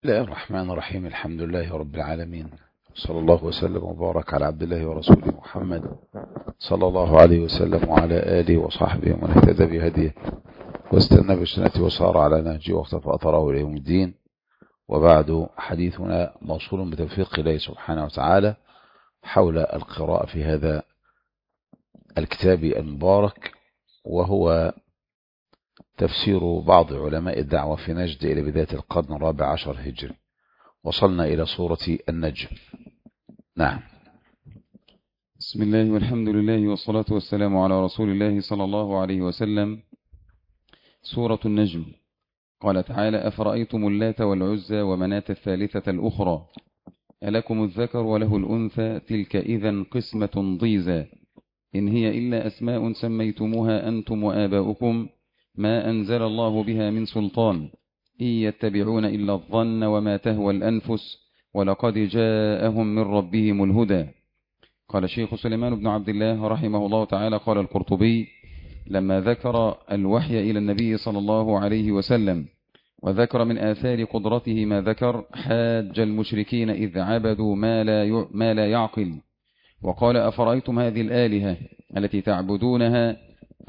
بسم الله الرحمن الرحيم. الحمد لله رب العالمين، صلى الله وسلم وبارك على عبد الله ورسوله محمد صلى الله عليه وسلم وعلى آله وصحبه ومن اهتدى بهديه واستنى بسنته وصار على نهجه واختفى أثره إلى يوم الدين. وبعد، حديثنا موصول بتوفيق الله سبحانه وتعالى حول القراءة في هذا الكتاب المبارك، وهو تفسير بعض علماء الدعوة في نجد إلى بداية القرن الرابع عشر هجري. وصلنا إلى سورة النجم. نعم. بسم الله والحمد لله والصلاة والسلام على رسول الله صلى الله عليه وسلم. سورة النجم. قال تعالى: أفرأيتم اللات والعزى ومناة الثالثة الأخرى ألكم الذكر وله الأنثى تلك إذا قسمة ضيزى إن هي إلا أسماء سميتموها أنتم وآباؤكم ما أنزل الله بها من سلطان إن يتبعون إلا الظن وما تهوى الأنفس ولقد جاءهم من ربهم الهدى. قال الشيخ سليمان بن عبد الله رحمه الله تعالى: قال القرطبي: لما ذكر الوحي إلى النبي صلى الله عليه وسلم وذكر من آثار قدرته ما ذكر، حاج المشركين إذ عبدوا ما لا يعقل، وقال: أفرأيتم هذه الآلهة التي تعبدونها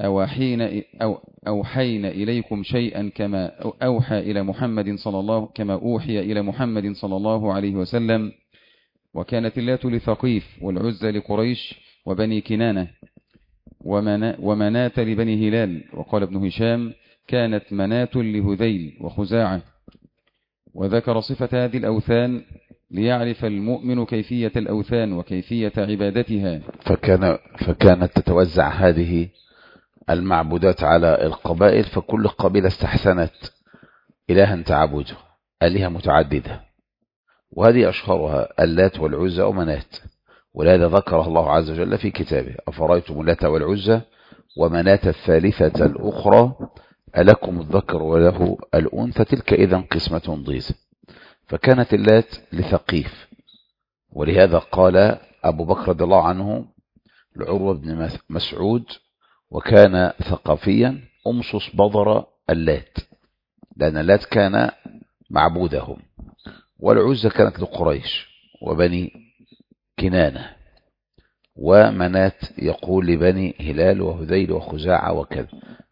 أوحينا إليكم شيئا كما أوحي إلى محمد كما أوحي إلى محمد صلى الله عليه وسلم. وكانت اللات لثقيف والعزى لقريش وبني كنانة ومناة لبني هلال. وقال ابن هشام: كانت مناة لهذيل وخزاعة. وذكر صفة هذه الأوثان ليعرف المؤمن كيفية الأوثان وكيفية عبادتها. فكانت تتوزع هذه المعبودات على القبائل، فكل قبيلة استحسنت إلها تعبده، آلهة متعددة، وهذه أشهرها اللات والعزى ومنات. ولهذا ذكرها الله عز وجل في كتابه: أفرأيتم اللات والعزى ومناة الثالثة الأخرى ألكم الذكر وله الأنثى تلك إذا قسمة ضيزى. فكانت اللات لثقيف، ولهذا قال أبو بكر رضي الله عنه لعروة بن مسعود، وكان ثقافيا: أمصص بضر اللات، لأن اللات كان معبودهم، والعزى كانت لقريش وبني كنانة، ومنات يقول لبني هلال وهذيل وخزاعة وكذا،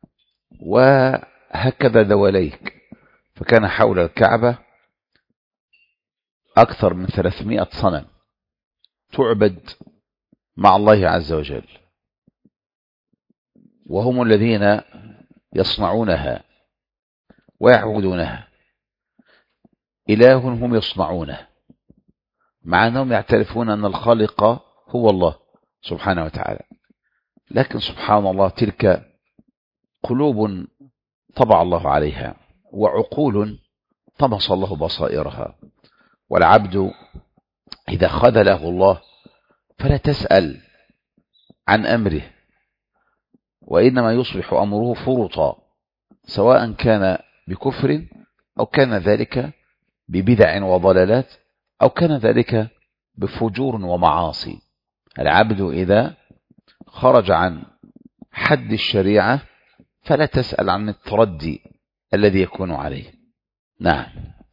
وهكذا دواليك. فكان حول الكعبة أكثر من 300 صنم تعبد مع الله عز وجل، وهم الذين يصنعونها ويعبدونها. إله هم يصنعونه، مع أنهم يعترفون أن الخالق هو الله سبحانه وتعالى، لكن سبحان الله تلك قلوب طبع الله عليها وعقول طمس الله بصائرها. والعبد إذا خذله الله فلا تسأل عن أمره، وإنما يصبح أمره فرطا، سواء كان بكفر أو كان ذلك ببدع وضلالات أو كان ذلك بفجور ومعاصي. العبد إذا خرج عن حد الشريعة فلا تسأل عن التردي الذي يكون عليه. نعم.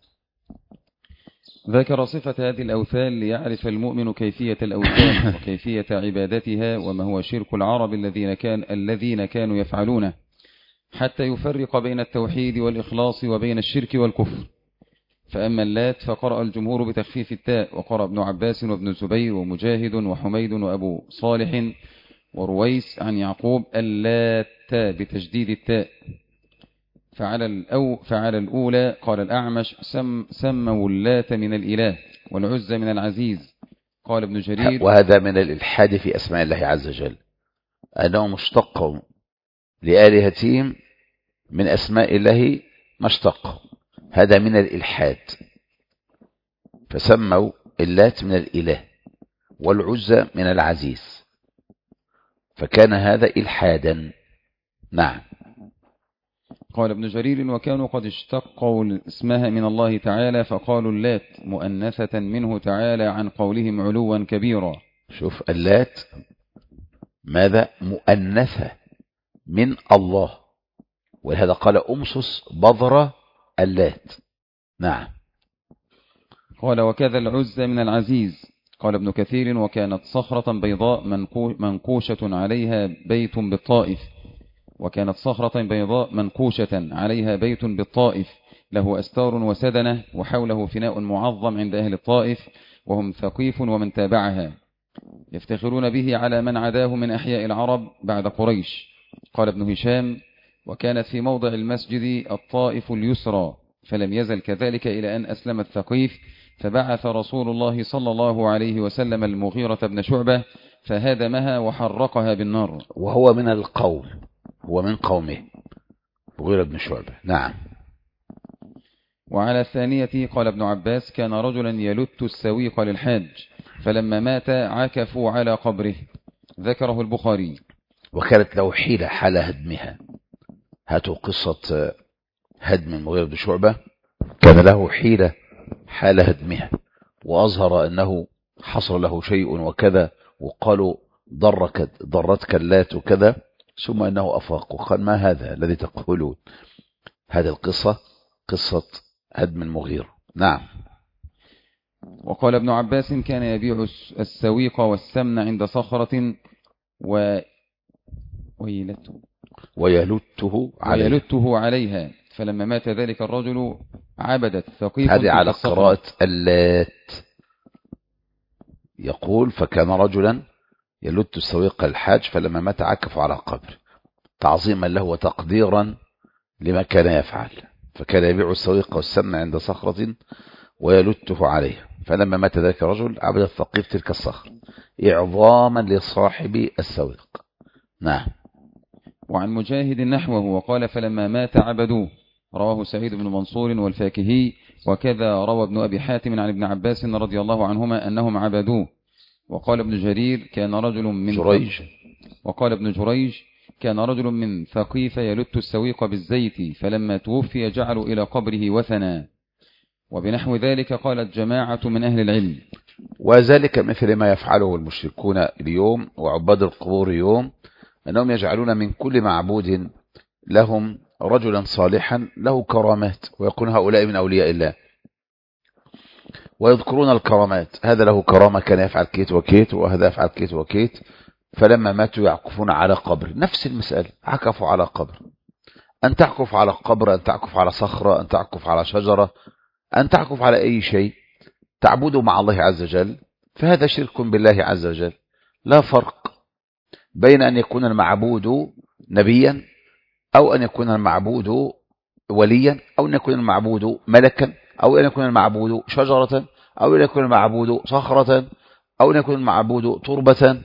ذكر صفة هذه الأوثان ليعرف المؤمن كيفية الأوثان وكيفية عبادتها وما هو شرك العرب الذين كانوا يفعلونه، حتى يفرق بين التوحيد والإخلاص وبين الشرك والكفر. فأما اللات فقرأ الجمهور بتخفيف التاء، وقرأ ابن عباس وابن الزبير ومجاهد وحميد وأبو صالح ورويس عن يعقوب اللات بتجديد التاء. فعلى الأولى قال الأعمش: سموا اللات من الإله والعزى من العزيز. قال ابن جرير: وهذا من الإلحاد في أسماء الله عز وجل، أنهم اشتقوا لآلهتهم من أسماء الله ما اشتقوا، هذا من الإلحاد. فسموا اللات من الإله والعزى من العزيز، فكان هذا إلحادا. نعم. قال ابن جرير: وكانوا قد اشتقوا اسمها من الله تعالى فقالوا اللات مؤنثة منه تعالى عن قولهم علوا كبيرا. شوف، اللات ماذا؟ مؤنثة من الله، ولهذا قال أمصص بضر اللات. نعم. قال وكذا العزى من العزيز. قال ابن كثير وكانت صخرة بيضاء منقوشة عليها بيت بالطائف. وكانت صخرة بيضاء منقوشة عليها بيت بالطائف له أستار وسدنة وحوله فناء معظم عند أهل الطائف وهم ثقيف ومن تابعها يفتخرون به على من عداه من أحياء العرب بعد قريش. قال ابن هشام وكانت في موضع المسجد الطائف اليسرى فلم يزل كذلك إلى أن أسلم الثقيف فبعث رسول الله صلى الله عليه وسلم المغيرة بن شعبة فهدمها وحرقها بالنار. وهو من القوم، هو من قومه مغيرة بن شعبة. نعم. وعلى الثانية قال ابن عباس كان رجلا يلت السويق للحاج فلما مات عكفوا على قبره. ذكره البخاري. وكانت له حيلة حال هدمها. هاتوا قصة هدم المغيرة بن شعبة. كان له حيلة حال هدمها وأظهر أنه حصل له شيء وكذا وقالوا ضرتك اللات وكذا ثم أنه أفاق وقال ما هذا الذي تقولون. هذه القصة قصة هدم المغيرة. نعم. وقال ابن عباس كان يبيع السويق والسمن عند صخرة ويلته عليها فلما مات ذلك الرجل عبدت ثقيف. هذه على قراءة اللات. يقول فكان رجلا يلت السويق الحاج فلما مات عكفوا على قبر تعظيما له وتقديرا لما كان يفعل. فكان يبيع السويق والسمن عند صخرة ويلته عليها فلما مات ذلك الرجل عبد الثقيف تلك الصخر إعظاما لصاحب السويق. نعم. وعن مجاهد نحوه وقال فلما مات عبدوه. رواه سعيد بن منصور والفاكهي وكذا روى ابن أبي حاتم عن ابن عباس رضي الله عنهما أنهم عبدوه. وقال ابن جرير كان رجل من جريج. وقال ابن جريج كان رجل من ثقيف يلت السويق بالزيت فلما توفي جعلوا إلى قبره وثنا. وبنحو ذلك قالت جماعة من أهل العلم. وذلك مثل ما يفعله المشركون اليوم وعباد القبور اليوم أنهم يجعلون من كل معبود لهم رجلا صالحا له كرامات ويكون هؤلاء من أولياء الله ويذكرون الكرامات. هذا له كرامة كان يفعل كيت وكيت وهذا يفعل كيت وكيت فلما ماتوا يعكفون على قبر. نفس المسألة عكفوا على قبر. أن تعكف على قبر، أن تعكف على صخرة، أن تعكف على شجرة، أن تعكف على أي شيء تعبدوا مع الله عز وجل فهذا شرك بالله عز وجل. لا فرق بين أن يكون المعبود نبيا أو أن يكون المعبود وليا أو أن يكون المعبود ملكا أو أن يكون المعبود شجرة أو أن يكون المعبود صخرة أو أن يكون المعبود تربة.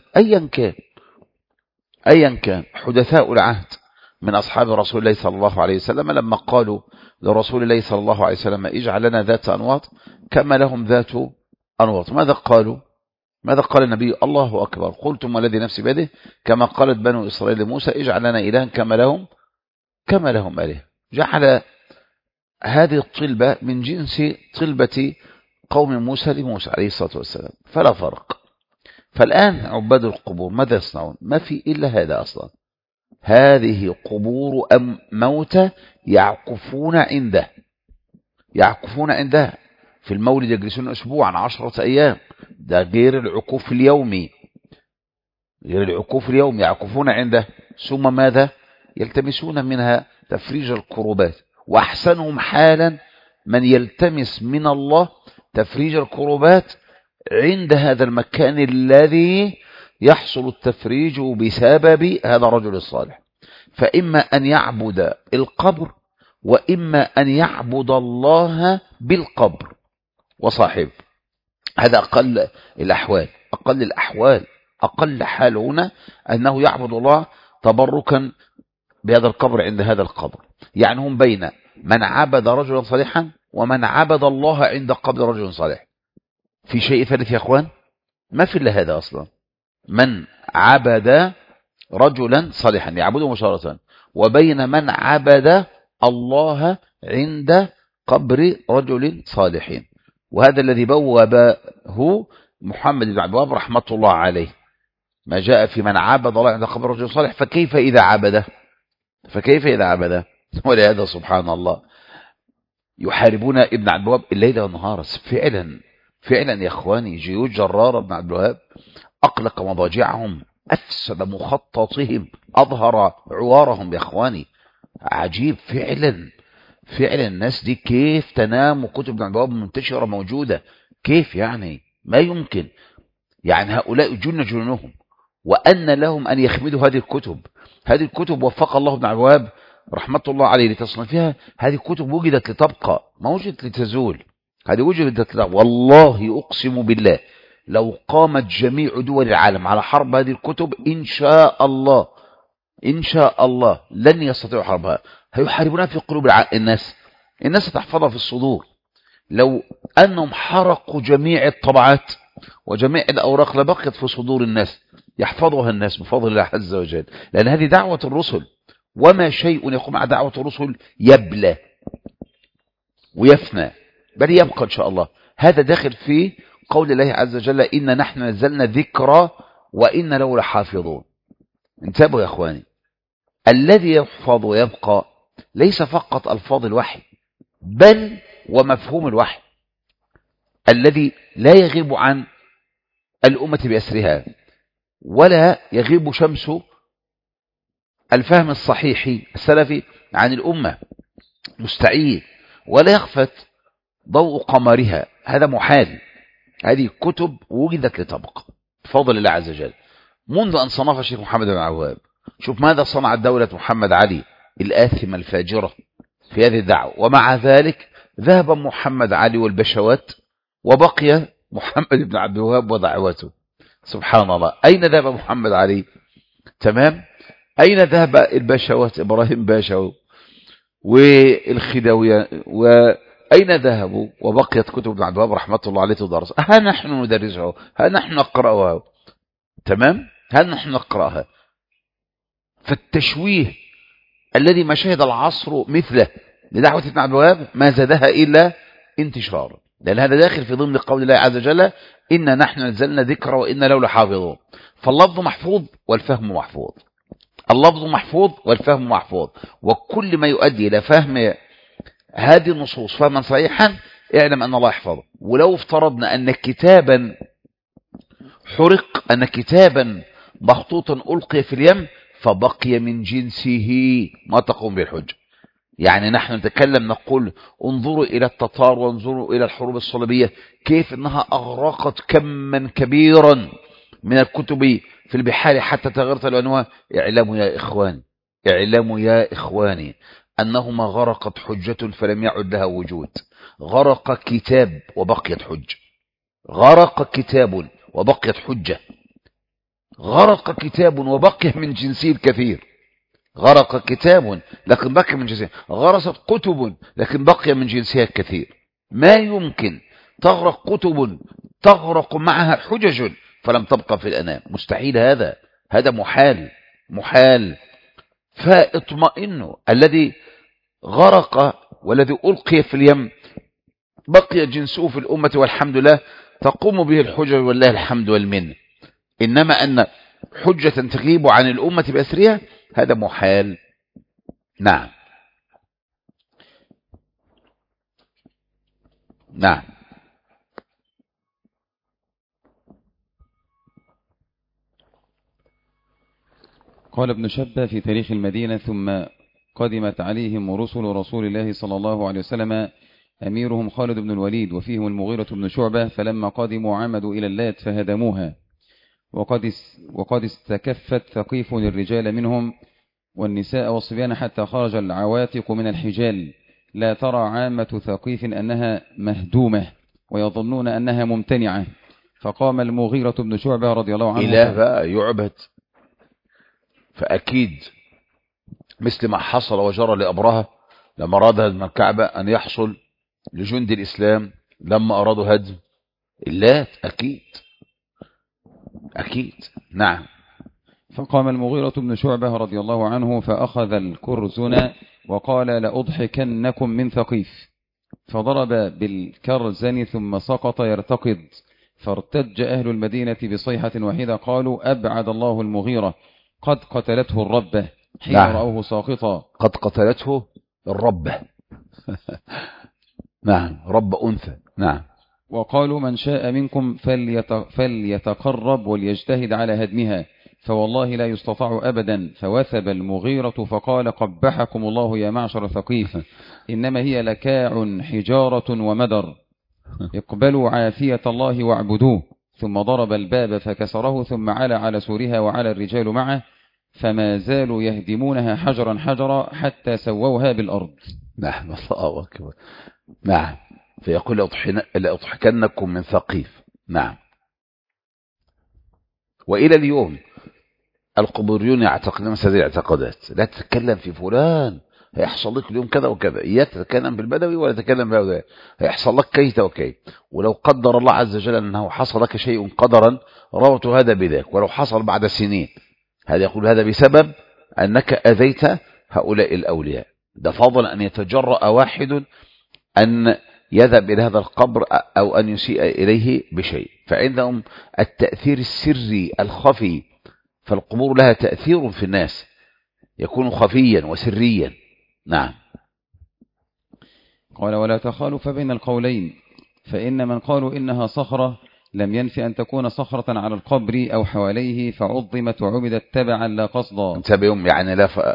أيا كان حدثاء العهد من أصحاب رسول الله صلى الله عليه وسلم لما قالوا لرسول الله صلى الله عليه وسلم اجعل لنا ذات أنواط كما لهم ذات أنواط. ماذا قالوا؟ ماذا قال النبي؟ الله أكبر قلتم والذي نفسي بيده كما قالت بنو إسرائيل لموسى اجعل لنا إلها كما لهم آله. جعل هذه الطلبة من جنس طلبة قوم موسى لموسى عليه الصلاة والسلام فلا فرق. فالآن عباد القبور ماذا يصنعون؟ ما في إلا هذا أصلا. هذه قبور موتى يعكفون عنده في المولد يجلسون أسبوعا 10 أيام. ده غير العكوف اليومي يعكفون عنده. ثم ماذا؟ يلتمسون منها تفريج الكروبات. وأحسنهم حالا من يلتمس من الله تفريج الكروبات عند هذا المكان الذي يحصل التفريج بسبب هذا الرجل الصالح. فإما أن يعبد القبر وإما أن يعبد الله بالقبر وصاحب. هذا أقل الأحوال. أقل حال هنا أنه يعبد الله تبركا بهذا القبر عند هذا القبر. يعني هم بين من عبد رجلا صالحا ومن عبد الله عند قبر رجل صالح. في شيء ثالث يا أخوان؟ ما في إلا هذا أصلا. من عبد رجلا صالحا يعبده مشارة وبين من عبد الله عند قبر رجل صالح. وهذا الذي بوابه محمد بن عبد الوهاب رحمة الله عليه ما جاء في من عبد الله عند قبر رجل صالح فكيف إذا عبده ولهذا سبحان الله يحاربون ابن عبد الوهاب الليل والنهار. فعلا فعلا يا إخواني جيوش جرار بن عبد الوهاب أقلق مضاجعهم، أفسد مخططهم، أظهر عوارهم يا إخواني. عجيب فعلا. فعلا الناس دي كيف تنام وكتب ابن عبد الوهاب منتشرة موجودة؟ كيف يعني؟ ما يمكن. يعني هؤلاء جنونهم، وأن لهم أن يخمدوا هذه الكتب. هذه الكتب وفق الله ابن عبد الوهاب رحمة الله عليه لتصنيفها. هذه الكتب وجدت لتبقى، ما وجدت لتزول. هذه وجدت لتبقى. والله أقسم بالله لو قامت جميع دول العالم على حرب هذه الكتب إن شاء الله، إن شاء الله لن يستطيعوا حربها. هيحاربونها في قلوب الناس. الناس تحفظها في الصدور. لو أنهم حرقوا جميع الطبعات وجميع الأوراق لبقيت في صدور الناس، يحفظها الناس بفضل الله عز وجل. لأن هذه دعوة الرسل، وما شيء يقوم مع دعوة الرسل يبلى ويفنى، بل يبقى إن شاء الله. هذا داخل في قول الله عز وجل إن نحن نزلنا ذكرى وإن له لحافظون. انتبهوا يا أخواني، الذي يحفظ ويبقى ليس فقط ألفاظ الوحي، بل ومفهوم الوحي الذي لا يغيب عن الأمة بأسرها، ولا يغيب شمس الفهم الصحيح السلفي عن الأمة، مستعيد، ولا يخفت ضوء قمرها. هذا محال. هذه كتب وجدت لتبقى بفضل الله عز وجل. منذ أن صنف الشيخ محمد بن عواب، شوف ماذا صنعت دولة محمد علي الآثمة الفاجرة في هذه الدعوة. ومع ذلك ذهب محمد علي والبشوات وبقي محمد بن عبد الوهاب ودعوته. سبحان الله. أين ذهب محمد علي؟ تمام. أين ذهب البشوات؟ إبراهيم باشا والخدوية، وأين ذهبوا؟ وبقيت كتب ابن عبد الوهاب رحمة الله عليه تدرس. ها نحن ندرسها، ها نحن نقرأها. تمام. ها نحن نقرأها. فالتشويه الذي ما شهد العصر مثله لدعوة ابن عبد الوهاب ما زادها إلا انتشار، لأن هذا داخل في ضمن قول الله عز وجل إن نحن نزلنا ذكر وإن له لحافظون. فاللفظ محفوظ والفهم محفوظ. اللفظ محفوظ والفهم محفوظ. وكل ما يؤدي إلى فهم هذه النصوص فهما صحيحا اعلم أن الله يحفظه. ولو افترضنا أن كتابا حرق، أن كتابا مخطوطا ألقي في اليم فبقي من جنسه ما تقوم به الحجة. يعني نحن نتكلم نقول انظروا إلى التتار وانظروا إلى الحروب الصليبية كيف أنها أغرقت كما كبيرا من الكتب في البحار حتى تغيرت ألوانها. اعلموا يا إخواني، اعلموا يا إخواني أنهما غرقت حجة فلم يعد لها وجود. غرق كتاب وبقيت حجة. غرق كتاب وبقيت حجة. غرق كتاب وبقي من جنسه الكثير. غرق كتاب لكن بقي من جنسها. غرست كتب لكن بقي من جنسها الكثير. ما يمكن تغرق كتب تغرق معها حجج فلم تبقى في الأنام. مستحيل. هذا محال. محال. فاطمئنوا. الذي غرق والذي ألقي في اليم بقي جنسه في الأمة والحمد لله تقوم به الحجج والله الحمد والمن. إنما أن حجة تغيب عن الأمة بأسرها هذا محال. نعم. نعم. قال ابن شبة في تاريخ المدينة: ثم قدمت عليهم رسل رسول الله صلى الله عليه وسلم أميرهم خالد بن الوليد وفيهم المغيرة بن شعبة، فلما قدموا عمدوا إلى اللات فهدموها، وقد استكفت ثقيف الرجال منهم والنساء والصبيان حتى خرج العواتق من الحجال، لا ترى عامة ثقيف أنها مهدومة ويظنون أنها ممتنعة. فقام المغيرة بن شعبة رضي الله عنه إله بقى يعبد. فأكيد مثل ما حصل وجرى لأبرهة لما أراد هدم الكعبة أن يحصل لجند الإسلام لما أرادوا هدم اللات. أكيد. نعم. فقام المغيرة بن شعبة رضي الله عنه فأخذ الكرزن وقال: لأضحكنكم من ثقيف، فضرب بالكرزن ثم سقط يرتقد، فارتج أهل المدينة بصيحة واحدة قالوا: أبعد الله المغيرة، قد قتلته الربة، حين نعم. رأوه ساقطا. قد قتلته الربة. نعم. رب أنثى. نعم. وقالوا من شاء منكم فليتقرب وليجتهد على هدمها فوالله لا يستطاع أبدا. فوثب المغيرة فقال قبحكم الله يا معشر ثقيف إنما هي لكاع حجارة ومدر اقبلوا عافية الله واعبدوه. ثم ضرب الباب فكسره ثم علا على سورها وعلى الرجال معه فما زالوا يهدمونها حجرا حجرا حتى سووها بالأرض. نعم الله أكبر. نعم فيقول لأضحكنكم من ثقيف. نعم. وإلى اليوم القبوريون يعتقدون هذه الاعتقادات، لا تتكلم في فلان هيحصل لك اليوم كذا وكذا، إياك تتكلم بالبدوي ولا تتكلم بالبدوي، هيحصل لك كيت وكيت، ولو قدر الله عز وجل أنه حصل لك شيء قدرا روت هذا بذاك، ولو حصل بعد سنين هذا يقول هذا بسبب أنك أذيت هؤلاء الأولياء. ده فضل أن يتجرأ واحد أن يذهب إلى هذا القبر أو أن يسيء إليه بشيء. فعندهم التأثير السري الخفي، فالقبور لها تأثير في الناس يكون خفيا وسريا. نعم. قال ولا تخالف بين القولين، فإن من قالوا إنها صخرة لم ينفي أن تكون صخرة على القبر أو حواليه فعظمت وعبدت تبعا لا قصدا. انتبهوا يعني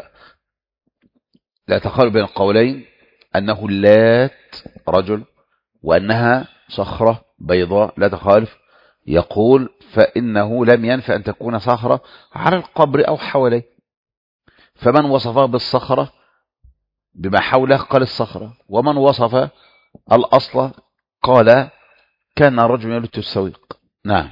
لا تخالف بين القولين، أنه اللات رجل وأنها صخرة بيضاء لا تخالف. يقول فإنه لم ينفع أن تكون صخرة على القبر أو حواليه، فمن وصفها بالصخرة بما حوله قال الصخرة، ومن وصف الأصل قال كان رجل يلت السويق. نعم.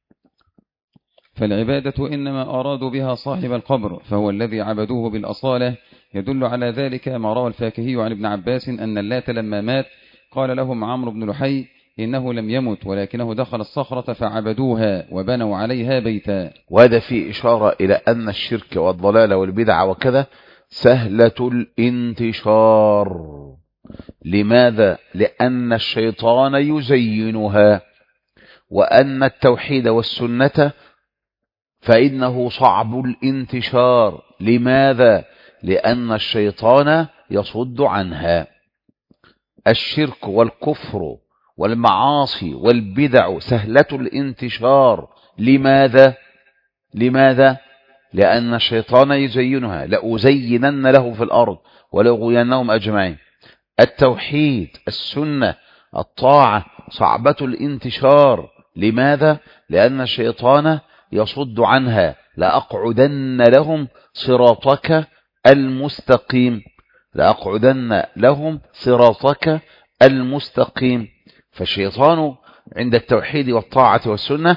فالعبادة إنما أرادوا بها صاحب القبر فهو الذي عبدوه بالأصالة. يدل على ذلك ما روى الفاكهي عن ابن عباس أن اللات لما مات قال لهم عمرو بن لحي إنه لم يمت ولكنه دخل الصخرة فعبدوها وبنوا عليها بيتا. وهذا فيه إشارة إلى أن الشرك والضلال والبدع وكذا سهلة الانتشار. لماذا؟ لأن الشيطان يزينها، وأن التوحيد والسنة فإنه صعب الانتشار. لماذا؟ لأن الشيطان يصد عنها. الشرك والكفر والمعاصي والبدع سهلة الانتشار. لماذا؟ لأن الشيطان يزينها. لأزينن له في الأرض ولأغوينهم أجمعين. التوحيد السنة الطاعة صعبة الانتشار. لماذا؟ لأن الشيطان يصد عنها. لأقعدن لهم صراطك المستقيم. لأقعدن لهم صراطك المستقيم. فالشيطان عند التوحيد والطاعة والسنة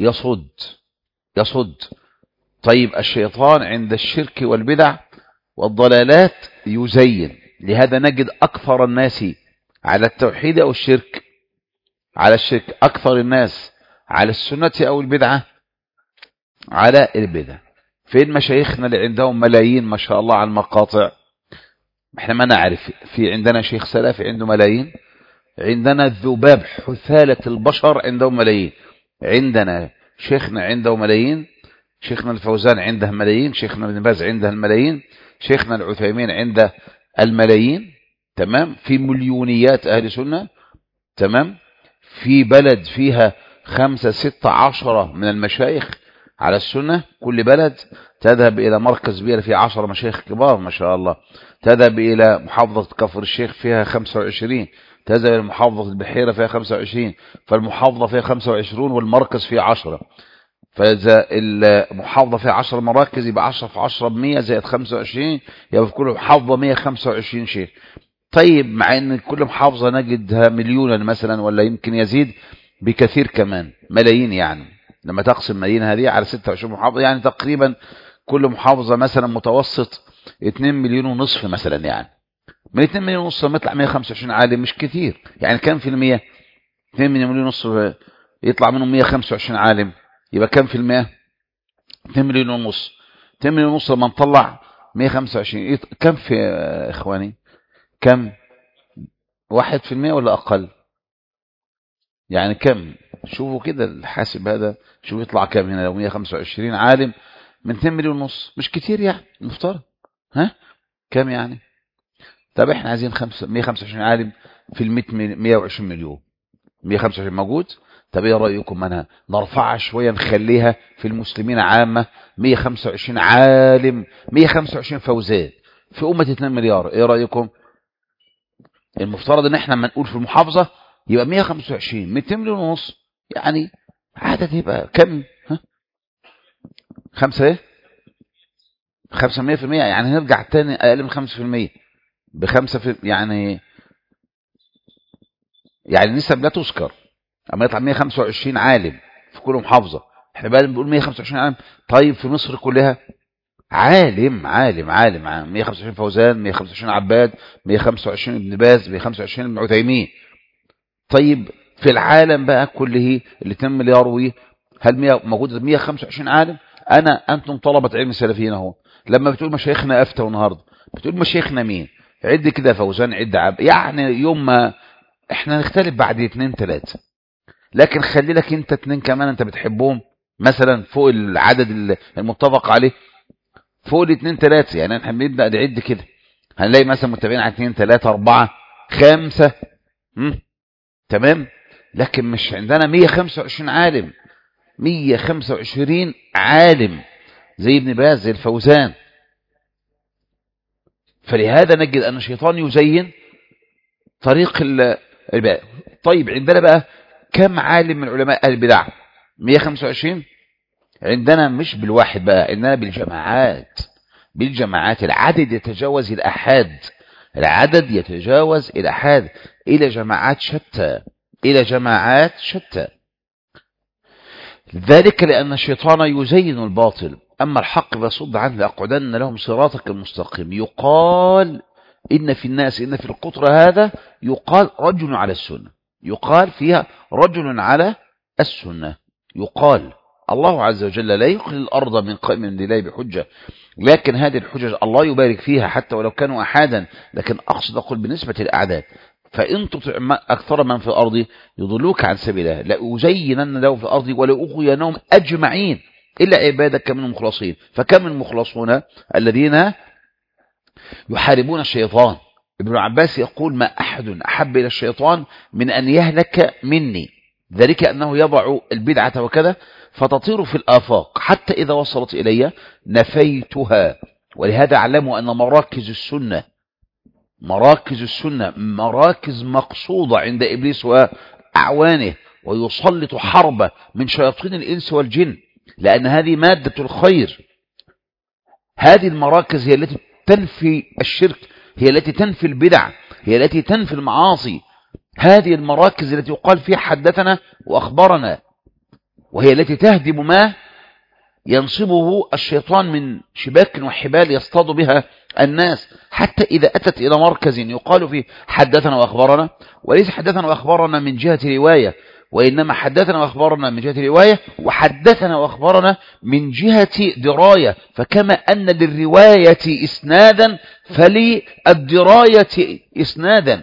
يصد. طيب الشيطان عند الشرك والبدع والضلالات يزين. لهذا نجد أكثر الناس على التوحيد أو الشرك، على الشرك أكثر الناس على السنة أو البدعة، على البدع. فين مشايخنا اللي عندهم ملايين ما شاء الله على المقاطع؟ احنا ما نعرف. في عندنا شيخ سلفي عنده ملايين، عندنا الذباب حثالة البشر عندهم ملايين، عندنا شيخنا عنده ملايين، شيخنا الفوزان عنده ملايين، شيخنا ابن باز عنده الملايين، شيخنا العثيمين عنده الملايين. تمام. في مليونيات أهل سنة. تمام. في بلد فيها 5 6 10 من المشايخ على السنة. كل بلد تذهب إلى مركز بيئة فيه 10 مشايخ كبار ما شاء الله. تذهب إلى محافظة كفر الشيخ فيها 25، تذهب إلى محافظة البحيرة فيها 25، فالمحافظة فيها 25 والمركز فيه 10. فإذا المحافظة فيها 10 مراكز يبقى 10 في 10 ب100 زائد 25، يبقى في كل محافظة 125 شيخ. طيب مع ان كل محافظة نجدها مليونا مثلا ولا يمكن يزيد بكثير كمان، ملايين. يعني لما تقسم ملايين هذه على 26 محافظة يعني تقريبا كل محافظة مثلا متوسط 2 مليون ونصف مثلا. يعني من 2 مليون ونصف لما يطلع 125 عالم مش كثير. يعني كم في المية؟ 2 مليون ونصف يطلع منهم 125 عالم يبقى كم في المية؟ 2 مليون ونصف. 2 مليون ونصف لما نطلع 125 كم في اخواني؟ كم؟ 1% ولا أقل؟ يعني كم؟ شوفوا كده الحاسب هذا، شوفوا يطلع كم هنا لو 125 عالم من 2 مليون ونص. مش كتير يعني المفترض. ها كم يعني؟ طب احنا عايزين 125 عالم في 120 مليون. 125 موجود. طب ايه رأيكم انا نرفعها شوية نخليها في المسلمين عامة 125 عالم، 125 فوزان في أمة 2 مليار. ايه رأيكم؟ المفترض ان احنا لما نقول في المحافظة يبقى 125 2 مليون ونص، يعني عدد يبقى كم؟ ها 5 ايه 500%، يعني نرجع تاني اقل من 5% ب5 يعني نسب لا تذكر. اما يطلع 125 عالم في كل محافظة، احنا بقى بنقول 125 عالم. طيب في مصر كلها عالم 125 فوزان، 125 عباد، 125 ابن باز، 125 ابن عثيمين. طيب في العالم بقى كله اللي 2 مليار هل موجود 125 عالم؟ انتم طلبة علم سلفيين اهو، لما بتقول مشايخنا افتوا النهارده بتقول مشايخنا مين؟ عد كده فوزان، عد يعني يوم ما احنا نختلف بعد 2 3، لكن خلي لك انت 2 كمان انت بتحبهم مثلا فوق العدد المتفق عليه، فوق ال 2 3. يعني احنا بنبدا نعد كده هنلاقي مثلا متابعين على 2 3 4 5 تمام. لكن مش عندنا 125 عالم، 125 عالم زي ابن باز زي الفوزان. فلهذا نجد أن الشيطان يزين طريق البدع. طيب عندنا بقى كم عالم من علماء أهل البدع؟ 125 عندنا، مش بالواحد بقى، عندنا بالجماعات. العدد يتجاوز الأحاد، العدد يتجاوز الأحاد إلى جماعات شتى. ذلك لأن الشيطان يزين الباطل، أما الحق فصد عنه لأقعدن لهم صراطك المستقيم. يقال إن في القطر هذا يقال رجل على السنة، يقال فيها رجل على السنة. يقال الله عز وجل لا يخلي الأرض من قائم من دليل بحجة، لكن هذه الحجج الله يبارك فيها حتى ولو كانوا أحادا، لكن أقصد أقول بالنسبة للأعداد. فإن تطع أكثر من في الأرض يضلوك عن سبيل الله لأزينن لهم في الأرض ولأغوينهم أجمعين إلا عبادك من المخلصين. فكم من المخلصون الذين يحاربون الشيطان؟ ابن عباس يقول ما أحد أحب إلى الشيطان من أن يهلك مني، ذلك أنه يضع البدعة وكذا فتطير في الآفاق حتى إذا وصلت إلي نفيتها. ولهذا علموا أن مراكز السنة مراكز مقصودة عند إبليس وأعوانه، ويسلط حربة من شياطين الإنس والجن، لأن هذه مادة الخير. هذه المراكز هي التي تنفي الشرك، هي التي تنفي البدع، هي التي تنفي المعاصي. هذه المراكز التي يقال فيها حدثنا وأخبرنا، وهي التي تهدم ما ينصبه الشيطان من شباك وحبال يصطاد بها الناس. حتى إذا أتت إلى مركز يقال فيه حدثنا وأخبرنا، وليس حدثنا وأخبرنا من جهة رواية، وإنما حدثنا وأخبرنا من جهة رواية، وحدثنا وأخبرنا من جهة دراية. فكما أن للرواية إسنادا فللدراية إسنادا.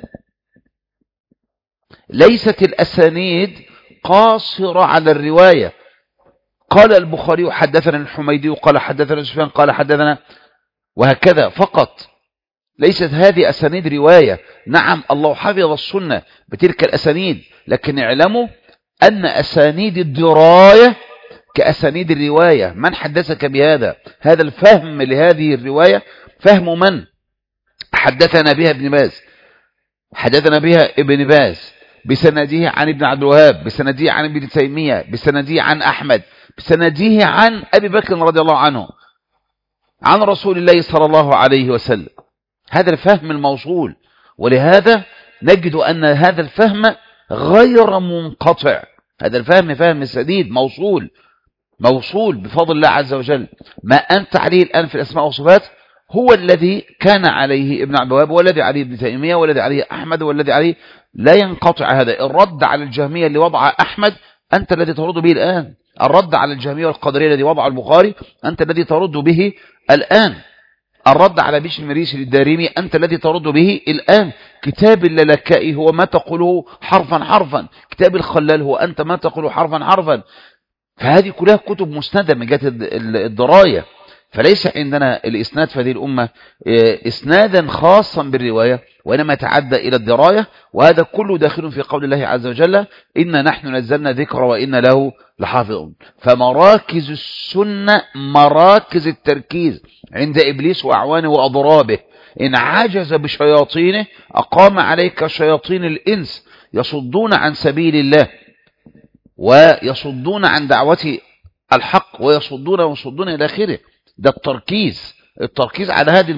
ليست الأسانيد قاصرة على الرواية. قال البخاري حدثنا الحميدي قال حدثنا سفيان قال حدثنا، وهكذا فقط. ليست هذه أسانيد رواية. نعم الله حفظ السنة بتلك الأسانيد، لكن اعلموا أن أسانيد الدراية كأسانيد الرواية. من حدثك بهذا؟ هذا الفهم لهذه الرواية فهم من حدثنا بها ابن باز، حدثنا بها ابن باز بسنده عن ابن عبد الوهاب، بسنده عن ابن تيمية، بسنده عن أحمد، بسنده عن أبي بكر رضي الله عنه، عن رسول الله صلى الله عليه وسلم. هذا الفهم الموصول. ولهذا نجد أن هذا الفهم غير منقطع. هذا الفهم فهم سديد موصول بفضل الله عز وجل. ما أنت عليه الآن في الأسماء والصفات هو الذي كان عليه ابن عبد الوهاب، والذي عليه ابن تيمية، والذي عليه أحمد، والذي عليه لا ينقطع هذا. الرد على الجهمية اللي وضع أحمد أنت الذي ترد به الآن. الرد على الجهمية والقدرية الذي وضع البخاري أنت الذي ترد به الآن. الرد على بشر المريسي للدارمي أنت الذي ترد به الآن. كتاب اللالكائي هو ما تقوله حرفا حرفا. كتاب الخلال هو أنت ما تقوله حرفا حرفا. فهذه كلها كتب مسندة من جهة الدراية. فليس عندنا الإسناد في هذه الأمة إسنادا خاصا بالرواية، وإنما يتعدى إلى الدراية، وهذا كله داخل في قول الله عز وجل إنا نحن نزلنا ذكر وإنا له لحافظون. فمراكز السنة مراكز التركيز عند إبليس وأعوانه وأضرابه. إن عجز بشياطينه أقام عليك شياطين الإنس يصدون عن سبيل الله ويصدون عن دعوة الحق ويصدون إلى آخره. ده التركيز على هذه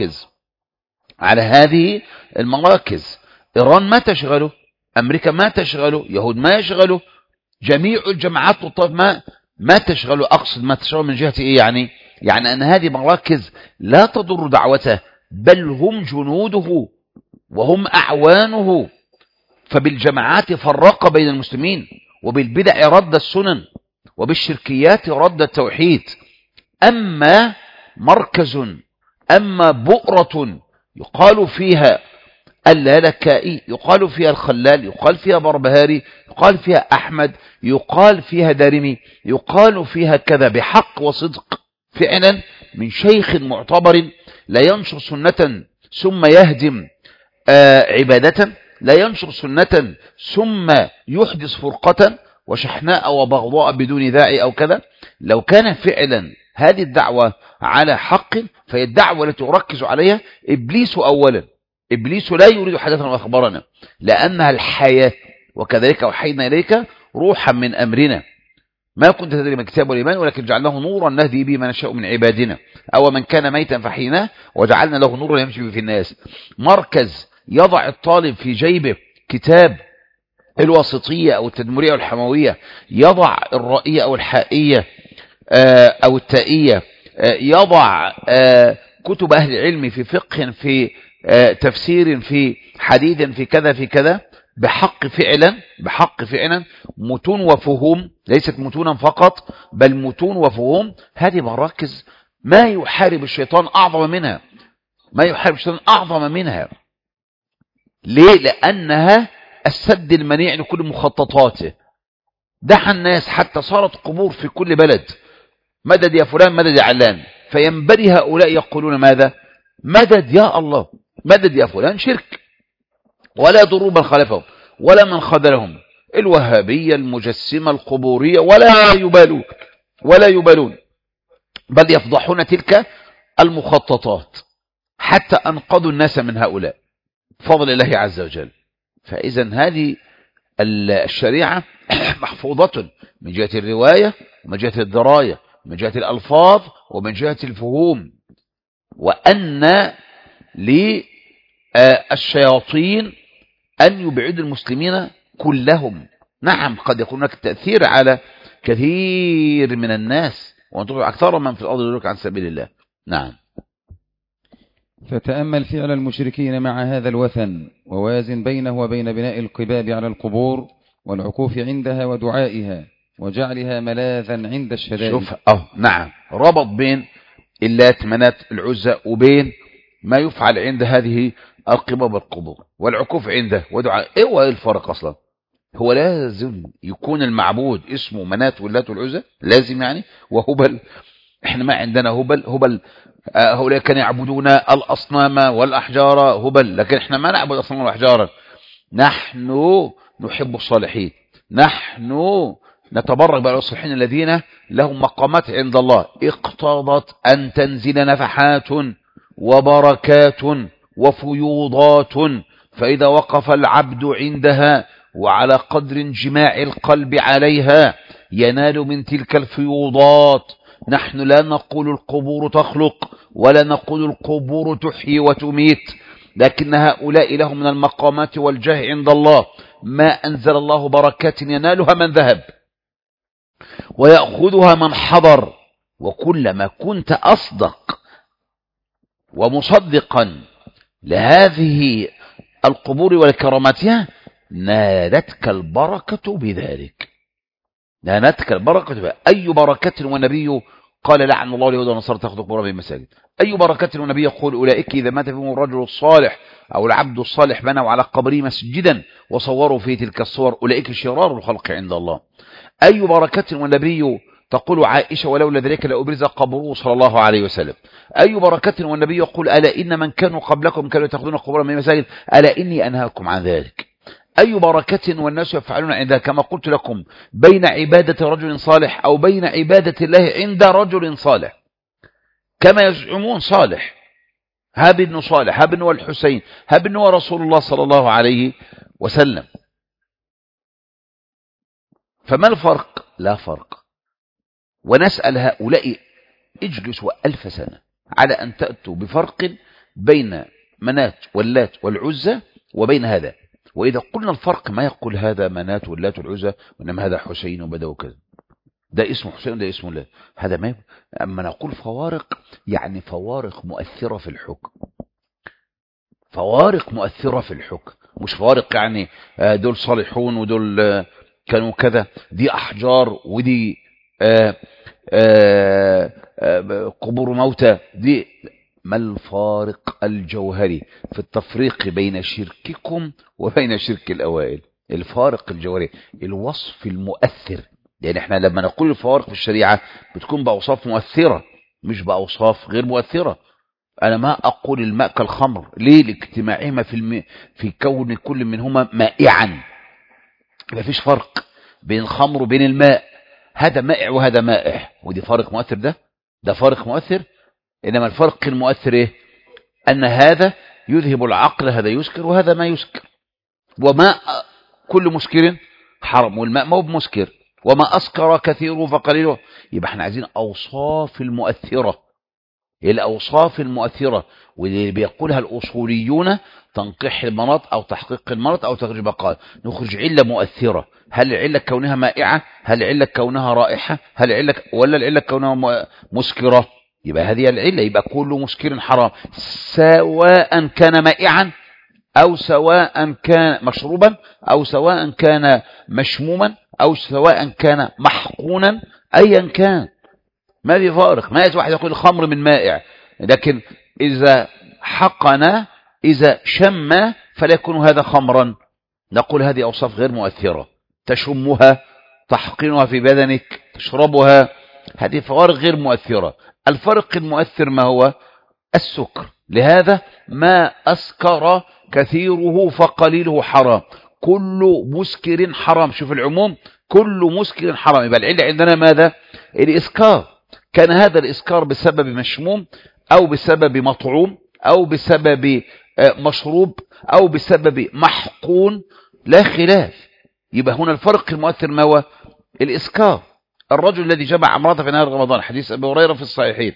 المراكز. إيران ما تشغله، أمريكا ما تشغله، يهود ما يشغله، جميع الجماعات والطائف ما تشغله. أقصد ما تشغله من جهة إيه؟ يعني أن هذه مراكز لا تضر دعوته، بل هم جنوده وهم أعوانه. فبالجماعات فرق بين المسلمين، وبالبدع رد السنن، وبالشركيات رد التوحيد. أما مركز، أما بؤرة يقال فيها اللالكائي، يقال فيها الخلال، يقال فيها بربهاري، يقال فيها أحمد، يقال فيها دارمي، يقال فيها كذا بحق وصدق فعلا من شيخ معتبر لا ينشر سنة ثم يهدم عبادة، لا ينشر سنة ثم يحدث فرقة وشحناء وبغضاء بدون داعي أو كذا. لو كان فعلا هذه الدعوة على حق فهي الدعوة التي أركز عليها إبليس أولا. إبليس لا يريد حدثا وأخبارنا لأنها الحياة، وكذلك أوحينا إليك روحا من أمرنا ما كنت تدري من الكتاب والإيمان ولكن جعلناه نورا نهدي به من نشاء من عبادنا، أو من كان ميتا فحيناه وجعلنا له نورا يمشي به في الناس. مركز يضع الطالب في جيبه كتاب الواسطية أو التدمرية أو الحموية، يضع الرائية أو الحائية أو التائية، يضع كتب أهل العلم في فقه، في تفسير، في حديث، في كذا في كذا، بحق فعلا متون وفهوم، ليست متونا فقط بل متون وفهوم. هذه مراكز ما يحارب الشيطان أعظم منها. ليه؟ لأنها السد المنيع لكل مخططاته. دعا الناس حتى صارت قبور في كل بلد، مدد يا فلان، مدد يا علان، فينبري هؤلاء يقولون ماذا؟ مدد يا الله، مدد يا فلان، شرك، ولا يضروا من خالفهم ولا من خذلهم، الوهابية المجسمة القبورية، ولا يبالون بل يفضحون تلك المخططات حتى أنقذوا الناس من هؤلاء بفضل الله عز وجل. فإذا هذه الشريعة محفوظة من جهة الرواية ومن جهة الدراية ومن جهة الألفاظ ومن جهة الفهوم، وأن للشياطين أن يبعد المسلمين كلهم. نعم قد يكون هناك تأثير على كثير من الناس، وأنتم أكثر من في الأرض يدلك عن سبيل الله. نعم. فتأمل فعل المشركين مع هذا الوثن، ووازن بينه وبين بناء القباب على القبور والعكوف عندها ودعائها وجعلها ملاذا عند الشدائد. شوف نعم، ربط بين اللات منات العزى وبين ما يفعل عند هذه القباب والقبور والعكوف عنده ودعاء. ايه الفرق اصلا؟ هو لازم يكون المعبود اسمه منات واللات والعزى؟ لازم وهبل؟ احنا ما عندنا هبل هؤلاء كانوا يعبدون الأصنام والأحجار هبل، لكن احنا ما نعبد الأصنام والأحجار. نحن نحب الصالحين، نحن نتبرك بالصالحين الذين لهم مقامات عند الله اقتضت أن تنزل نفحات وبركات وفيوضات، فإذا وقف العبد عندها وعلى قدر انجماع القلب عليها ينال من تلك الفيوضات. نحن لا نقول القبور تخلق ولا نقول القبور تحيي وتميت، لكن هؤلاء لهم من المقامات والجاه عند الله ما أنزل الله بركات ينالها من ذهب ويأخذها من حضر. وكلما كنت أصدق ومصدقا لهذه القبور والكراماتها نالتك البركة بذلك، نالتك البركة بذلك. أي بركة والنبي قال لعن الله اليهود والنصارى تأخذ قبورهم في المساجد. أي بركة والنبي يقول أولئك إذا مات فيهم الرجل الصالح أو العبد الصالح بنوا على قبره مسجدا وصوروا فيه تلك الصور أولئك شرار الخلق عند الله. أي بركة والنبي تقول عائشة ولولا ذلك لأبرز قبره صلى الله عليه وسلم. أي بركة، والنبي يقول ألا إن من كانوا قبلكم كانوا يتخذون قبورا من المساجد ألا إني أنهاكم عن ذلك. أي بركة والناس يفعلون عندها، كما قلت لكم، بين عبادة رجل صالح أو بين عبادة الله عند رجل صالح، كما يزعمون صالح، هاب بن صالح، هاب بن والحسين، هاب بن ورسول الله صلى الله عليه وسلم. فما الفرق؟ لا فرق. ونسأل هؤلاء اجلسوا 1000 سنة على أن تأتوا بفرق بين منات واللات والعزى وبين هذا. وإذا قلنا الفرق ما يقول هذا منات واللات والعزى وإنما هذا حسين وبدأ وكذا، ده اسمه حسين وده اسمه لا، هذا ما. أما نقول فوارق يعني فوارق مؤثرة في الحكم، فوارق مؤثرة في الحكم، مش فوارق يعني دول صالحون ودول كانوا كذا، دي أحجار ودي قبور موتى، دي. ما الفارق الجوهري في التفريق بين شرككم وبين شرك الأوائل؟ الفارق الجوهري الوصف المؤثر. يعني احنا لما نقول الفوارق في الشريعة بتكون بأوصاف مؤثرة مش بأوصاف غير مؤثرة. أنا ما أقول الماء كالخمر، ليه؟ لاجتماعهما في كون كل منهما مائعا. ما فيش فرق بين الخمر وبين الماء، هذا مائع وهذا مائع، ودي فارق مؤثر. ده فارق مؤثر. إنما الفرق المؤثر إيه؟ أن هذا يذهب العقل، هذا يسكر وهذا ما يسكر. وماء كل مسكر حرام، والماء ما هو بمسكر. وما أسكر كثيره فقليله. يبقى احنا عايزين أوصاف المؤثرة، الأوصاف المؤثرة، واللي بيقولها الأصوليون تنقيح المناط أو تحقيق المناط أو تخرج بقاء، نخرج علة مؤثرة. هل العلة كونها مائعة؟ هل العلة كونها رائحة؟ هل العلة ولا العلة كونها مسكرة؟ يبقى هذه العلة. يبقى كل مسكر حرام، سواء كان مائعا أو سواء كان مشروبا أو سواء كان مشموما أو سواء كان محقونا، أيا كان ما في فارق. ما واحد يقول الخمر من مائع، لكن إذا حقن إذا شم فلا يكون هذا خمرا. نقول هذه أوصاف غير مؤثرة، تشمها، تحقنها في بدنك، تشربها، هذه فوارق غير مؤثرة. الفرق المؤثر ما هو؟ السكر. لهذا ما أسكر كثيره فقليله حرام، كل مسكر حرام. شوف العموم، كل مسكر حرام. يبقى العلة عندنا ماذا؟ الإسكار. كان هذا الإسكار بسبب مشموم أو بسبب مطعوم أو بسبب مشروب أو بسبب محقون، لا خلاف. يبقى هنا الفرق المؤثر ما هو؟ الإسكار. الرجل الذي جمع امرأته في نهار رمضان، حديث أبي هريرة في الصحيحين.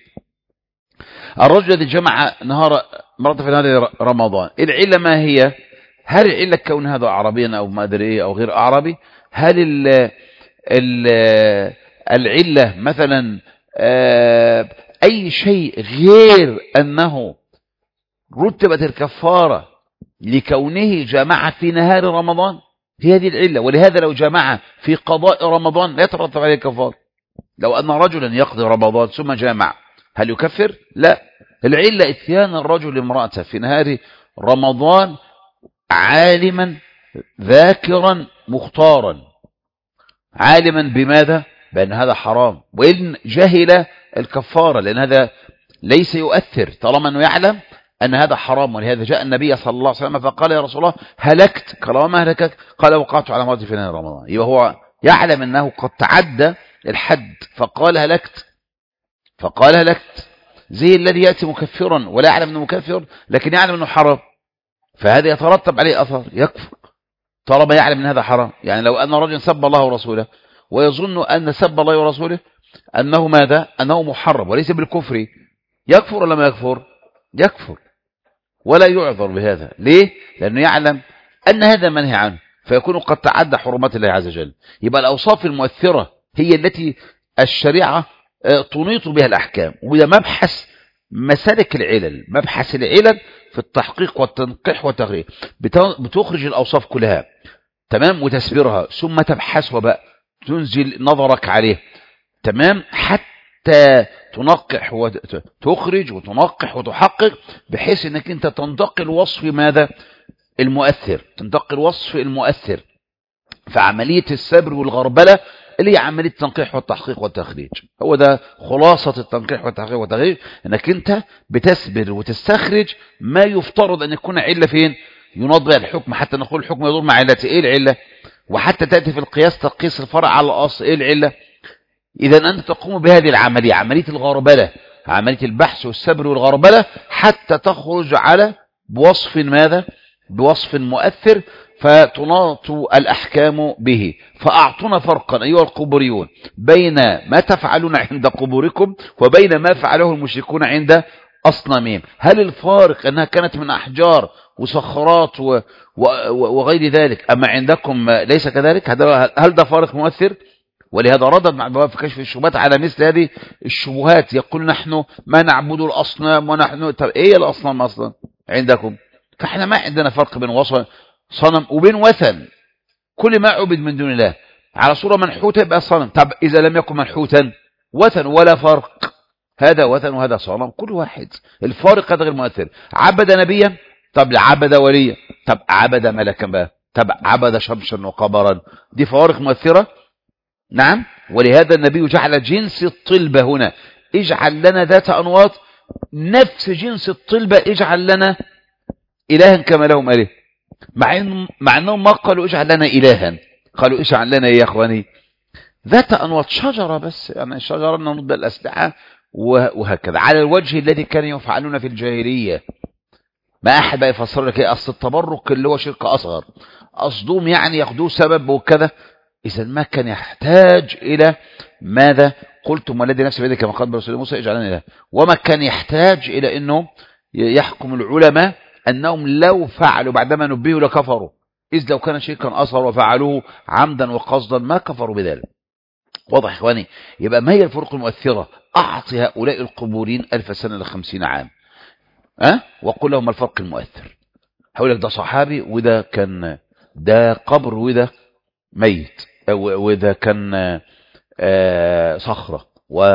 الرجل الذي جمع امرأته في نهار رمضان، العلة ما هي؟ هل العلة كون هذا عربيا أو ما أدري إيه أو غير عربي؟ هل العلة مثلا أي شيء غير أنه رتبت الكفارة لكونه جمع في نهار رمضان؟ هي هذه العلة. ولهذا لو جمع في قضاء رمضان لا يترتب عليه كفار. لو أن رجلا يقضي رمضان ثم جامع هل يكفر؟ لا. العلة اتيان الرجل امرأته في نهار رمضان عالما ذاكرا مختارا، عالما بماذا؟ بأن هذا حرام، وإن جهل الكفارة، لأن هذا ليس يؤثر طالما أنه يعلم أن هذا حرام. ولهذا جاء النبي صلى الله عليه وسلم فقال يا رسول الله هلكت. قال وما هلكك؟ قال وقعت على مرضي في نهار رمضان. يبقى هو يعلم أنه قد تعدى الحد فقال هلكت، فقال هلكت. زي الذي يأتي مكفرا ولا يعلم أنه مكفر لكن يعلم أنه حرام، فهذا يترتب عليه أثر، يكفر طالما يعلم أن هذا حرام. يعني لو أن رجل سب الله ورسوله ويظن أن سب الله ورسوله أنه ماذا؟ أنه محرم وليس بالكفر، يكفر ولا ما يكفر؟ يكفر ولا يعذر بهذا. ليه؟ لأنه يعلم أن هذا منهي عنه، فيكون قد تعدى حرمات الله عز وجل. يبقى الأوصاف المؤثرة هي التي الشريعة تنيط بها الأحكام. وده مبحث مسالك العلل، مبحث العلل في التحقيق والتنقيح والتغريب. بتخرج الأوصاف كلها تمام وتسبرها، ثم تبحثها بقى، تنزل نظرك عليه تمام حتى تنقح وتخرج وتنقح وتحقق، بحيث انك انت تنتقل وصف ماذا؟ المؤثر، تنتقل وصف المؤثر. فعملية السبر والغربلة اللي هي عملية التنقيح والتحقيق والتخريج. هو ده خلاصة التنقيح والتحقيق والتخريج، انك انت بتسبر وتستخرج ما يفترض ان يكون علة فين، يناط بها الحكم، حتى نقول الحكم يدور مع علته، ايه العلة؟ وحتى تأتي في القياس تقيس الفرع على الأصل، ايه العلة؟ إذا أنت تقوم بهذه العملية، عملية الغربلة، عملية البحث والسبر والغربلة، حتى تخرج على بوصف ماذا؟ بوصف مؤثر، فتناط الأحكام به. فأعطونا فرقا أيها القبوريون بين ما تفعلون عند قبوركم وبين ما فعله المشركون عند أصنامهم. هل الفارق أنها كانت من أحجار وصخرات وغير ذلك، أما عندكم ليس كذلك؟ هل ده فارق مؤثر؟ ولهذا ردد مع البواب في كشف الشبهات على مثل هذه الشبهات، يقول نحن ما نعبد الأصنام، ونحن طب ايه الأصنام أصلا عندكم؟ فاحنا ما عندنا فرق بين صنم وبين وثن. كل ما عبد من دون الله على صورة منحوتة يبقى صنم. طب إذا لم يكن منحوتا وثن، ولا فرق، هذا وثن وهذا صنم، كل واحد. الفارق هذا غير مؤثر. عبد نبيا، طب عبد وليا، طب عبد ملكا بقى، طب عبد شمسا وقمرا، دي فوارق مؤثرة؟ نعم. ولهذا النبي جعل جنس الطلبة هنا، اجعل لنا ذات أنواط، نفس جنس الطلبة اجعل لنا إلها كما لهم إله، مع أنهم ما قالوا اجعل لنا إلها، قالوا اجعل لنا يا أخواني ذات أنواط، شجرة بس، يعني شجرة نضد الأسلحة وهكذا، على الوجه الذي كانوا يفعلون في الجاهلية. ما أحد بقى يفسر لك ايه أصل التبرك اللي هو شرك أصغر، قصدهم يعني ياخدوه سبب وكذا. إذا ما كان يحتاج إلى ماذا قلتم والذي نفسي بيده كما قال برسول موسى اجعلنا إله، وما كان يحتاج إلى أنه يحكم العلماء أنهم لو فعلوا بعدما نبهوا لكفروا، إذ لو كان شركا أصغر وفعلوه عمدا وقصدا ما كفروا بذلك. واضح إخواني؟ يبقى ما هي الفروق المؤثرة؟ أعطي هؤلاء القبورين 1000 سنة ل50 عام، وقل لهم الفرق المؤثر. هقول لك ده صحابي وده كان ده قبر وده ميت، وإذا كان صخرة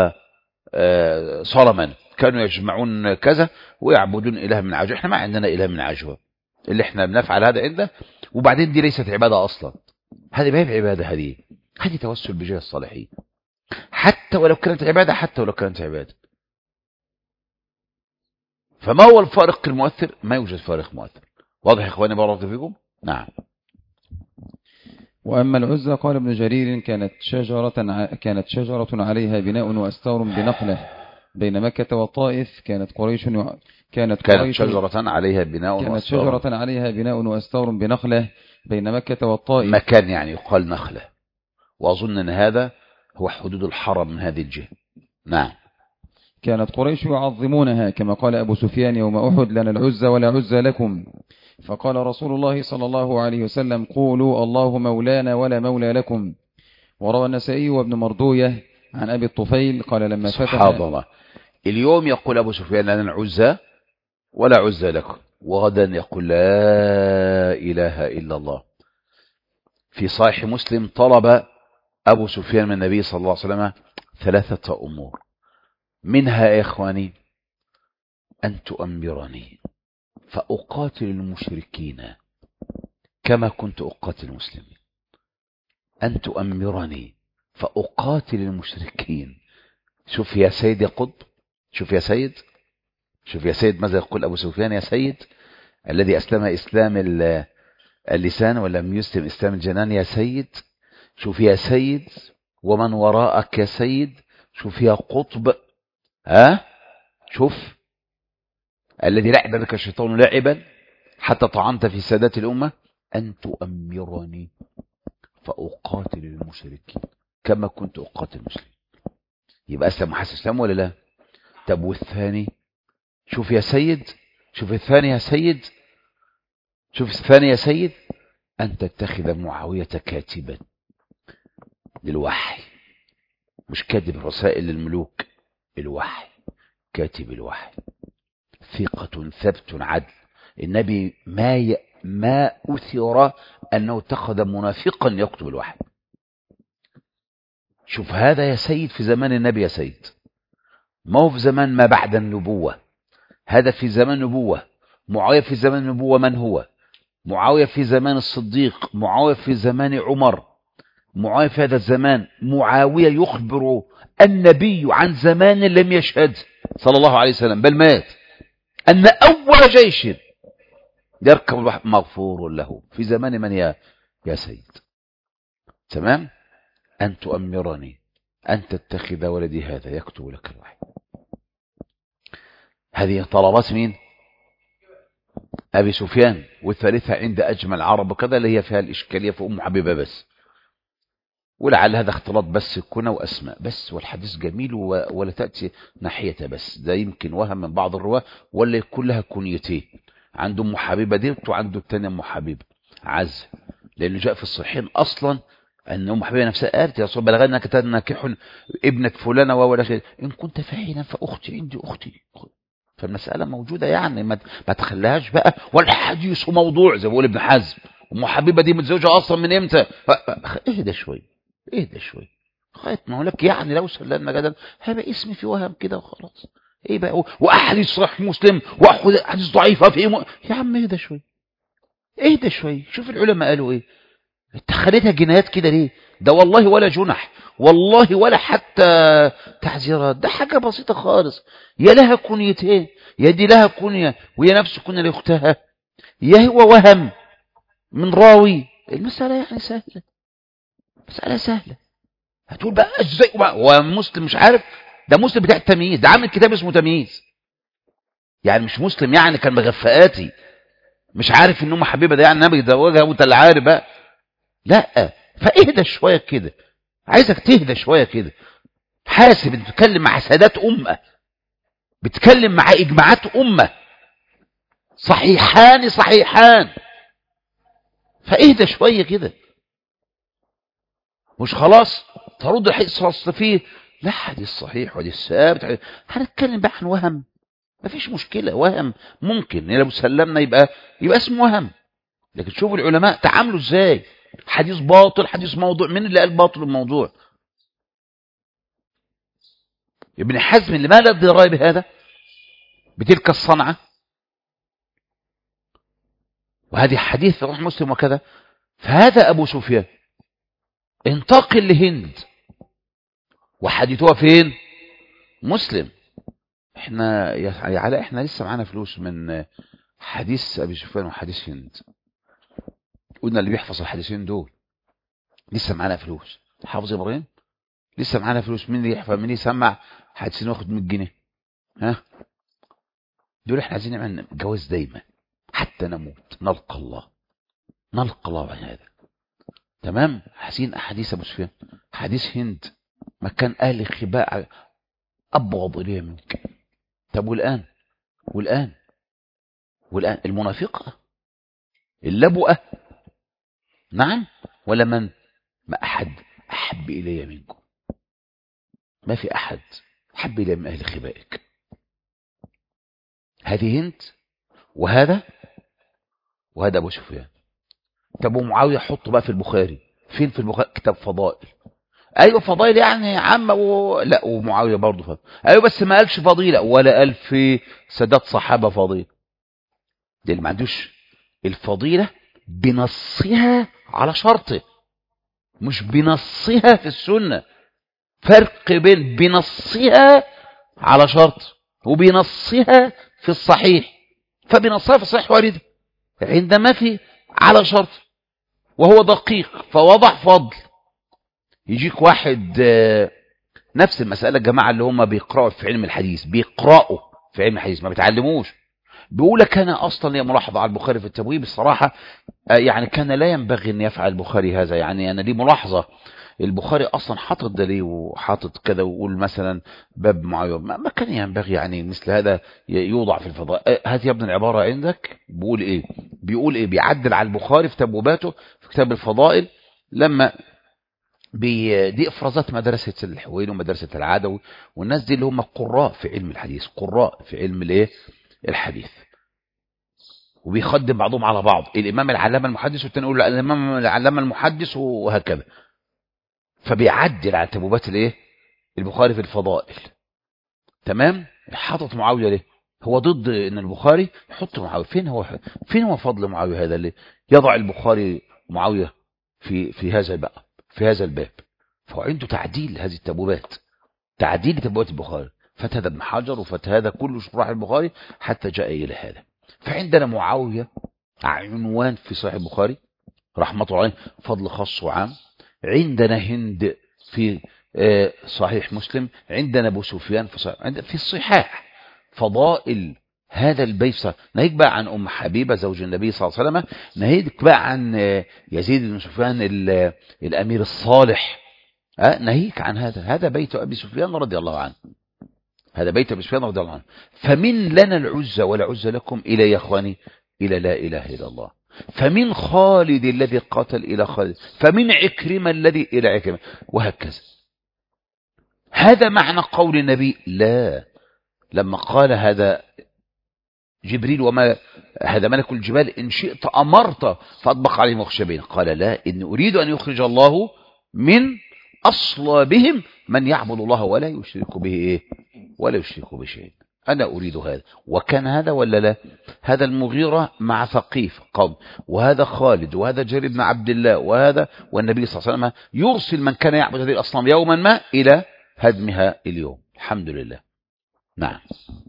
وصلما كانوا يجمعون كذا ويعبدون إله من عجوة. احنا ما عندنا إله من عجوة، اللي احنا بنفعل هذا عنده. وبعدين دي ليست عبادة أصلا، هذه ما هي عبادة، هذه توسل بجاه الصالحين، حتى ولو كانت عبادة، حتى ولو كانت عبادة. فما هو الفارق المؤثر؟ ما يوجد فارق مؤثر. واضح يا إخواني بارك الله فيكم؟ نعم. وأما العزى قال ابن جرير كانت شجرة عليها بناء وأستار بنخلة بين مكة والطائف. كانت شجرة عليها بناء وأستار بنخلة بين مكة والطائف. مكان يعني يقال نخلة، وأظن أن هذا هو حدود الحرم من هذه الجهة. نعم. كانت قريش يعظمونها كما قال أبو سفيان يوم أحد لنا العزى ولا عزى لكم. فقال رسول الله صلى الله عليه وسلم قولوا الله مولانا ولا مولى لكم. وروى النسائي وابن مردوية عن أبي الطفيل قال لما فتح سبحان الله، اليوم يقول أبو سفيان لنا العزى ولا عزى لكم، وغدا يقول لا إله إلا الله. في صحيح مسلم طلب أبو سفيان من النبي صلى الله عليه وسلم 3 أمور، منها يا إخواني أن تؤمرني فأقاتل المشركين كما كنت أقاتل المسلمين. أن تؤمرني فأقاتل المشركين. شوف يا سيد يا قطب، شوف يا سيد ماذا يقول أبو سفيان يا سيد الذي أسلم إسلام اللسان ولم يسلم إسلام الجنان. يا سيد، شوف يا سيد ومن وراءك يا سيد، شوف يا قطب، شوف الذي لعب بك الشيطان لعبا حتى طعنت في سادات الأمة. أن تؤمرني فأقاتل المشركين كما كنت أقاتل المسلمين. يبقى أسلم وحس إسلام ولا لا؟ طب والثاني؟ شوف يا سيد، شوف الثاني يا سيد، شوف الثاني يا سيد، أن تتخذ معاوية كاتبا للوحي، مش كاتب رسائل للملوك، الوحي، كاتب الوحي، ثقة ثبت عدل. النبي ما أثر أنه اتخذ منافقا يكتب الوحي. شوف هذا يا سيد في زمان النبي يا سيد، ما هو في زمان ما بعد النبوة، هذا في زمان نبوة. معاوية في زمان النبوة من هو؟ معاوية في زمان الصديق، معاوية في زمان عمر، معاوية في هذا الزمان، معاوية يخبر النبي عن زمان لم يشهد صلى الله عليه وسلم بل مات، أن أول جيش يركب البحر مغفور له في زمان من يا سيد. تمام. أن تؤمرني أن تتخذ ولدي هذا يكتب لك الوحي. هذه طلبات مين؟ أبي سفيان. والثالثة عند أجمل العرب وكذا، اللي هي فيها الإشكالية في أم حبيبة بس، ولعل هذا اختلاط بس كنى وأسماء بس، والحديث جميل ولا تأتي ناحيته بس. ده يمكن وهم من بعض الرواة، ولا يكون لها كنيتين، عنده أم حبيبة ديت وعنده الثانية أم حبيبة عز، لأنه جاء في الصحيحين أصلا أن أم حبيبة نفسها قالت يا رسول الله بلغنا أنك تنكح ابنة فلانة ولا خير، إن كنت فاعلا فأختي عندي أختي. فالمسألة موجودة يعني، ما تخليهاش بقى والحديث موضوع زي ما بيقول ابن حزم. أم حبيبة دي متزوجة أصلا من إمتى؟ اهدى شوي اهدى شوي. خايف ما هو لك يعني لو سلمنا جدل هيبقى اسمي في وهم كده وخلاص. ايه بقى واحاديث صحيح مسلم واحاديث ضعيفه في يا عم اهدى شوي اهدى شوي. شوف العلماء قالوا ايه. انت خليتها جنايات كده ليه؟ ده والله ولا جنح، والله ولا حتى تعزيرات، ده حاجه بسيطه خالص. يا لها كنيتين، يا دي لها كنيه وهي نفس كنيه لاختها، يا هو وهم من راوي. المساله يعني سهله، مساله سهله. هتقول بقى ازاي هو مسلم مش عارف؟ ده مسلم بتاع التمييز، ده عامل كتاب اسمه تمييز. يعني مش مسلم يعني كان مغفقاتي مش عارف ان ام حبيبه ده يعني النبي زوجها وانت اللي عارف بقى. لا، فاهدى شويه كده، عايزك تهدى شويه كده. حاسب، انت بتتكلم مع سادات امه، بتتكلم مع اجماعات امه، صحيحان صحيحان، فاهدى شويه كده. مش خلاص ترد الحديث فيه لا حديث صحيح ودي ثابت. هنتكلم بقى عن وهم، مفيش مشكله، وهم ممكن لو سلمنا يبقى اسمه وهم. لكن شوفوا العلماء تعاملوا ازاي. حديث باطل، حديث موضوع، مين اللي قال باطل الموضوع؟ ابن حزم اللي ما له درايه بهذا، بتلك الصنعه. وهذه حديث روح مسلم وكذا. فهذا ابو سفيان انتقل لهند، وحديثها فين؟ مسلم. احنا يا علاء احنا لسه معانا فلوس من حديث ابي سفيان وحديث هند. قلنا اللي بيحفظ الحديثين دول لسه معانا فلوس. حافظ ابراهيم لسه معانا فلوس. مين اللي يحفظ؟ مين يسمع حديثين واخد 100 جنيه؟ ها، دول احنا عايزين نعمل جواز دايما حتى نموت نلقى الله، نلقى الله بعد هذا. تمام. حسين احاديث ابو سفيان، حديث هند، مكان اهل خباء ابغض اليه منك. طب والان المنافقه اللبؤه، نعم، ولا من؟ ما احد احب الي منكم، ما في احد احب الي من اهل خبائك. هذه هند وهذا ابو سفيان. طب ومعاويه حطه بقى في البخاري، فين في البخاري؟ كتاب فضائل. ايوه فضائل يعني عامه لا، ومعاويه برضه فضل. ايوه بس ما قالش فضيله ولا قال في سادات صحابه فضيله. ده اللي ما عندوش الفضيله بنصها على شرطه، مش بنصها في السنه. فرق بين بنصها على شرط وبنصها في الصحيح. فبنصها في الصحيح وارده، عندما في على شرط وهو دقيق فوضع فضل. يجيك واحد نفس المسألة، الجماعة اللي هم بيقرأوا في علم الحديث، بيقرأوا في علم الحديث ما بيتعلموش، بيقول لك أنا أصلا لي ملاحظة على البخاري في التبويب الصراحة، يعني كان لا ينبغي أن يفعل البخاري هذا. يعني أنا لي ملاحظة، البخاري أصلا حاطط دليل وحاطط كذا، ويقول مثلا باب معاوية، ما كان ينبغي يعني مثل هذا يوضع في الفضاء. هات يا ابن العبارة عندك. بيقول إيه بيعدل على البخاري في تبويباته في كتاب الفضائل، لما دي افرازات مدرسه الحويني ومدرسه العدوي والناس دي اللي هم قراء في علم الحديث، قراء في علم الايه الحديث، وبيخدم بعضهم على بعض. الامام العلامه المحدث والثاني يقول الامام العلامه المحدث وهكذا. فبيعدل على تبويبات الايه البخاري في الفضائل. تمام. حاطط معاويه ليه؟ هو ضد ان البخاري يحط معاويه. فين هو فضل معاويه هذا اللي يضع البخاري معاويه في هذا بقى في هذا الباب، فهو عنده تعديل هذه التبويبات، تعديل تبويبات البخاري، فتهذا ابن حجر وفتهذا كل شراح البخاري حتى جاء إلى هذا. فعندنا معاوية عنوان في صحيح البخاري رحمة الله عليه فضل خاص وعام، عندنا هند في صحيح مسلم، عندنا أبو سفيان في الصحاح فضائل هذا البيت. ناهيك بقى عن أم حبيبة زوج النبي صلى الله عليه وسلم، ناهيك بقى عن يزيد بن سفيان الأمير الصالح، ناهيك عن هذا بيت أبي سفيان رضي الله عنه، هذا بيت أبي سفيان رضي الله عنه. فمن لنا العزة ولا عزة لكم إلى يا إخواني إلى لا إله إلا الله. فمن خالد الذي قاتل إلى خالد، فمن عكرمة الذي إلى عكرمة، وهكذا. هذا معنى قول النبي لا، لما قال هذا جبريل وما هذا ملك الجبال إن شئت أمرت فأطبق عليهم وخشبين، قال لا، إن أريد أن يخرج الله من أصلابهم من يعبد الله ولا يشرك به إيه ولا يشرك بشيء. أنا أريد هذا. وكان هذا ولا لا؟ هذا المغيرة مع ثقيف قوم، وهذا خالد، وهذا جرير بن عبد الله، وهذا والنبي صلى الله عليه وسلم يرسل من كان يعبد هذه الأصنام يوما ما إلى هدمها اليوم. الحمد لله. نعم.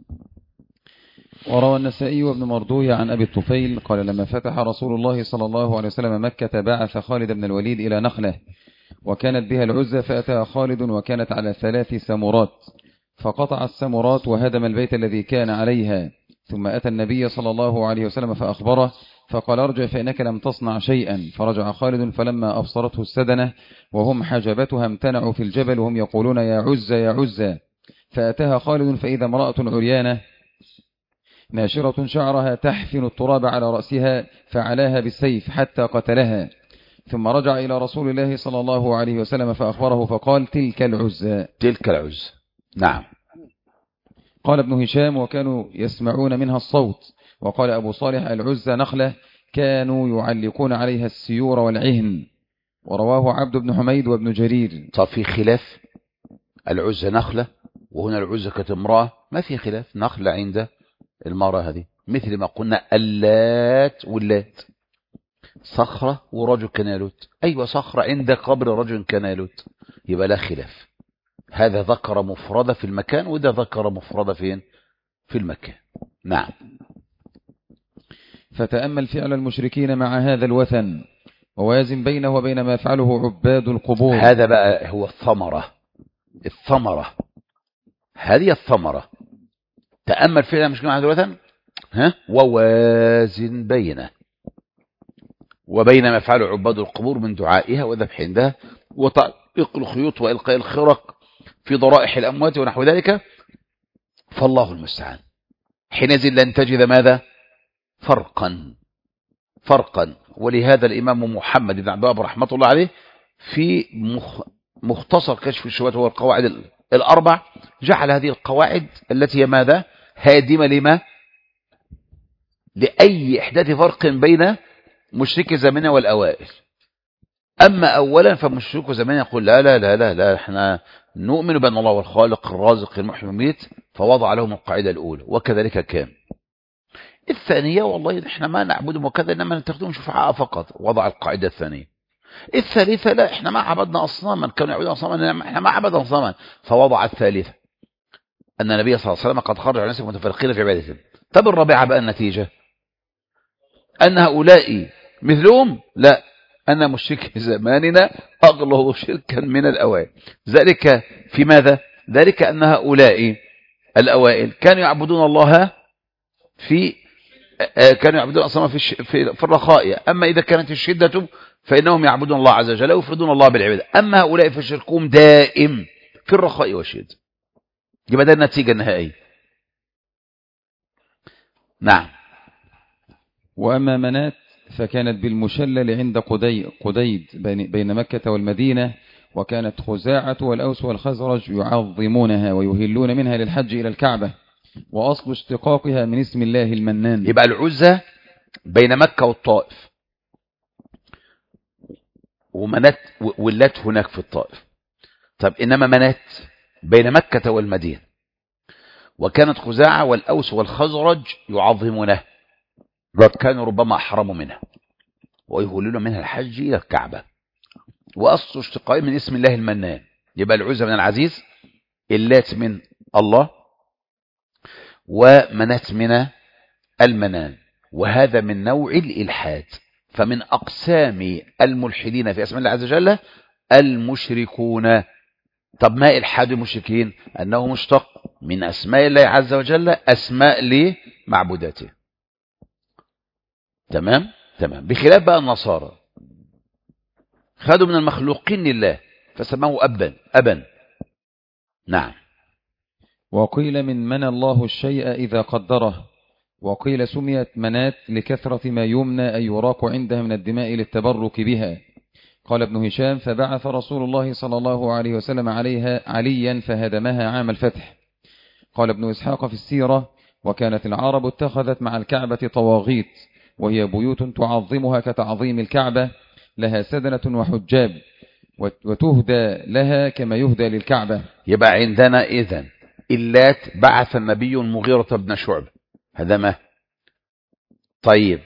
وروى النسائي وابن مردوية عن أبي الطفيل قال لما فتح رسول الله صلى الله عليه وسلم مكة بعث خالد بن الوليد إلى نخلة وكانت بها العزة، فأتى خالد وكانت على 3 سمرات، فقطع السمرات وهدم البيت الذي كان عليها، ثم أتى النبي صلى الله عليه وسلم فأخبره، فقال ارجع فإنك لم تصنع شيئا. فرجع خالد فلما أبصرته السدنة وهم حجبتها امتنعوا في الجبل وهم يقولون يا عزة يا عزة، فأتاها خالد فإذا امرأة عريانة ناشرة شعرها تحفن التراب على رأسها فعلاها بالسيف حتى قتلها، ثم رجع إلى رسول الله صلى الله عليه وسلم فأخبره فقال تلك العزة. تلك العزة. نعم. قال ابن هشام وكانوا يسمعون منها الصوت. وقال أبو صالح العزة نخلة كانوا يعلقون عليها السيور والعهن. ورواه عبد بن حميد وابن جرير. طب في خلاف؟ العزة نخلة وهنا العزة كانت امرأة، ما في خلاف، نخلة عند المرأة هذه مثل ما قلنا اللات واللات، صخرة ورجل كان يلوت، أيوة صخرة عند قبر رجل كان يلوت، يبقى لا خلاف. هذا ذكر مفردة في المكان وده ذكر مفردة فين؟ في المكان. نعم. فتأمل فعل المشركين مع هذا الوثن ووازن بينه وبين ما يفعله عباد القبور. هذا بقى هو الثمرة هذه الثمرة. تأمل فعل المشركين مع هذا الوثن ووازن بينه وبين ما يفعله عباد القبور من دعائها وذبح عندها وتعليق الخيوط وإلقاء الخرق في ضرائح الأموات ونحو ذلك، فالله المستعان. حينئذ لن تجد ماذا؟ فرقا. ولهذا الإمام محمد بن عبد الوهاب رحمة الله عليه في مختصر كشف الشبهات هو القواعد الأربع جعل هذه القواعد التي هي ماذا؟ هادمة لما؟ لأي إحداث فرق بين مشرك زمانه والأوائل. أما أولا فمشرك زمان يقول لا لا لا لا لا احنا نؤمن بأن الله هو الخالق الرازق المحيي المميت، فوضع لهم القاعدة الأولى وكذلك كان. الثانية والله احنا ما نعبدهم وكذا إنما نتخذهم شفعاء فقط، وضع القاعدة الثانية. الثالثة لا احنا ما عبدنا أصناما، كانوا يعبدون أصناما احنا ما عبدنا أصناما، فوضع الثالثة أن النبي صلى الله عليه وسلم قد خرج على الناس متفرقين في عبادتهم. طب الرابعة بقى النتيجة أن هؤلاء مثلهم؟ لا، أن مشرك زماننا أغلظ شركا من الأوائل. ذلك في ماذا؟ ذلك أن هؤلاء الأوائل كانوا يعبدون الله كانوا يعبدون أصلا في الرخاء، أما إذا كانت الشدة فإنهم يعبدون الله عز وجل ويفردون الله بالعبادة. أما هؤلاء فشركهم دائم في الرخاء والشدة. يبقى ده النتيجة النهائية. نعم. وأما منات فكانت بالمشلل عند قديد بين مكة والمدينة، وكانت خزاعة والأوس والخزرج يعظمونها ويهلون منها للحج إلى الكعبة، وأصل اشتقاقها من اسم الله المنان. يبقى العزة بين مكة والطائف، ومنات واللات هناك في الطائف. طب إنما منات بين مكة والمدينة، وكانت خزاعة والأوس والخزرج يعظمونها، كانوا ربما أحرموا منها ويهلون منها الحج إلى الكعبة، وأصل اشتقائه من اسم الله المنان. يبقى العزى من العزيز، اللات من الله، ومنات من المنان. وهذا من نوع الإلحاد. فمن أقسام الملحدين في أسماء الله عز وجل المشركون. طب ما إلحاد المشركين؟ أنه مشتق من أسماء الله عز وجل أسماء لمعبوداته. تمام؟ تمام. بخلاف بقى النصارى، خدوا من المخلوقين لله فسموه أبا. نعم. وقيل من منى الله الشيء إذا قدره، وقيل سميت منات لكثرة ما يمنى أي يراق عندها من الدماء للتبرك بها. قال ابن هشام: فبعث رسول الله صلى الله عليه وسلم عليها عليا فهدمها عام الفتح. قال ابن إسحاق في السيرة: وكانت العرب اتخذت مع الكعبة طواغيت، وهي بيوت تعظمها كتعظيم الكعبة، لها سدنة وحجاب، وتهدى لها كما يهدى للكعبة. يبقى عندنا إذن اللات بعث النبي المغيرة بن شعبة هدمه. طيب،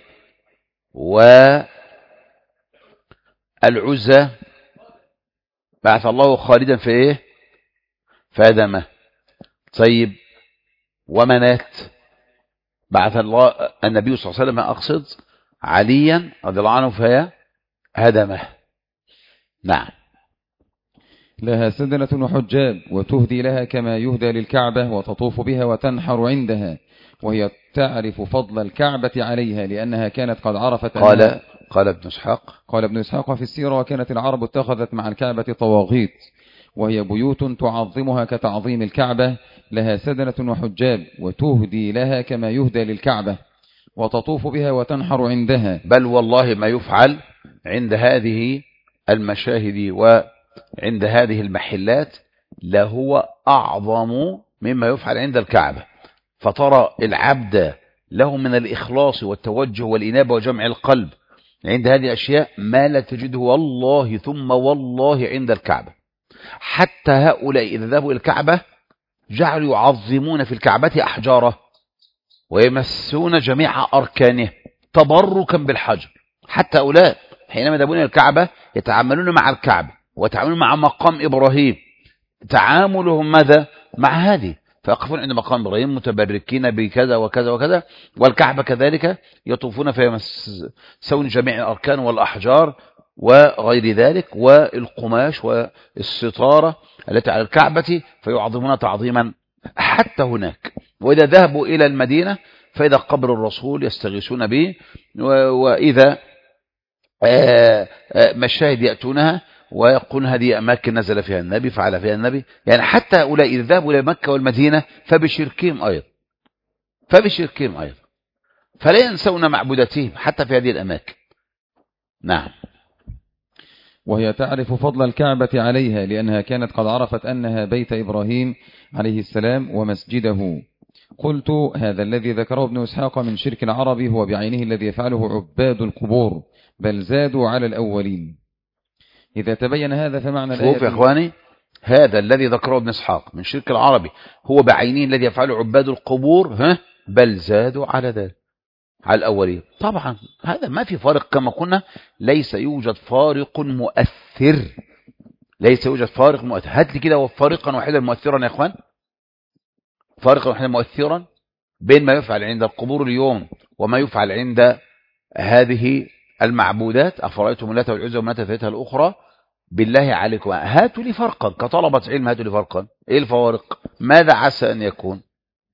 والعزى بعث الله خالدا في ايه؟ فهدمه. طيب، ومنات بعث الله النبي صلى الله عليه وسلم أقصد عليا رضي الله عنه فهي هدمه. نعم. لها سدنة وحجاب، وتهدي لها كما يهدى للكعبة، وتطوف بها وتنحر عندها، وهي تعرف فضل الكعبة عليها لأنها كانت قد عرفت. قال ابن إسحاق في السيرة: وكانت العرب اتخذت مع الكعبة طواغيت، وهي بيوت تعظمها كتعظيم الكعبة، لها سدنة وحجاب، وتهدي لها كما يهدى للكعبة، وتطوف بها وتنحر عندها. بل والله ما يفعل عند هذه المشاهد وعند هذه المحلات لهو أعظم مما يفعل عند الكعبة. فترى العبد له من الإخلاص والتوجه والإنابة وجمع القلب عند هذه الأشياء ما لا تجده والله ثم والله عند الكعبة. حتى هؤلاء إذا ذهبوا إلى الكعبة جعلوا يعظمون في الكعبة أحجاره ويمسون جميع أركانه تبركا بالحجر. حتى هؤلاء حينما يذهبون إلى الكعبة يتعاملون مع الكعبة ويتعاملون مع مقام إبراهيم، تعاملهم ماذا؟ مع هذه، فيقفون عند مقام إبراهيم متبركين بكذا وكذا وكذا، والكعبة كذلك يطوفون فيمسون جميع الأركان والأحجار وغير ذلك والقماش والستارة التي على الكعبة فيعظمون تعظيما حتى هناك. وإذا ذهبوا إلى المدينة فإذا قبر الرسول يستغيثون به، وإذا مشاهد يأتونها ويقولون هذه أماكن نزل فيها النبي فعل فيها النبي. يعني حتى هؤلاء إذا ذهبوا إلى مكة والمدينة فبشركهم أيضا فلا ينسون معبوداتهم حتى في هذه الأماكن. نعم. وهي تعرف فضل الكعبة عليها لأنها كانت قد عرفت أنها بيت إبراهيم عليه السلام ومسجده. قلت: هذا الذي ذكره ابن إسحاق من شرك العرب هو بعينه الذي يفعله عباد القبور، بل زادوا على الأولين. إذا تبين هذا فمعنى الآية. شوف يا إخواني، هذا الذي ذكره ابن إسحاق من شرك العربي هو بعينه الذي يفعله عباد القبور، بل زادوا على ذلك على الأولين. طبعا هذا ما في فارق كما قلنا، ليس يوجد فارق مؤثر. هات لي كده فارقا واحدا مؤثرا يا إخوان، فارقا واحدا مؤثرا بين ما يفعل عند القبور اليوم وما يفعل عند هذه المعبودات. أفرأيتم اللات والعزى ومناة الثالثة الأخرى، بالله عليكم هاتوا لي فرقا كطلبة علم، هاتوا لي فرقا. إيه الفوارق؟ ماذا عسى أن يكون؟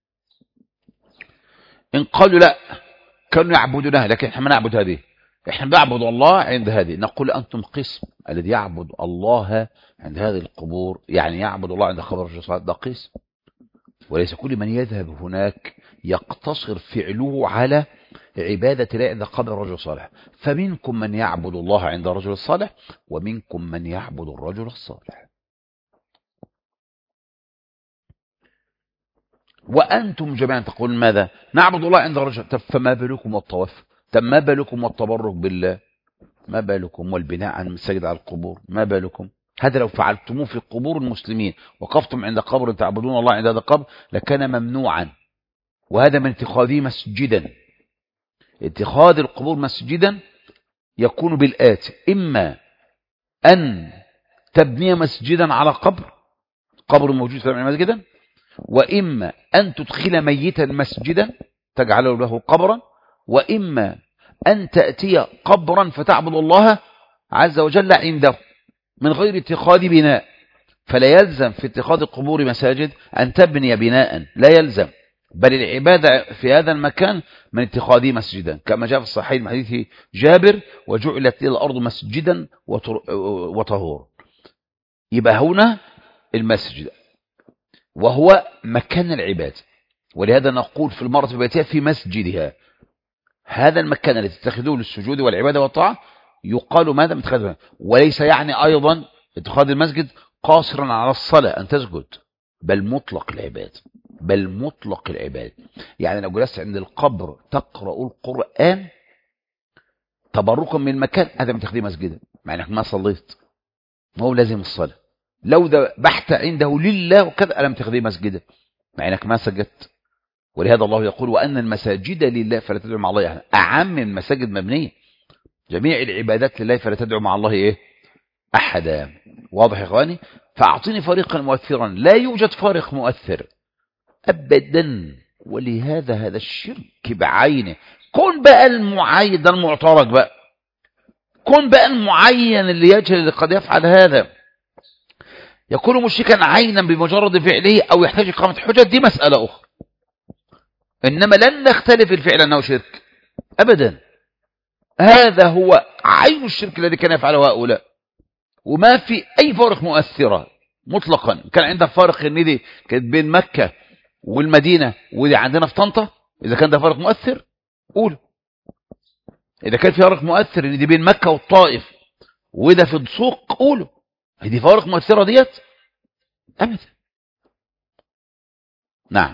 إن قالوا لا كانوا يعبدونها لكن احنا ما نعبد هذه، احنا بنعبد الله عند هذه، نقول أنتم قسم. الذي يعبد الله عند هذه القبور يعني يعبد الله عند قبر الرسول صلى الله عليه وسلم، ده قسم. وليس كل من يذهب هناك يقتصر فعله على عبادة الله عند قبر الرجل الصالح. فمنكم من يعبد الله عند الرجل الصالح ومنكم من يعبد الرجل الصالح. وأنتم جميعا تقولون ماذا؟ نعبد الله عند الرجل. طب فما بالكم والطواف؟ طب ما بالكم والتبرك بالله؟ ما بالكم والبناء عن المساجد على القبور؟ ما بالكم؟ هذا لو فعلتموه في قبور المسلمين وقفتم عند قبر تعبدون الله عند هذا القبر لكان ممنوعا. وهذا من اتخاذه مسجدا. اتخاذ القبور مسجدا يكون بالآتي: إما أن تبني مسجدا على قبر موجود في مسجدا، وإما أن تدخل ميتا مسجدا تجعله له قبرا، وإما أن تأتي قبرا فتعبد الله عز وجل عنده من غير اتخاذ بناء. فلا يلزم في اتخاذ القبور مساجد أن تبني بناء، لا يلزم، بل العبادة في هذا المكان من اتخاذه مسجدا، كما جاء في الصحيح من حديث جابر: وجعلت لي الأرض مسجدا وطهور. يبقى هنا المسجد وهو مكان العبادة، ولهذا نقول في المرأة في بيتها في مسجدها. هذا المكان الذي تتخذوه للسجود والعبادة والطاعة يقال ماذا متخذه، وليس يعني أيضا اتخاذ المسجد قاصرا على الصلاة أن تسجد، بل مطلق العبادة، بل مطلق العبادة. يعني لو جلست عند القبر تقرأ القرآن تبركا من المكان، هذا متخذه مسجدا، مع انك ما صليت، ما هو لازم الصلاة. لو ذبحت عنده لله وكذا ألم تخذه مسجدا، مع انك ما سجدت. ولهذا الله يقول: وأن المساجد لله فلا تدعوا مع الله أحدا. أعم من المساجد مبنية، جميع العبادات لله فلا تدعوا مع الله إيه؟ أحدا. واضح يا إخواني؟ فأعطيني فريقا مؤثرا، لا يوجد فارق مؤثر أبدا. ولهذا هذا الشرك بعينه. كن بقى المعين ده المعترك بقى، كن بقى المعين اللي يجهل اللي قد يفعل هذا يكون مشركا عينا بمجرد فعله أو يحتاج إقامة حجة، دي مسألة أخرى. إنما لن نختلف الفعل أنه شرك أبدا. هذا هو عين الشرك الذي كان يفعله هؤلاء، وما في أي فارق مؤثرة مطلقا. كان عندها فارق إن دي كانت بين مكة والمدينة ودي عندنا في طنطا، إذا كان ده فارق مؤثر قول. إذا كان في فارق مؤثر إن دي بين مكة والطائف وده في السوق قوله. دي فارق مؤثرة ديت أبدا. نعم.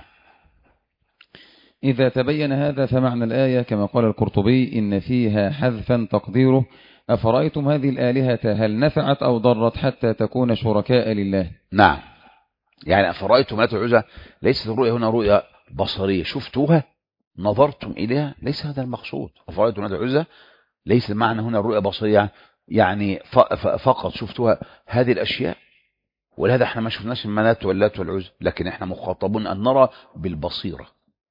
إذا تبين هذا فمعنى الآية كما قال القرطبي: إن فيها حذفا تقديره: أفرأيتم هذه الآلهة هل نفعت أو ضرت حتى تكون شركاء لله. نعم، يعني أفرأيتم آلهة العزى، ليست الرؤية هنا رؤية بصرية شفتوها نظرتم إليها، ليس هذا المقصود. أفرأيتم آلهة العزى ليس المعنى هنا الرؤية بصرية يعني فقط شفتوها هذه الأشياء. ولهذا احنا ما شفناش المنات واللات والعزى، لكن احنا مخاطبون أن نرى بالبصيرة.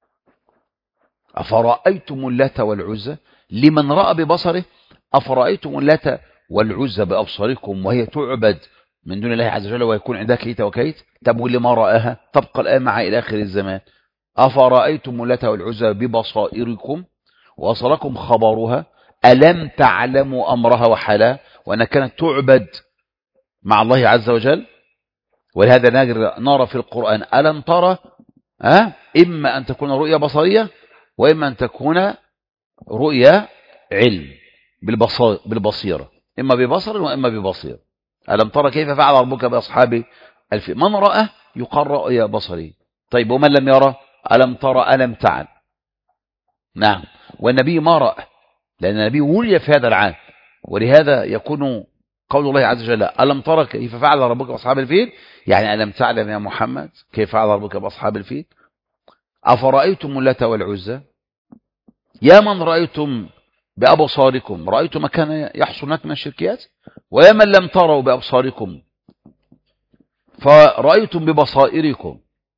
أفرأيتم اللات والعزى لمن رأى ببصره، أفرأيتم اللات والعزى بأبصاركم وهي تعبد من دون الله عز وجل ويكون عندها كيت وكيت. طب واللي ما رآها تبقى الآن مع إلى آخر الزمان. أفرأيتم اللات والعزى ببصائركم وصلكم خبرها ألم تعلموا أمرها وحالها، وأنها كانت تعبد مع الله عز وجل. ولهذا نرى في القرآن ألم ترى، إما أن تكون رؤية بصرية وإما أن تكون رؤية علم بالبصيرة، إما ببصر وإما ببصير. ألم ترى كيف فعل ربك بأصحاب الفيل. من رأى يقال رؤية بصرية. طيب ومن لم يرى ألم ترى ألم تعلم. نعم. والنبي ما رأى لأن النبي ولي في هذا العام، ولهذا يكون قول الله عز وجل ألم ترى كيف فعل ربك بأصحاب الفيل، يعني ألم تعلم يا محمد كيف فعل ربك بأصحاب الفيل. أفرأيتم اللات والعزى يا من رأيتم بأبصاركم، رأيتم ما كان يحصل هناك من الشركيات، ويا من لم تروا بأبصاركم فرأيتم ببصائركم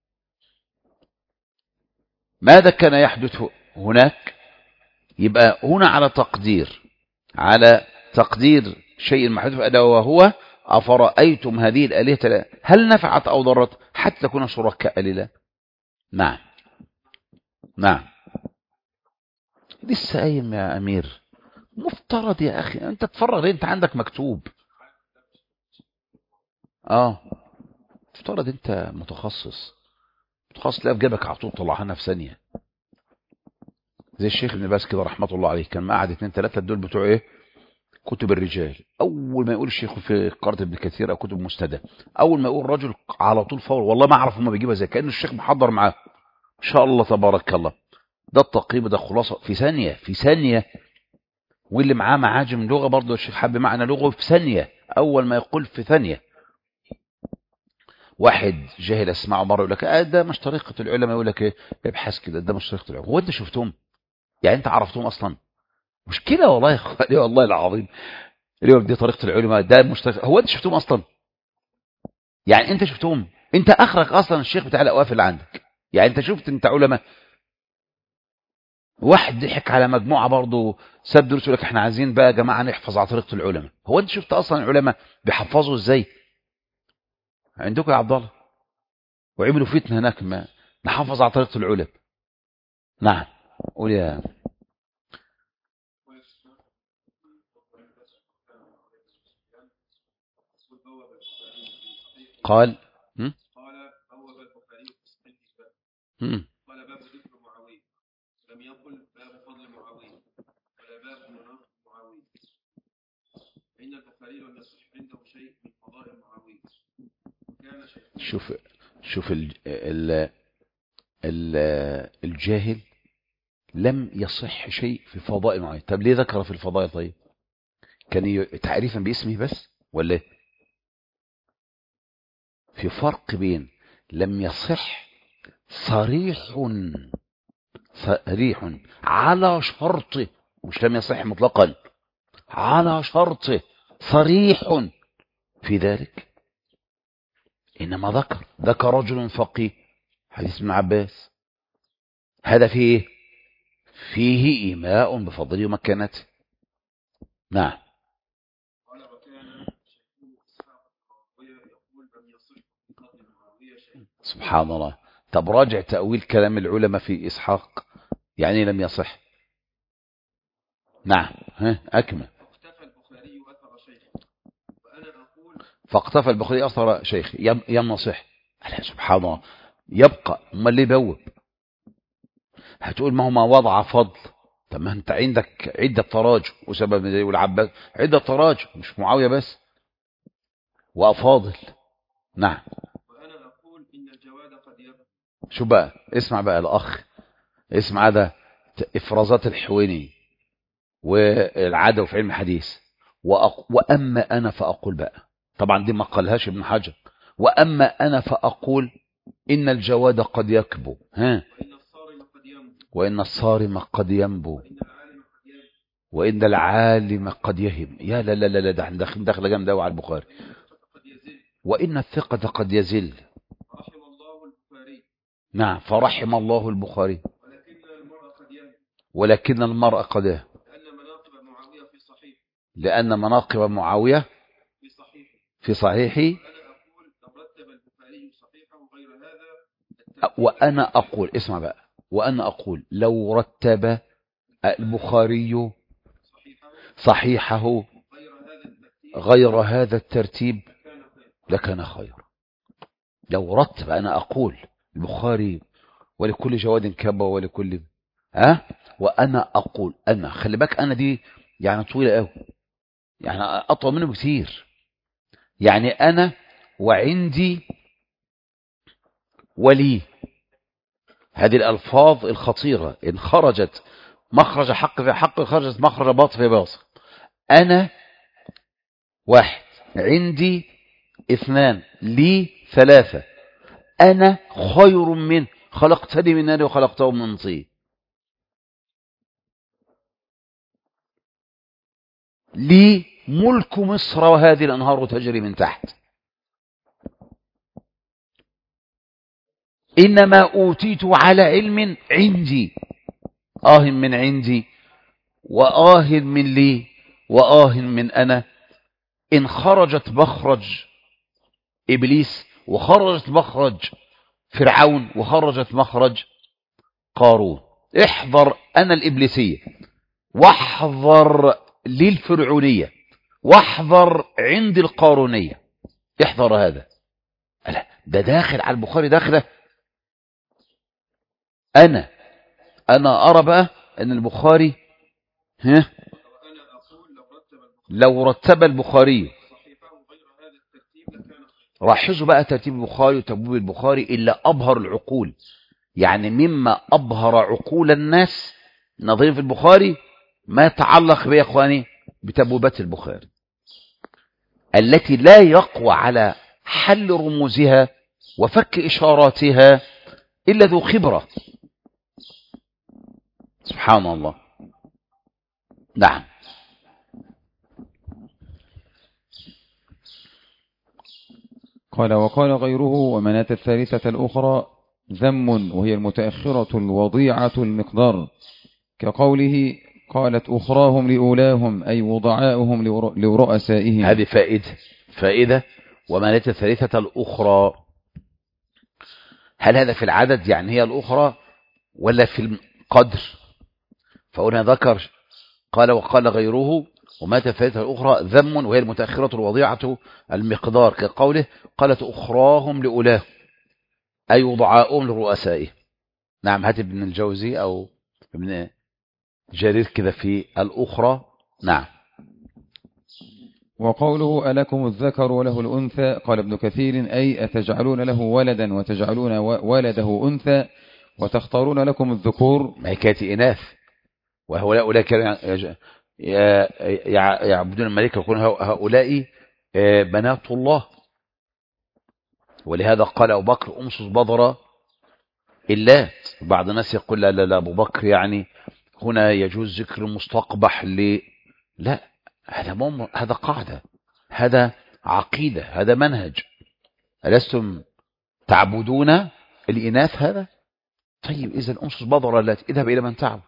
ماذا كان يحدث هناك. يبقى هنا على تقدير شيء محدث ألا وهو أفرأيتم هذه الآلهة هل نفعت أو ضرت حتى تكون شركاء لله. نعم نعم. لسه قايم يا أمير، مفترض يا أخي أنت تفرغ ليه، أنت عندك مكتوب. مفترض أنت متخصص تلاقي في جيبك على طول طلعها لنا في ثانية، زي الشيخ ابن باز كده رحمة الله عليه، كان معهد 2 3 دول بتوع ايه كتب الرجال. اول ما يقول الشيخ في قارة ابن كثير او كتب مستدى، اول ما يقول رجل على طول فور، والله ما اعرف هم بيجيبها زي كأنه الشيخ محضر معاه ان شاء الله تبارك الله. ده التقييم، ده خلاصة في ثانية. واللي معاه معاجم لغة برضه الشيخ حب معنى لغة في ثانية، اول ما يقول في ثانية. واحد جاهل اسمعه مرة يقول لك ده مش طريقة العلماء، يقول لك ايه ابحث كده، ده مش طريقة العلماء. هو انت شفتهم؟ يعني انت عرفتهم اصلا؟ مشكلة والله يا اخواني والله العظيم. اللي يقول دي طريقة العلماء، ده مشترك. هو انت شفتهم اصلا؟ يعني انت شفتهم؟ انت اخرك اصلا الشيخ بتاع الاوقاف اللي عندك. يعني انت شفت انت علماء؟ واحد ضحك على مجموعة برضه ساب دروس يقول لك احنا عايزين بقى يا جماعة نحفظ على طريقة العلماء. هو انت شفت اصلا العلماء بيحفظوا ازاي عندكم يا عبد الله؟ وعملوا فتنة هناك، ما نحافظ على طريقة العلماء. نعم قول يا قال قال بوب البخاري في صحيح هم. قال باب ذكر معاوية، لم يقل باب فضل معاوية ولا باب مناقب معاوية، فإن البخاري لم يصح عنده شيء من فضائل معاوية وكان شيخ. شوف ال الجاهل لم يصح شيء في فضائل معاوية. طب ليه ذكر في الفضائل؟ طيب كان تعريفا باسمه بس ولا ايه؟ في فرق بين لم يصح صريح على شرطه، مش لم يصح مطلقا، على شرطه صريح في ذلك. إنما ذكر رجل فقيه، حديث ابن عباس، هذا فيه إيه؟ فيه إيماء بفضله ومكانته. نعم. قال وكان شيخه إسحاق يقول لم يصح في فضل معاوية شيء. سبحان الله. طب راجع تأويل كلام العلماء في إسحاق، يعني لم يصح. نعم أكمل. فاقتفى البخاري أثر شيخه وأنا أقول فاقتفى البخاري أثر شيخ ينصح. سبحان الله. يبقى امال ليه بوب؟ هتقول ما هو ما وضع فضل. طب ما انت عندك عدة تراجم، وسبب زي والعباس عدة تراجم، مش معاوية بس وأفاضل. نعم. وأنا أقول إن الجواد قد يبقى. شو بقى؟ اسمع بقى الأخ، اسمع ده إفرازات الحويني والعادة في علم الحديث. وأما أنا فأقول بقى، طبعا دي ما قالهاش ابن حجر. وأما أنا فأقول إن الجواد قد يكبو وإن الصارم قد ينبو وإن العالم قد يهم. يا لا لا لا، ده دخل جامد قوي على البخاري. وإن الثقة قد يزل. نعم. فرحم الله البخاري. ولكن المرء قد يهم. لأن مناقب معاوية في صحيحه. وأنا أقول، اسمع بقى، وأنا أقول لو رتب البخاري صحيحه غير هذا الترتيب لكان خير. لو رتب، أنا أقول البخاري ولكل جواد كبوة ولكل وأنا أقول، أنا خلي بالك، أنا دي يعني طويلة قوي، يعني أطول منه بكثير. يعني أنا وعندي ولي، هذه الألفاظ الخطيرة إن خرجت مخرج حق في حق، خرجت مخرج باطل في باطل. أنا واحد، عندي اثنان، لي ثلاثة. أنا خير من خلقتني من نار وخلقته من طين. لي ملك مصر وهذه الأنهار تجري من تحت. إنما أوتيت على علم عندي. من عندي، من لي، من أنا. إن خرجت مخرج إبليس، وخرجت مخرج فرعون، وخرجت مخرج قارون. احذر أنا الإبليسية، واحذر للفرعونية، واحذر عند القارونية. احذر هذا. ده داخل على البخاري داخله. أنا أرى بقى أن البخاري لو رتب البخاري، لاحظوا بقى ترتيب البخاري وتبويب البخاري إلا أبهر العقول. يعني مما أبهر عقول الناس نظير في البخاري ما يتعلق بي يا أخواني بتبويبات البخاري التي لا يقوى على حل رموزها وفك إشاراتها إلا ذو خبرة. سبحان الله. نعم. قال وقال غيره ومناة الثالثة الأخرى ذم وهي المتأخرة الوضيعة المقدار، كقوله قالت أخراهم لأولاهم أي وضعاؤهم لرؤسائهم. هذه فائدة ومناة الثالثة الأخرى، هل هذا في العدد يعني هي الأخرى ولا في القدر؟ فهنا ذكر قال وقال غيره ومات الثالثة الأخرى ذم وهي المتأخرة الوضيعة المقدار، كقوله قالت أخراهم لأولاه أي وضعاؤهم لرؤسائهم. نعم، هات ابن الجوزي أو ابن جرير كذا في الأخرى. نعم. وقوله ألكم الذكر وله الأنثى، قال ابن كثير أي أتجعلون له ولدا وتجعلون ولده أنثى وتختارون لكم الذكور. ما هي كانت إناث، وهؤلاء كانوا يعبدون الملائكة ويكون هؤلاء بنات الله. ولهذا قال أبو بكر أمسس بضر اللات. بعض الناس يقول لا لا لا أبو بكر يعني هنا يجوز ذكر مستقبح لا، هذا قاعدة، هذا عقيدة، هذا منهج. ألستم تعبدون الإناث؟ هذا طيب إذا أمسس بضر اللات، اذهب إلى من تعبد.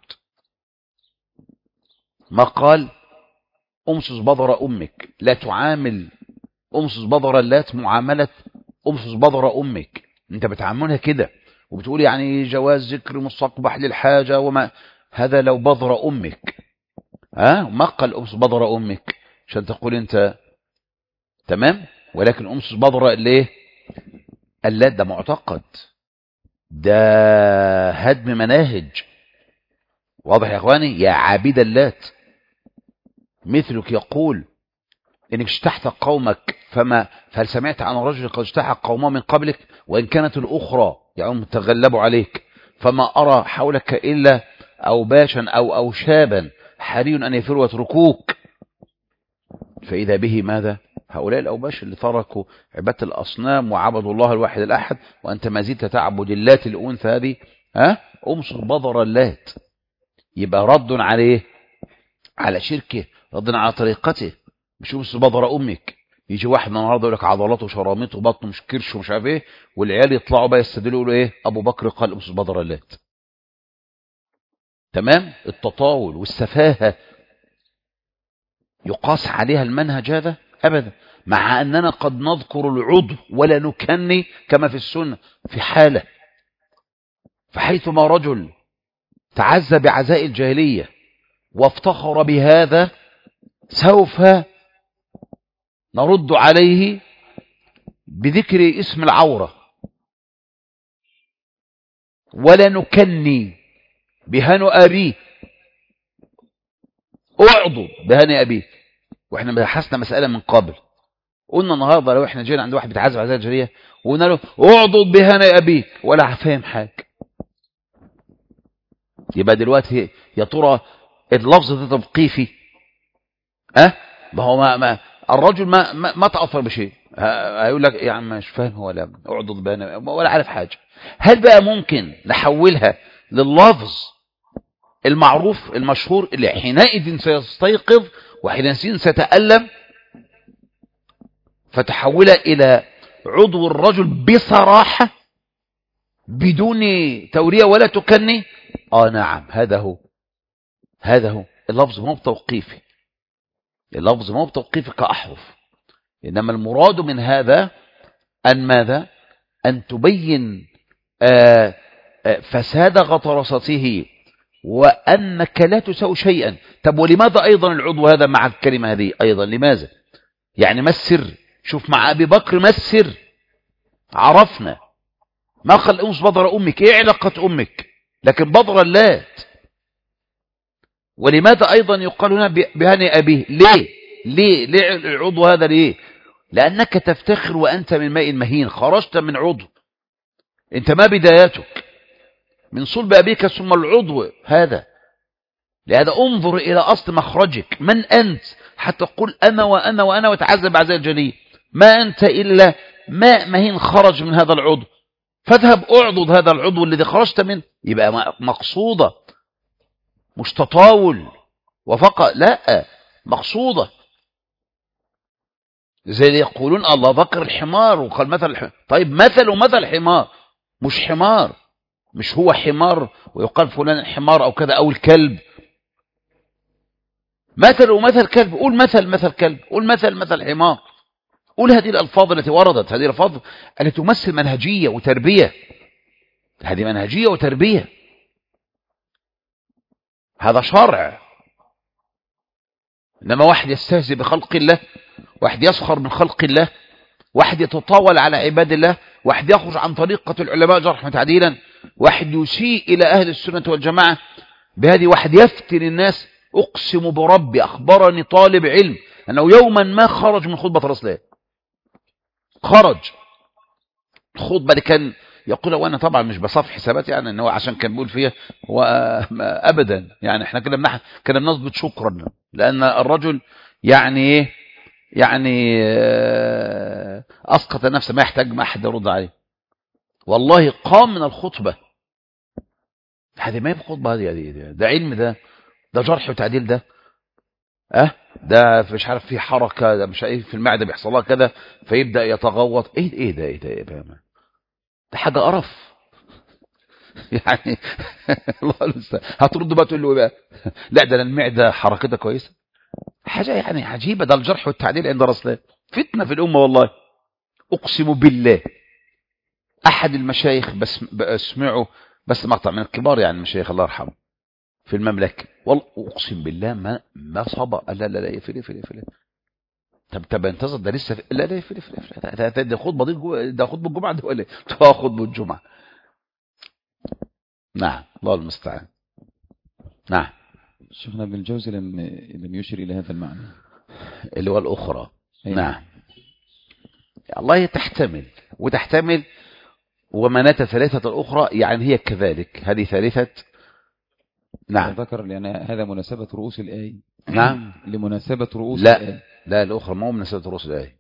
ما قال أمسس بضر أمك، لا تعامل أمسس بضر اللات معاملة أمسس بضر أمك. أنت بتعاملها كده وبتقول يعني جواز ذكر مستقبح للحاجة وما هذا لو بضر أمك. ما قال أمسس بضر أمك عشان تقول أنت تمام، ولكن أمسس بضر ليه؟ اللات ده معتقد، ده هدم مناهج. واضح يا أخواني؟ يا عابد اللات، مثلك يقول إنك اجتحت قومك فهل سمعت عن رجل قد اجتحت قومه من قبلك وإن كانت الأخرى يعني متغلب عليك، فما أرى حولك إلا أوباشا أو شابا حري أن يفروا ويتركوك. فإذا به ماذا؟ هؤلاء الأوباش اللي تركوا عبادة الأصنام وعبدوا الله الواحد الأحد، وأنت ما زلت تعبد اللات الأنثى هذه. أمسس بضر اللات، يبقى رد عليه على شركه، رد على طريقته. مش أمسس بضر أمك. يجي واحد النهارده يقول لك عضلاته وشراميته وبطنه مش كرش ومش عارف ايه، والعيال يطلعوا بقى يستدلوا يقولوا ايه؟ ابو بكر قال أمسس بضر اللات. تمام؟ التطاول والسفاهه يقاس عليها المنهج هذا ابدا، مع اننا قد نذكر العضو ولا نكني كما في السنه في حاله. فحيثما رجل تعزى بعزاء الجاهليه وافتخر بهذا سوف نرد عليه بذكر اسم العورة، ولا نكني بهن أبيه. اعضوا بهن أبيه. واحنا بحثنا مسألة من قبل، قلنا النهارده لو احنا جينا عند واحد بيتعذب عزاء الجاهلية وقلنا له اعضوا بهن أبيك ولا فاهم حاجة، يبقى دلوقتي يا ترى اللفظ ده توقيفي؟ ما هو ما الرجل ما تأثر بشيء، هيقول لك يعني مش فاهم ولا اعضد بنا ولا عارف حاجة. هل بقى ممكن نحولها لللفظ المعروف المشهور اللي حينئذ سيستيقظ وحينئذ سيتألم، فتحولها إلى عضو الرجل بصراحة بدون تورية ولا تكني؟ نعم، هذا هو اللفظ مو بتوقيفي، اللفظ مو بتوقيفي كأحرف، إنما المراد من هذا أن ماذا؟ أن تبين فساد غطرسته وأنك لا تسوي شيئا. طب ولماذا أيضا العضو هذا مع الكلمة هذه أيضا؟ لماذا؟ يعني ما السر؟ شوف مع أبي بكر ما السر؟ عرفنا ما قال أمس بضر أمك، إيه علاقة أمك؟ لكن بضر اللات. ولماذا أيضا يقال هنا بهني أبيه؟ ليه العضو هذا؟ ليه؟ لأنك تفتخر وأنت من ماء مهين، خرجت من عضو، أنت ما بدايتك من صلب أبيك ثم العضو هذا. لهذا انظر إلى أصل مخرجك، من أنت حتى تقول أنا وأنا وأنا وتعذب عزاء الجليل؟ ما أنت إلا ماء مهين خرج من هذا العضو، فاذهب أعضد هذا العضو الذي خرجت منه. يبقى مقصودة، مش تطاول وفقط، لا، مقصودة. زي اللي يقولون الله ذكر الحمار وقال مثل الحمار. طيب مثل حمار، مش حمار، مش هو حمار ويقال فلان حمار أو كذا أو الكلب. مثل كلب، قول مثل كلب، قول مثل حمار، قول هذه الألفاظ التي وردت، هذه الألفاظ التي تمثل منهجية وتربية، هذه منهجية وتربية، هذا شرع. إنما واحد يستهزئ بخلق الله، واحد يسخر من خلق الله، واحد يتطاول على عباد الله، واحد يخرج عن طريقة العلماء جرحا وتعديلا، واحد يسيء إلى أهل السنة والجماعة بهذه، واحد يفتن الناس. أقسم بربي أخبرني طالب علم أنه يوما ما خرج من خطبة الرسول، خرج الخطبة اللي كان يقول، وأنا طبعا مش بصف حسابات يعني أنه عشان كان بيقول فيها هو أبدا، يعني احنا كنا بنضبط شكرا، لأن الرجل يعني أسقط نفسه، ما يحتاج ما أحد يرد عليه. والله قام من الخطبة، هذه ما هي خطبة، هذه ده علم، ده جرح وتعديل، ده مش عارف في حركة، ده مش عارف في المعدة بيحصل لها كذا فيبدأ يتغوط. ايه ده حاجة قرف يعني. الله المستعان. هترد بقى تقول له ايه بقى؟ لا ده المعدة حركتها كويسة، حاجة يعني عجيبة. ده الجرح والتعديل عند رسول فتنة في الأمة والله. أقسم بالله أحد المشايخ، بس اسمعوا بس مقطع من الكبار يعني المشايخ الله يرحمه في المملكة، والله أقسم بالله ما صبأ. لا يفرق. طب انتظر، ده لسه لا يفرق. ده خطبة ده خطبة الجمعة ده ولا خطبة الجمعة؟ نعم الله المستعان. نعم. شيخنا ابن الجوزي لم يشر إلى هذا المعنى اللي هو الأخرى. نعم. الله تحتمل ومناة ثلاثة الأخرى، يعني هي كذلك، هذه ثالثة. نعم. ذكر لأن هذا مناسبة رؤوس الآية. نعم. لمناسبة رؤوس الآية. لا الأخرى ما هو مناسبة رؤوس الآية.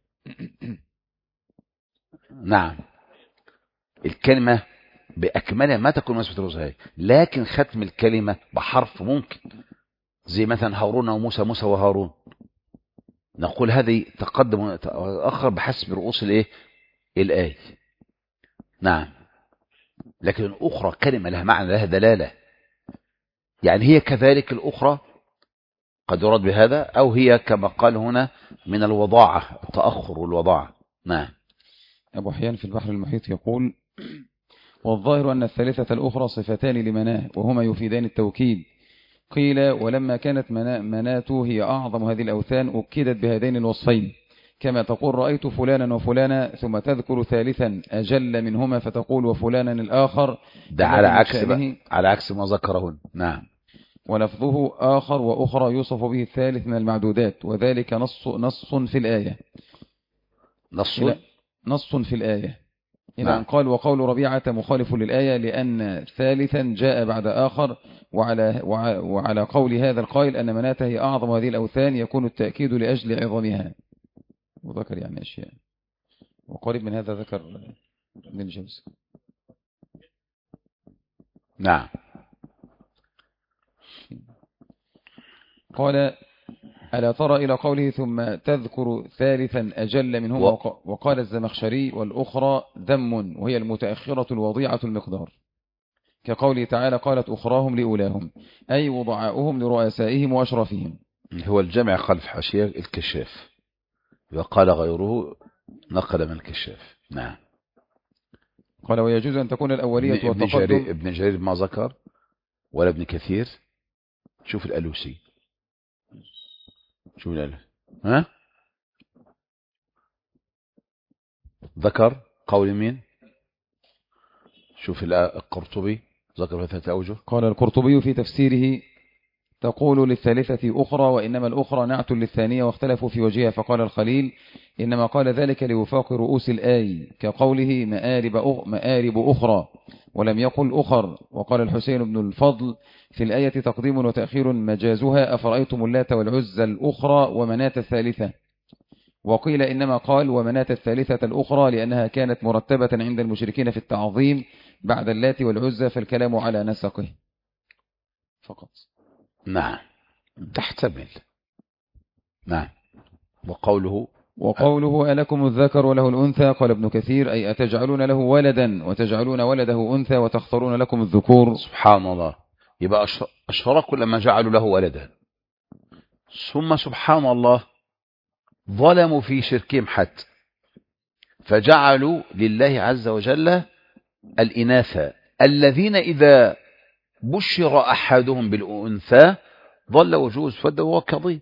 نعم. الكلمة بأكملها ما تكون مناسبة رؤوس الآية، لكن ختم الكلمة بحرف ممكن، زي مثلا هارون وموسى، موسى وهارون، نقول هذه تقدم وتأخر بحسب رؤوس الآية. نعم. لكن الأخرى كلمة لها معنى، لها دلالة، يعني هي كذلك الأخرى قد يراد بهذا، أو هي كما قال هنا من الوضاعة، التأخر والوضاعة. نعم. أبو حيان في البحر المحيط يقول: والظاهر أن الثالثة الأخرى صفتان لمناه وهما يفيدان التوكيد. قيل: ولما كانت مناته هي أعظم هذه الأوثان أكدت بهذين الوصفين، كما تقول رأيت فلانا وفلانا، ثم تذكر ثالثا أجل منهما فتقول وفلانا الآخر. ده على عكس ما ذكرهن. نعم. ولفظه آخر وأخرى يوصف به الثالث من المعدودات، وذلك نص في الآية. نص في الآية إلى أن قال: وقول ربيعة مخالف للآية، لأن ثالثا جاء بعد آخر. وعلى قول هذا القائل أن مناته هي أعظم هذه الأوثان يكون التأكيد لأجل عظمها. وذكر يعني أشياء، وقريب من هذا ذكر ابن الجوزي. نعم. قال: ألا ترى إلى قوله ثم تذكر ثالثا أجل منهم. وقال الزمخشري: والأخرى ذم، وهي المتأخرة الوضيعة المقدار، كقوله تعالى: قالت أخراهم لأولاهم، أي وضعاؤهم لرؤسائهم وأشرافهم. هو الجمع خلف حاشية الكشاف، وقال غيره نقل من الكشاف. نعم. قال: ويجوز أن تكون الأولية والتقدم. ابن جرير ما ذكر ولا ابن كثير. شوف الألوسي، شوف الألوسي ذكر قول مين؟ شوف القرطبي ذكر ثلاثة أوجه. قال القرطبي في تفسيره: تقول للثالثة أخرى، وإنما الأخرى نعت للثانية، واختلفوا في وجهها. فقال الخليل: إنما قال ذلك لوفاق رؤوس الآي، كقوله مآرب أخرى، ولم يقل أخر. وقال الحسين بن الفضل: في الآية تقديم وتأخير مجازها أفرأيتم اللات والعزى الأخرى ومناة الثالثة. وقيل إنما قال ومناة الثالثة الأخرى لأنها كانت مرتبة عند المشركين في التعظيم بعد اللات والعزى، فالكلام على نسقه فقط. نعم. تحتمل. نعم. وقوله وقوله ألكم الذكر وله الأنثى قال ابن كثير أي أتجعلون له ولدا وتجعلون ولده أنثى وتختارون لكم الذكور. سبحان الله. يبقى أشركوا لما جعلوا له ولدا، ثم سبحان الله ظلموا في شركهم حتى فجعلوا لله عز وجل الإناث الذين إذا بشر أحدهم بالأنثى ظل وجوه اسود وهو كظيم،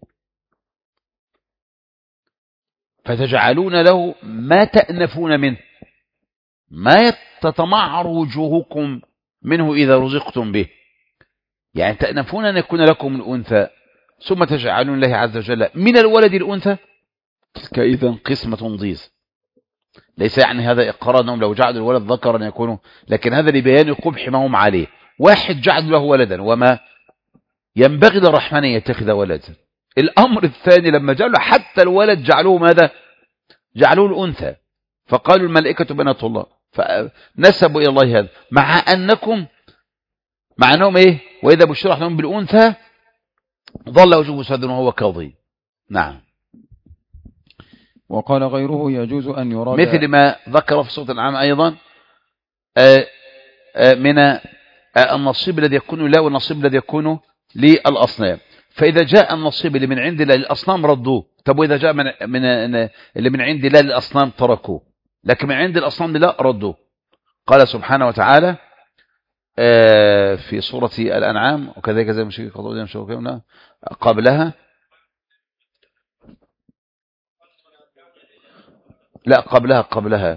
فتجعلون له ما تأنفون منه، ما تتمعر وجوهكم منه إذا رزقتم به، يعني تأنفون أن يكون لكم الأنثى ثم تجعلون الله عز وجل من الولد الأنثى، تلك إذن قسمة ضيز. ليس يعني هذا إقرار أنهم لو جعلوا الولد ذكرا يكونوا، لكن هذا لبيان قبح ما هم عليه. واحد جعل له ولدا وما ينبغي للرحمن يتخذ ولدا. الأمر الثاني لما جعلوا حتى الولد جعلوه ماذا؟ جعلوه الأنثى، فقالوا الملائكة بنات الله، فنسبوا إلى الله هذا، مع أنهم إيه؟ وإذا بشر أحدهم بالأنثى ظل وجهه مسودا وهو كظيم. نعم. وقال غيره يجوز أن يراد مثل ما ذكر في سورة الأنعام أيضا من النصيب الذي يكون له والنصيب الذي يكون للأصنام. فإذا جاء النصيب اللي من عند الله للأصنام ردوه، طب وإذا جاء اللي من عند الله للأصنام تركوه، لكن من عند الأصنام لا ردوه. قال سبحانه وتعالى في سورة الأنعام وكذلك زي مشركين قبلها، لا قبلها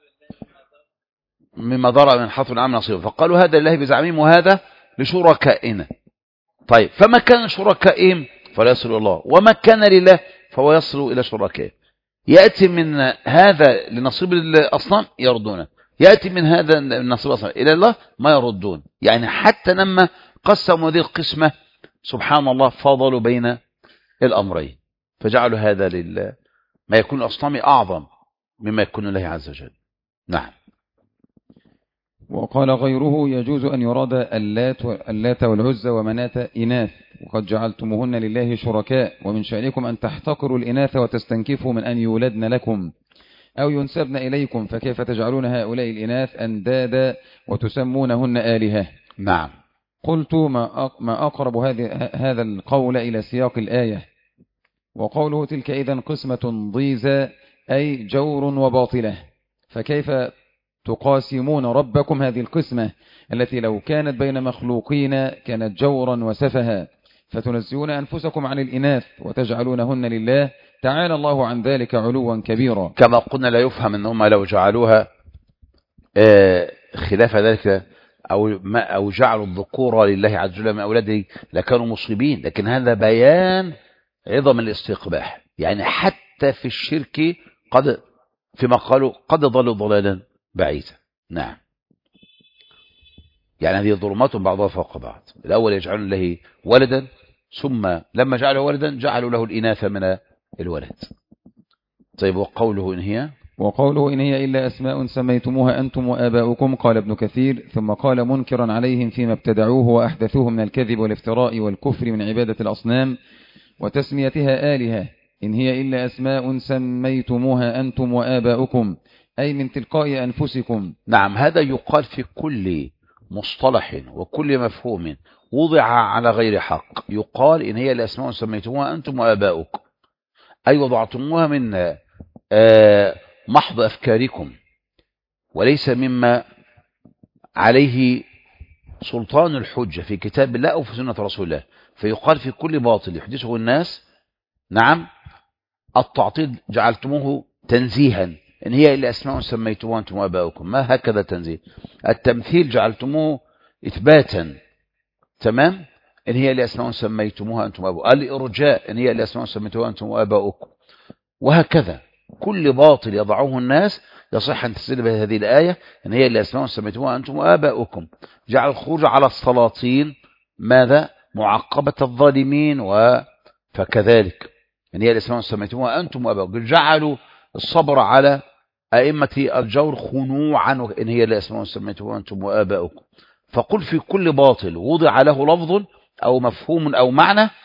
مما ضرع من حظ العام نصيبا، فقالوا هذا لله بزعمهم وهذا لشركائنا. طيب فما كان شركائهم فلا يصل إلى الله، وما كان لله فهو يصل إلى شركائه. يأتي من هذا لنصيب الأصنام يردونه، يأتي من هذا النصيب الأصنام إلى الله ما يردون. يعني حتى لما قسموا هذه القسمة سبحان الله فاضلوا بين الأمرين، فجعلوا هذا ما يكون الأصنام أعظم مما يكون الله عز وجل. نعم. وقال غيره يجوز أن يراد اللات والعزى ومناة إناث وقد جعلتموهن لله شركاء، ومن شأنكم أن تحتقروا الإناث وتستنكفوا من أن يولدن لكم أو ينسبن إليكم، فكيف تجعلون هؤلاء الإناث أندادا وتسمونهن آلهة. نعم. قلت ما أقرب هذا القول إلى سياق الآية. وقوله تلك إذن قسمة ضيزى أي جور وباطلة، فكيف تقاسمون ربكم هذه القسمة التي لو كانت بين مخلوقين كانت جورا وسفها، فتنزهون أنفسكم عن الإناث وتجعلونهن لله، تعالى الله عن ذلك علوا كبيرا. كما قلنا لا يفهم أنهم لو جعلوها خلاف ذلك أو جعلوا الذكور لله عز وجل من أولاده لكانوا مصيبين، لكن هذا بيان عظم الاستقباح. يعني حتى في الشرك فيما قالوا قد ضلوا ضلالا بعيدا. نعم. يعني هذه ظلمات بعضها فوق بعض. الأول يجعلون له ولدا، ثم لما جعلوا ولدا جعلوا له الإناث من الولد. طيب وقوله إن هي إلا أسماء سميتموها أنتم وآباؤكم قال ابن كثير، ثم قال منكرا عليهم فيما ابتدعوه وأحدثوه من الكذب والافتراء والكفر من عبادة الأصنام وتسميتها آلهة، إن هي إلا أسماء سميتموها أنتم وآباؤكم أي من تلقاء أنفسكم. نعم. هذا يقال في كل مصطلح وكل مفهوم وضع على غير حق، يقال إن هي الأسماء سميتموها أنتم وآباؤكم، أي وضعتموها من محض أفكاركم وليس مما عليه سلطان الحجة في كتاب الله أو في سنة رسول الله. فيقال في كل باطل يحدثه الناس نعم التعطيل جعلتموه تنزيها، إن هي إلا أسماء سميتموها أنتم وآباؤكم، ما هكذا تنزيه. التمثيل جعلتموه إثباتا، تمام، إن هي إلا أسماء سميتموها أنتم وآباؤكم. الإرجاء إن هي إلا أسماء سميتموها أنتم وآباؤكم، وهكذا كل باطل يضعوه الناس يصح أن تستدل بهذه الآية إن هي إلا أسماء سميتموها أنتم وآباؤكم. جعل الخروج على السلاطين ماذا؟ معقبة الظالمين، فكذلك إن هي إلا أسماء سميتموها أنتم وآباؤكم. جعلوا الصبر على أئمة الجور خنوعا، إن هي إلا أسماء سميتموها أنتم وآباؤكم. فقل في كل باطل وضع له لفظ أو مفهوم أو معنى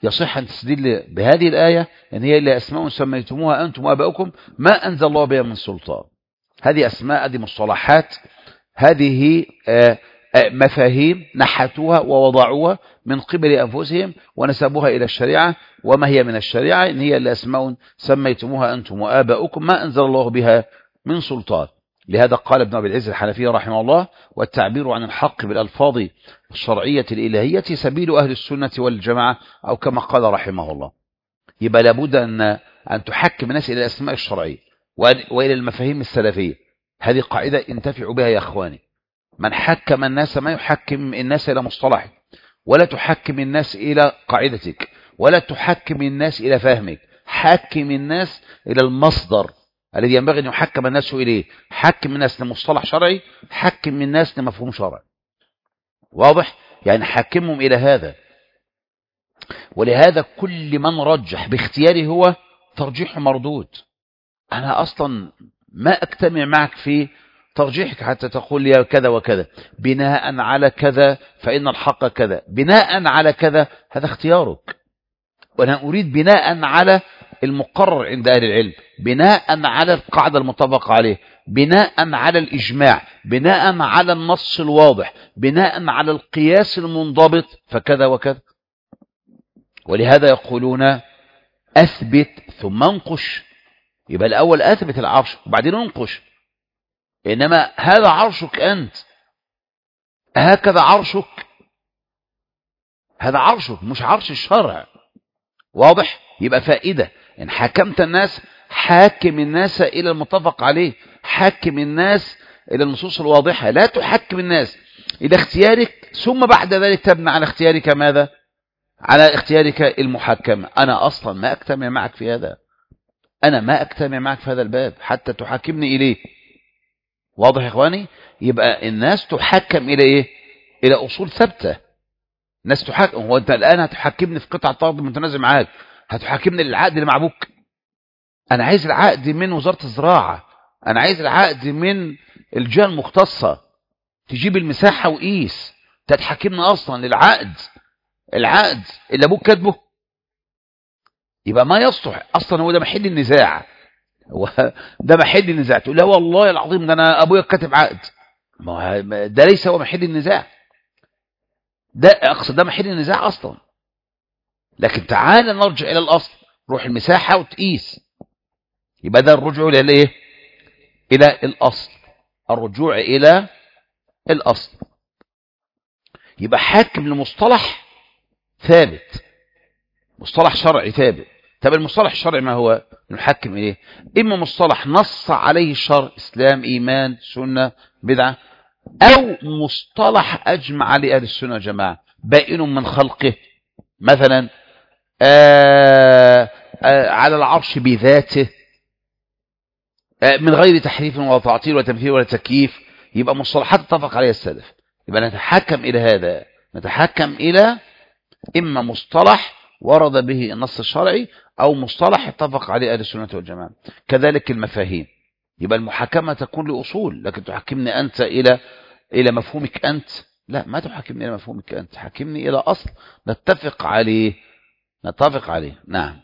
يصح أن تستدل بهذه الآية أن هي إلا أسماء سميتموها أنتم وآباؤكم ما أنزل الله بها من سلطان. هذه أسماء، هذه مصطلحات، هذه مفاهيم نحتوها ووضعوها من قبل أنفسهم ونسبوها إلى الشريعة. وما هي من الشريعة؟ إن هي إلا أسماء سميتموها أنتم وآباؤكم ما أنزل الله بها من سلطان. لهذا قال ابن أبي العز الحنفي رحمه الله: والتعبير عن الحق بالألفاظ الشرعية الإلهية سبيل أهل السنة والجماعة، أو كما قال رحمه الله. يبقى لابد أن تحكم الناس إلى الأسماء الشرعية وإلى المفاهيم السلفية. هذه قاعدة انتفعوا بها يا أخواني. من حكم الناس ما يحكم الناس إلى مصطلحك، ولا تحكم الناس إلى قاعدتك، ولا تحكم الناس إلى فهمك. حكم الناس إلى المصدر الذي ينبغي أن يحكم الناس إليه. حكم الناس لمصطلح شرعي، حكم الناس لمفهوم شرعي. واضح؟ يعني حكمهم إلى هذا. ولهذا كل من رجح باختياره هو ترجيح مردود. أنا أصلا ما أجتمع معك في ترجيحك حتى تقول لي كذا وكذا بناء على كذا فإن الحق كذا، بناء على كذا، هذا اختيارك. وأنا أريد بناء على المقرر عند أهل العلم، بناء على القاعدة المتفق عليه، بناء على الإجماع، بناء على النص الواضح، بناء على القياس المنضبط، فكذا وكذا. ولهذا يقولون أثبت ثم انقش. يبقى الأول أثبت العرش وبعدين انقش. إنما هذا عرشك أنت، هكذا عرشك، هذا عرشك مش عرش الشرع. واضح؟ يبقى فائدة إن حكمت الناس، حاكم الناس إلى المتفق عليه، حاكم الناس إلى النصوص الواضحة. لا تحكم الناس إلى اختيارك ثم بعد ذلك تبنى على اختيارك ماذا؟ على اختيارك المحكمة. أنا أصلا ما أجتمع معك في هذا، أنا ما أجتمع معك في هذا الباب حتى تحكمني إليه. واضح يا إخواني؟ يبقى الناس تحكم إلى إيه؟ إلى أصول ثابتة. الناس تحكم. هو أنت الآن هتحكمني في قطعة أرض متنازع معاك، هتحكمني للعقد اللي مع أبوك؟ أنا عايز العقد من وزارة الزراعة، أنا عايز العقد من الجهة المختصة، تجيب المساحة وقيس. تتحكمني أصلا للعقد، العقد اللي أبوك كاتبه؟ يبقى ما يصلح أصلا. هو ده محل النزاع، ده محل النزاع. تقول لا والله العظيم ده أنا أبويا كاتب عقد، ما ده ليس هو محل النزاع. ده أقصد ده محل النزاع أصلا. لكن تعال نرجع إلى الأصل، روح المساحة وتقيس. يبقى ده الرجوع إلى إيه؟ إلى الأصل، الرجوع إلى الأصل. يبقى حاكم لمصطلح ثابت، مصطلح شرعي ثابت. طب المصطلح الشرعي ما هو؟ نحكم إليه. إما مصطلح نص عليه الشرع، إسلام، إيمان، سنة، بدعة، أو مصطلح أجمع عليه أهل السنة والجماعة، بائن من خلقه. مثلا على العرش بذاته، من غير تحريف ولا تعطيل ولا تمثيل ولا تكييف. يبقى مصطلحات اتفق عليها السلف. يبقى نتحكم إلى هذا، نتحكم إلى إما مصطلح ورد به النص الشرعي، أو مصطلح اتفق عليه أهل السنة والجماعة. كذلك المفاهيم. يبقى المحاكمة تكون لأصول، لكن تحكمني أنت إلى مفهومك أنت؟ لا، ما تحكمني إلى مفهومك أنت، حكمني إلى أصل نتفق عليه، نتفق عليه. نعم.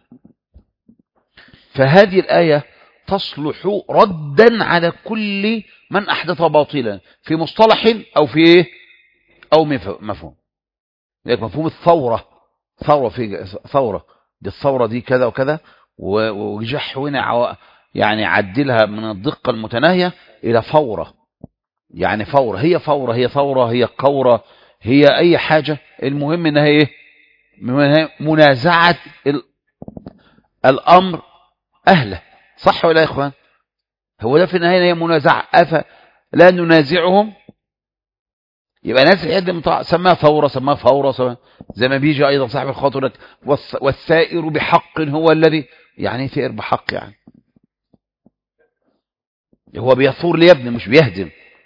فهذه الآية تصلح ردا على كل من أحدث باطلا في مصطلح أو في أو مفهوم. مفهوم الثورة، ثورة في ثورة، دي الثورة دي كذا وكذا، وجح هنا يعني عدلها من الدقة المتناهية إلى فورة. يعني فورة، هي فورة، هي ثورة، هي قورة، هي أي حاجة. المهم إنها إيه؟ منازعة الأمر أهله. صح ولا يا إخوان؟ هو ده في النهاية، هي منازعة. لا ننازعهم. يبقى ناس يقدم سماها ثورة، سماها فورة، زي ما بيجي أيضا صاحب الخاطر لك والثائر بحق هو الذي، يعني ثائر بحق، يعني هو بيثور ليبني مش بيهدم.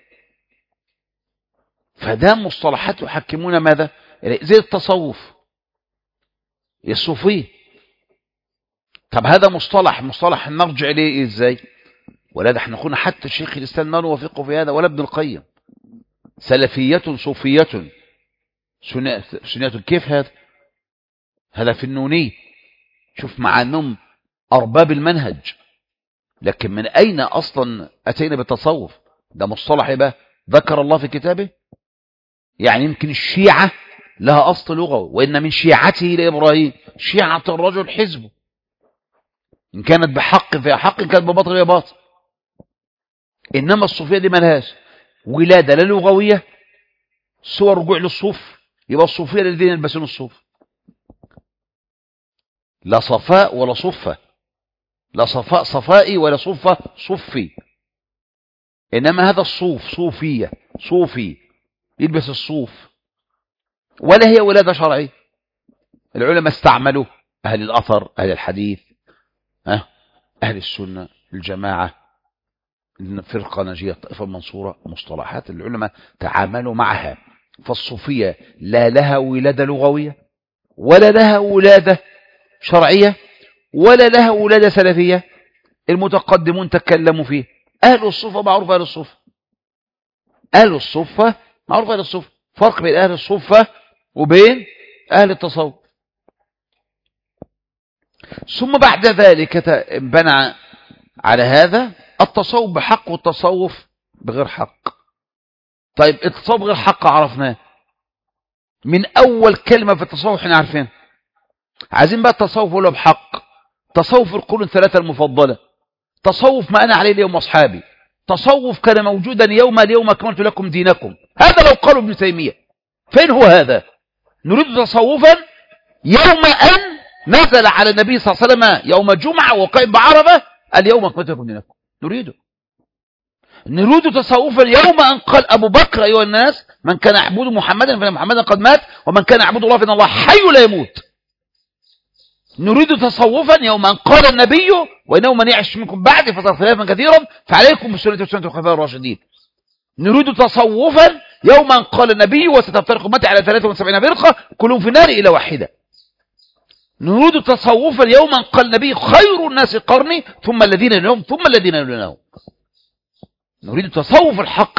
فده مصطلحات يحكمون ماذا؟ زي التصوف، الصوفية. طب هذا مصطلح نرجع إليه إزاي؟ ولا ده احنا قلنا حتى الشيخ الإسلام ما نوافقه في هذا، ولا ابن القيم. سلفية صوفية سنية، كيف هذا؟ هذا في النوني. شوف مع أنهم أرباب المنهج، لكن من أين أصلا أتينا بالتصوف؟ ده مصطلح بقى ذكر الله في كتابه. يعني يمكن الشيعة لها أصل لغوي، وإن من شيعته لإبراهيم، شيعة الرجل حزبه، إن كانت بحق فهي حق، إن كانت بباطل فهي باطل. إنما الصوفية دي ملهاش ولادة لا لغوية سوى الرجوع للصوف. يبقى الصوفية الذين يلبسون الصوف، لا صفاء ولا صفة، لا صفاء صفائي ولا صفة صفي، إنما هذا الصوف صوفية، صوفي يلبس الصوف. ولا هي ولادة شرعية. العلماء استعملوا أهل الأثر، أهل الحديث، أهل السنة، الجماعة، الفرقة ناجية، الطائفة المنصورة، مصطلحات العلماء تعاملوا معها. فالصوفية لا لها ولادة لغوية، ولا لها ولادة شرعية، ولا لها ولادة سلفية. المتقدمون تكلموا فيه. أهل الصوفة معروف، أهل الصوفة، أهل الصوفة معروف، أهل الصوفة. فرق بين أهل الصوفة وبين أهل التصوف. ثم بعد ذلك بنى على هذا التصوف بحق والتصوف بغير حق. طيب التصوف بغير حق عرفناه من أول كلمة في التصوف، احنا عارفين. عايزين بقى التصوف ولا بحق؟ تصوف القرون الثلاثة المفضلة، تصوف ما أنا عليه اليوم أصحابي، تصوف كان موجودا اليوم أكملت لكم دينكم. هذا لو قالوا ابن تيمية. فين هو هذا؟ نريد تصوفا يوم أن نزل على النبي صلى الله عليه وسلم يوم جمعة وقائم بعرفة اليوم أكملت لكم دينكم. نريد تصوفا يوم أن قال أبو بكر أيها الناس من كان يعبد محمدا فإن محمدا قد مات، ومن كان يعبد الله فإن الله حي لا يموت. نريد تصوفا يوم أن قال النبي وإنه من يعش منكم بعد فسيرى اختلافا كثيرا فعليكم بسنتي وسنة الخلفاء الراشدين. نريد تصوفا يوم أن قال النبي وستفترق أمتي على 73 فرقة كلهم في النار إلى واحدة. نريد تصوفا يوم أن قال النبي خير الناس قرني ثم الذين يلونهم ثم الذين يلونهم. نريد تصوف الحق.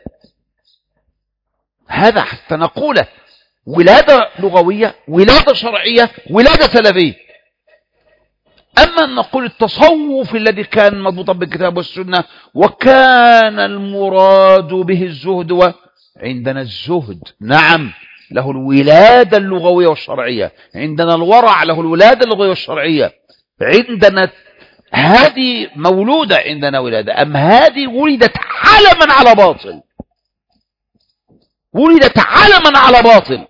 هذا حتى نقوله ولادة لغوية، ولادة شرعية، ولادة سلفية. أما أن نقول التصوف الذي كان مضبوطا بالكتاب والسنة وكان المراد به الزهد، عندنا الزهد نعم له الولادة اللغوية والشرعية، عندنا الورع له الولادة اللغوية والشرعية، عندنا هذه مولودة، عندنا ولادة. أم هذه ولدت علما على باطل، ولدت علما على باطل.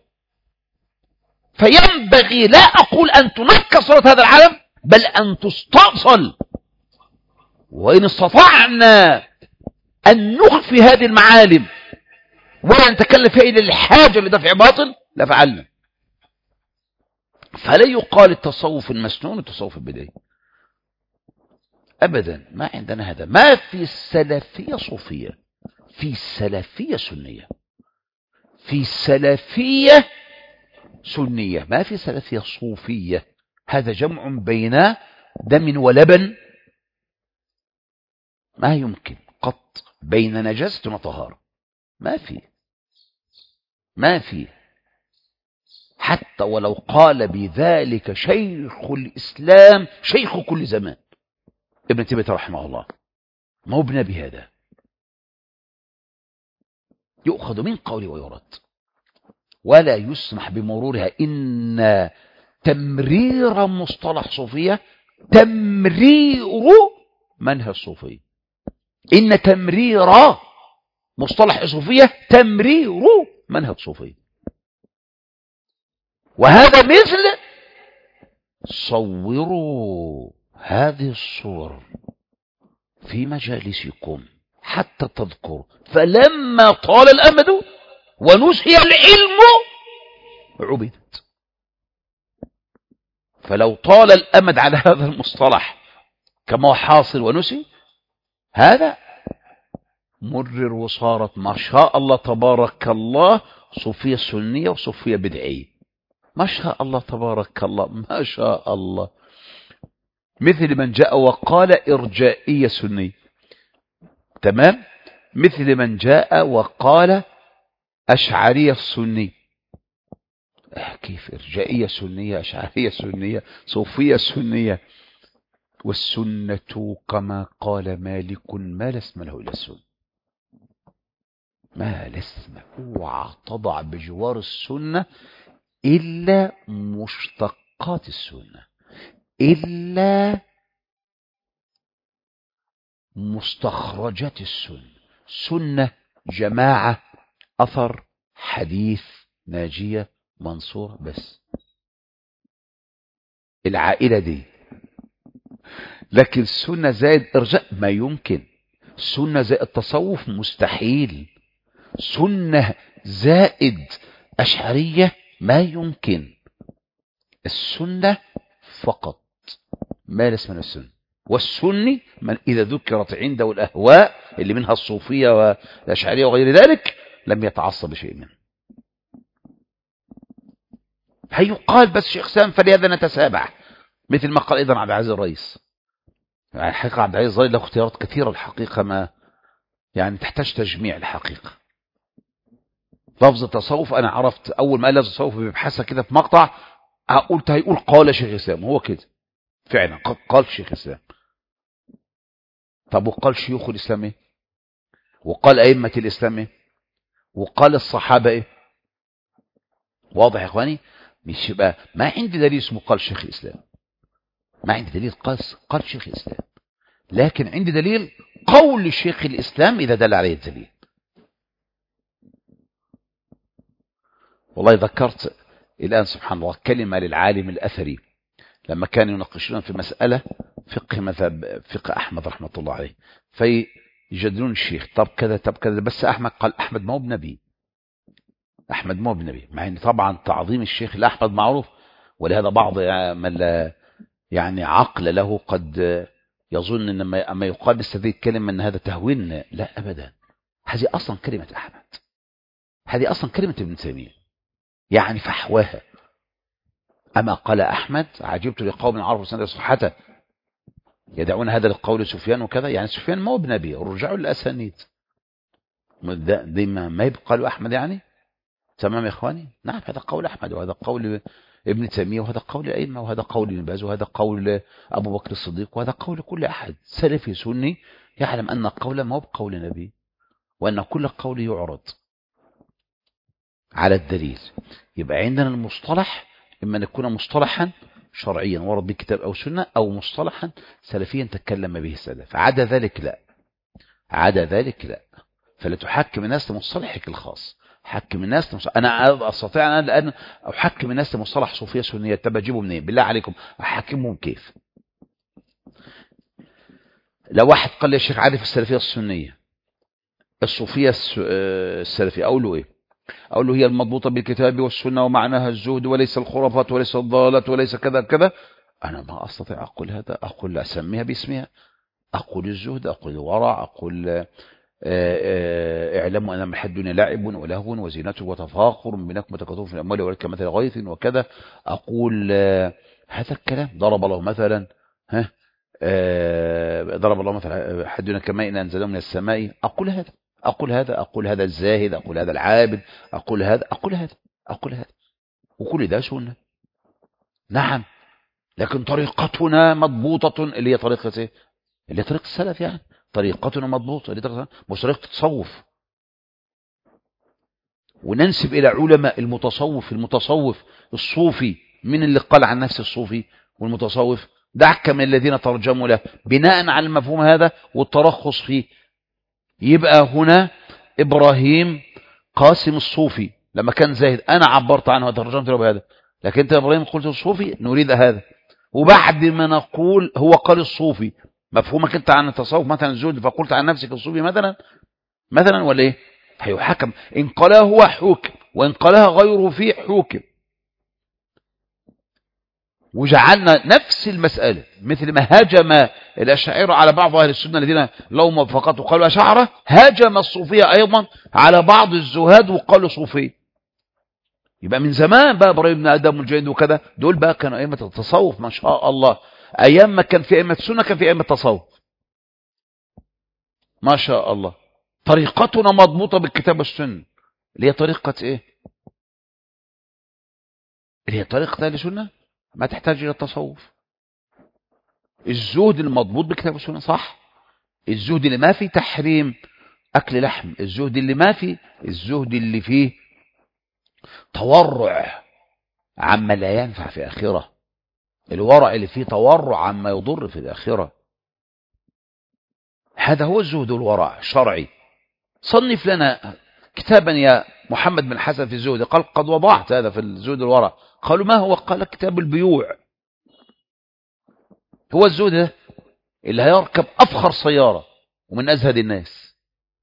فينبغي لا أقول أن تنكس صورة هذا العالم، بل أن تستأصل. وإن استطعنا أن نخفي هذه المعالم ولا نتكلم فيها إلى الحاجة لدفع باطل لفعلنا. فلا يقال التصوف المسنون التصوف البدعي أبدا، ما عندنا هذا. ما في السلفية صوفية، في سلفية سنية، في سلفية سنية، ما في سلفية صوفية. هذا جمع بين دم ولبن، ما يمكن قط بين نجاسة وطهارة، ما في حتى ولو قال بذلك شيخ الإسلام شيخ كل زمان ابن تيمية رحمه الله، ما هو ابن بهذا، يؤخذ من قوله ويرد ولا يسمح بمرورها. إن تمرير مصطلح صوفية تمرير منهج صوفي. إن تمرير مصطلح صوفية تمرير منهج صوفي. وهذا مثل صوروا هذه الصور في مجالسكم حتى تذكروا، فلما طال الأمد ونسي العلم عبدت. فلو طال الأمد على هذا المصطلح كما هو حاصل ونسي، هذا مرر وصارت ما شاء الله تبارك الله صوفية سنية وصوفية بدعية. ما شاء الله تبارك الله، ما شاء الله. مثل من جاء وقال إرجائية سنية، تمام، مثل من جاء وقال أشعرية السني، كيف إرجائية سنية، أشعرية سنية، صوفية سنية؟ والسنة كما قال مالك ما لا اسم له إلا السنة. ما لا اسم، اوعى تضع بجوار السنة إلا مشتقات السنة، إلا مستخرجات السنة. سنة، جماعة، أثر، حديث، ناجية، منصور، بس العائلة دي. لكن سنة زائد إرجاء ما يمكن، سنة زائد تصوف مستحيل، سنة زائد أشعرية ما يمكن. السنة فقط، ما ليس من السنة. والسني من إذا ذكرت عنده الأهواء اللي منها الصوفية والأشعرية وغير ذلك لم يتعصب بشيء منه. هيقال بس شيخ سام فلهذا نتسابع، مثل ما قال أيضا عبد العزيز الرئيس. يعني الحقيقة عبد العزيز الرئيس له اختيارات كثيرة الحقيقة، ما يعني تحتاج تجميع الحقيقة. لفظ التصوف أنا عرفت أول ما قال لفظ التصوف بيبحثها كده في مقطع، قلت هيقول قال شيخ الإسلام، هو كده فعلا قال شيخ الإسلام. طب وقال شيوخ الإسلام ايه؟ وقال أئمة الإسلام ايه؟ وقال الصحابة ايه؟ واضح يا إخواني؟ مش يبقى ما عندي دليل اسمه قال شيخ الإسلام، ما عندي دليل قال شيخ الإسلام، لكن عندي دليل قول شيخ الإسلام إذا دل عليه الدليل. والله ذكرت الآن سبحان الله كلمة للعالم الأثري لما كانوا يناقشون في مسألة فقه مذهب فقه أحمد رحمة الله عليه، فيجادلون الشيخ طب كذا طب كذا، بس أحمد قال أحمد ما هو بنبي، أحمد ما هو بنبي، مع أن طبعا تعظيم الشيخ لأحمد معروف. ولهذا بعض من لا يعني عقل له قد يظن أن ما يقال هذه الكلمة أن هذا تهوين، لا أبدا، هذه أصلا كلمة أحمد، هذه أصلا كلمة ابن تيمية، يعني فحواها. أما قال أحمد عجبت لقوم عرفوا سنة صحته يدعون هذا للقول سفيان وكذا، يعني سفيان ما هو بنبي، رجعوا للأسانيد دي ما يبقى له أحمد يعني. تمام يا إخواني؟ نعم هذا قول أحمد، وهذا قول ابن تيمية، وهذا قول الأئمة، وهذا قول ابن باز، وهذا قول أبو بكر الصديق، وهذا قول كل أحد سلفي سني يعلم أن القول ما هو بقول نبي، وأن كل قول يعرض على الدليل. يبقى عندنا المصطلح إما أن يكون مصطلحا شرعيا ورد بكتاب أو سنة، أو مصطلحا سلفيا تكلم به السلف، عدا ذلك لا، عدا ذلك لا. فلا تحكم الناس لمصطلحك الخاص، حكم الناس أنا أستطيع أنا الآن أحكم الناس لمصطلح صوفية سنية، طب أجيبه منين؟ بالله عليكم أحكمهم كيف؟ لو واحد قال لي يا شيخ عارف السلفية السنية الصوفية السلفية، أقول له إيه؟ أقول له هي المضبوطة بالكتاب والسنة ومعناها الزهد وليس الخرافات وليس الضالات وليس كذا كذا. أنا ما أستطيع أقول هذا، أقول أسميها باسمها، أقول الزهد، أقول الورع، أقول اعلموا أن ما الدنيا لعب ولهو وزينة وتفاخر بينكم وتكاثر في الأموال والأولاد كمثل غيث وكذا. أقول هذا الكلام ضرب الله مثلا ضرب الله مثلا حدنا كماء أنزله من السماء. أقول هذا، أقول هذا، أقول هذا الزاهد، أقول هذا العابد، أقول هذا، أقول هذا، أقول هذا، وكل ده سنة. نعم، لكن طريقتنا مضبوطة اللي هي طريقة ايه؟ اللي هي طريقة السلف، يعني طريقتنا مضبوطة اللي هي مش طريقة التصوف. وننسب إلى علماء المتصوف الصوفي، من اللي قال عن نفسه الصوفي والمتصوف؟ دعك من الذين ترجموا له بناء على المفهوم هذا والترخص فيه. يبقى هنا إبراهيم قاسم الصوفي لما كان زاهد أنا عبرت عنه وترجمت له بهذا، لكن أنت إبراهيم قلت الصوفي نريد هذا. وبعد ما نقول هو قال الصوفي، مفهومك أنت عن التصوف مثلا الزهد فقلت عن نفسك الصوفي مثلا ولا إيه؟ هيحكم إن قالها هو حكم، وإن قالها غيره فيه حكم. وجعلنا نفس المسألة مثل ما هاجم الأشاعرة على بعض أهل السنة الذين لهم موافقات وقالوا أشاعرة، هاجم الصوفية أيضا على بعض الزهاد وقالوا صوفية. يبقى من زمان بقى إبراهيم بن آدم والجيد وكذا، دول بقى كانوا أئمة التصوف ما شاء الله. أيام ما كان في أئمة السنة كان في أئمة التصوف ما شاء الله. طريقتنا مضبوطة بالكتاب والسنة اللي هي طريقة إيه؟ اللي هي طريقة أهل السنة، ما تحتاج إلى التصوف. الزهد المضبوط بكتاب السنة صح، الزهد اللي ما فيه تحريم أكل لحم، الزهد اللي ما فيه، الزهد اللي فيه تورع عما لا ينفع في آخرة، الورع اللي فيه تورع عما يضر في الآخرة، هذا هو الزهد والورع الشرعي. صنف لنا كتابا يا محمد بن حسن في الزهد. قال قد وضعت هذا في الزهد والورع. قالوا ما هو؟ قال كتاب البيوع. هو الزهد ده اللي هيركب أفخر سيارة ومن أزهد الناس،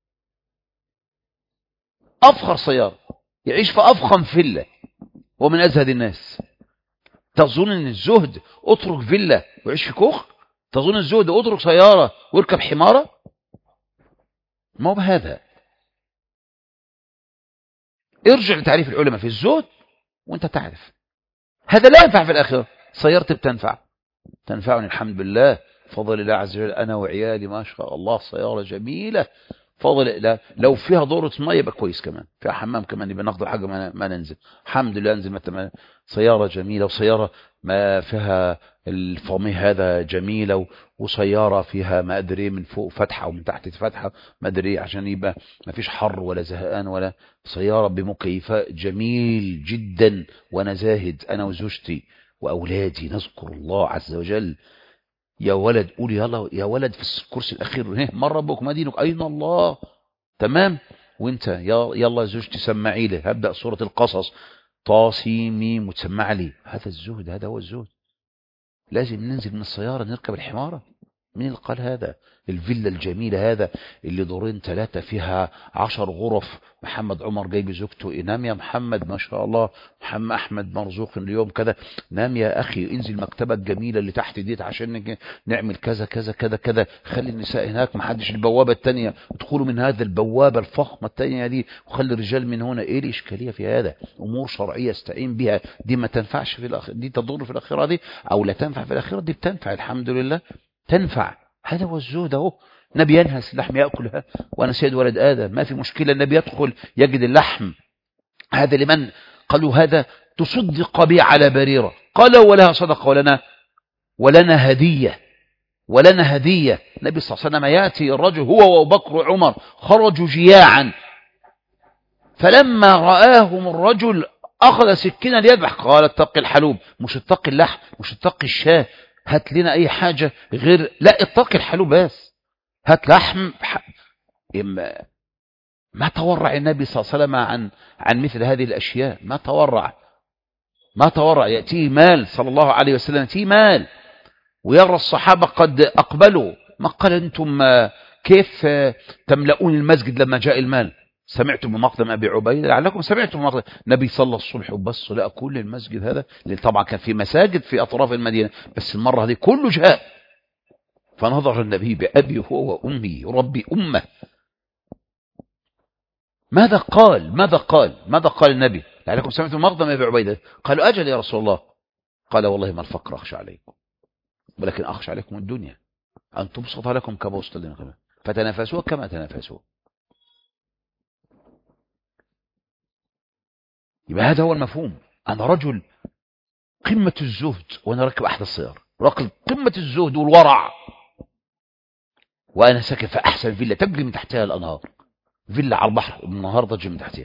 أفخر سيارة، يعيش في أفخم فيلا ومن أزهد الناس. تظن أن الزهد اترك فيلا ويعيش في كوخ؟ تظن الزهد اترك سيارة ويركب حمارة؟ ما هو بهذا. ارجع لتعريف العلماء في الزهد وانت تعرف هذا لا ينفع في الآخرة. سيارتي بتنفع، تنفعني الحمد لله، فضل الله عز وجل، أنا وعيالي ما شاء الله سيارة جميلة، فضل لا لو فيها دورة مية يبقى كويس، كمان فيها حمام كمان يبقى ناخد حاجة ما ننزل، الحمد لله انزل متى. سيارة جميلة، وسيارة ما فيها الفاميه هذا جميلة، وسيارة فيها ما أدري من فوق فتحة ومن تحت فتحة ما أدري عشان يبقى ما فيش حر ولا زهقان، ولا سيارة بمكيفات جميل جدا، وأنا زاهد أنا وزوجتي وأولادي نذكر الله عز وجل. يا ولد قول يلا يا ولد في الكرسي الأخير، من ربك ما دينك أين الله، تمام. وانت يلا زوجتي سمعي لي، هبدأ سورة القصص طاسيميم وتسمع لي. هذا الزهد، هذا هو الزهد. لازم ننزل من السيارة نركب الحمارة؟ مين اللي قال هذا؟ الفيلا الجميلة هذا اللي دورين ثلاثة فيها 10 غرف، محمد عمر جايب زوجته، نام يا محمد ما شاء الله، محمد أحمد مرزوق اليوم كذا، نام يا أخي انزل مكتبة الجميلة اللي تحت ديت عشان نعمل كذا كذا كذا كذا، خلي النساء هناك ما حدش البوابة التانية، ادخلوا من هذا البوابة الفخمة التانية دي، وخلي الرجال من هنا. ايه الإشكالية في هذا؟ أمور شرعية استعين بها، دي ما تنفعش في الآخرة، دي تضر في الآخرة دي، أو لا تنفع في الآخرة، دي بتنفع الحمد لله تنفع. هذا هو الزهد اهو. النبي ينهس اللحم يأكلها، وأنا سيد ولد آدم ما في مشكلة. النبي يدخل يجد اللحم هذا لمن؟ قالوا هذا تصدق به على بريرة. قال ولها صدقة ولنا هدية، ولنا هدية. النبي صلى الله عليه وسلم يأتي الرجل هو وأبو بكر وعمر خرجوا جياعا، فلما رآهم الرجل أخذ سكينا ليذبح، قال اتق الحلوب، مش اتق اللحم، مش اتق الشاه، هات لنا أي حاجة غير، لا اتق الحلوب بس، هات لحم. ما تورع النبي صلى الله عليه وسلم عن مثل هذه الأشياء، ما تورع. يأتيه مال صلى الله عليه وسلم، يأتيه مال ويرى الصحابة قد أقبلوا، ما قال أنتم كيف تملؤون المسجد لما جاء المال؟ سمعتم بمقدم أبي عبيدة؟ لعلكم سمعتم بمقدم. النبي صلى الصبح وبص لقى كل المسجد هذا، لأن طبعا كان في مساجد في أطراف المدينة، بس المرة هذه كله جاء، فنظر النبي بأبي هو وأمي ربي أمه. ماذا قال النبي؟ لعلكم سمعتم بمقدم أبي عبيدة؟ قالوا أجل يا رسول الله. قال والله ما الفقر أخشى عليكم، ولكن أخشى عليكم الدنيا، أن تبسط لكم كبسط الدنيا، فتنافسوا كما تنافسوا. يبقى هذا هو المفهوم. أنا رجل قمة الزهد وأنا راكب أحد السيارة، راكب قمة الزهد والورع، وأنا ساكن في أحسن فيلا تجري من تحتها الأنهار، فيلا على البحر النهار تجري من تحتها.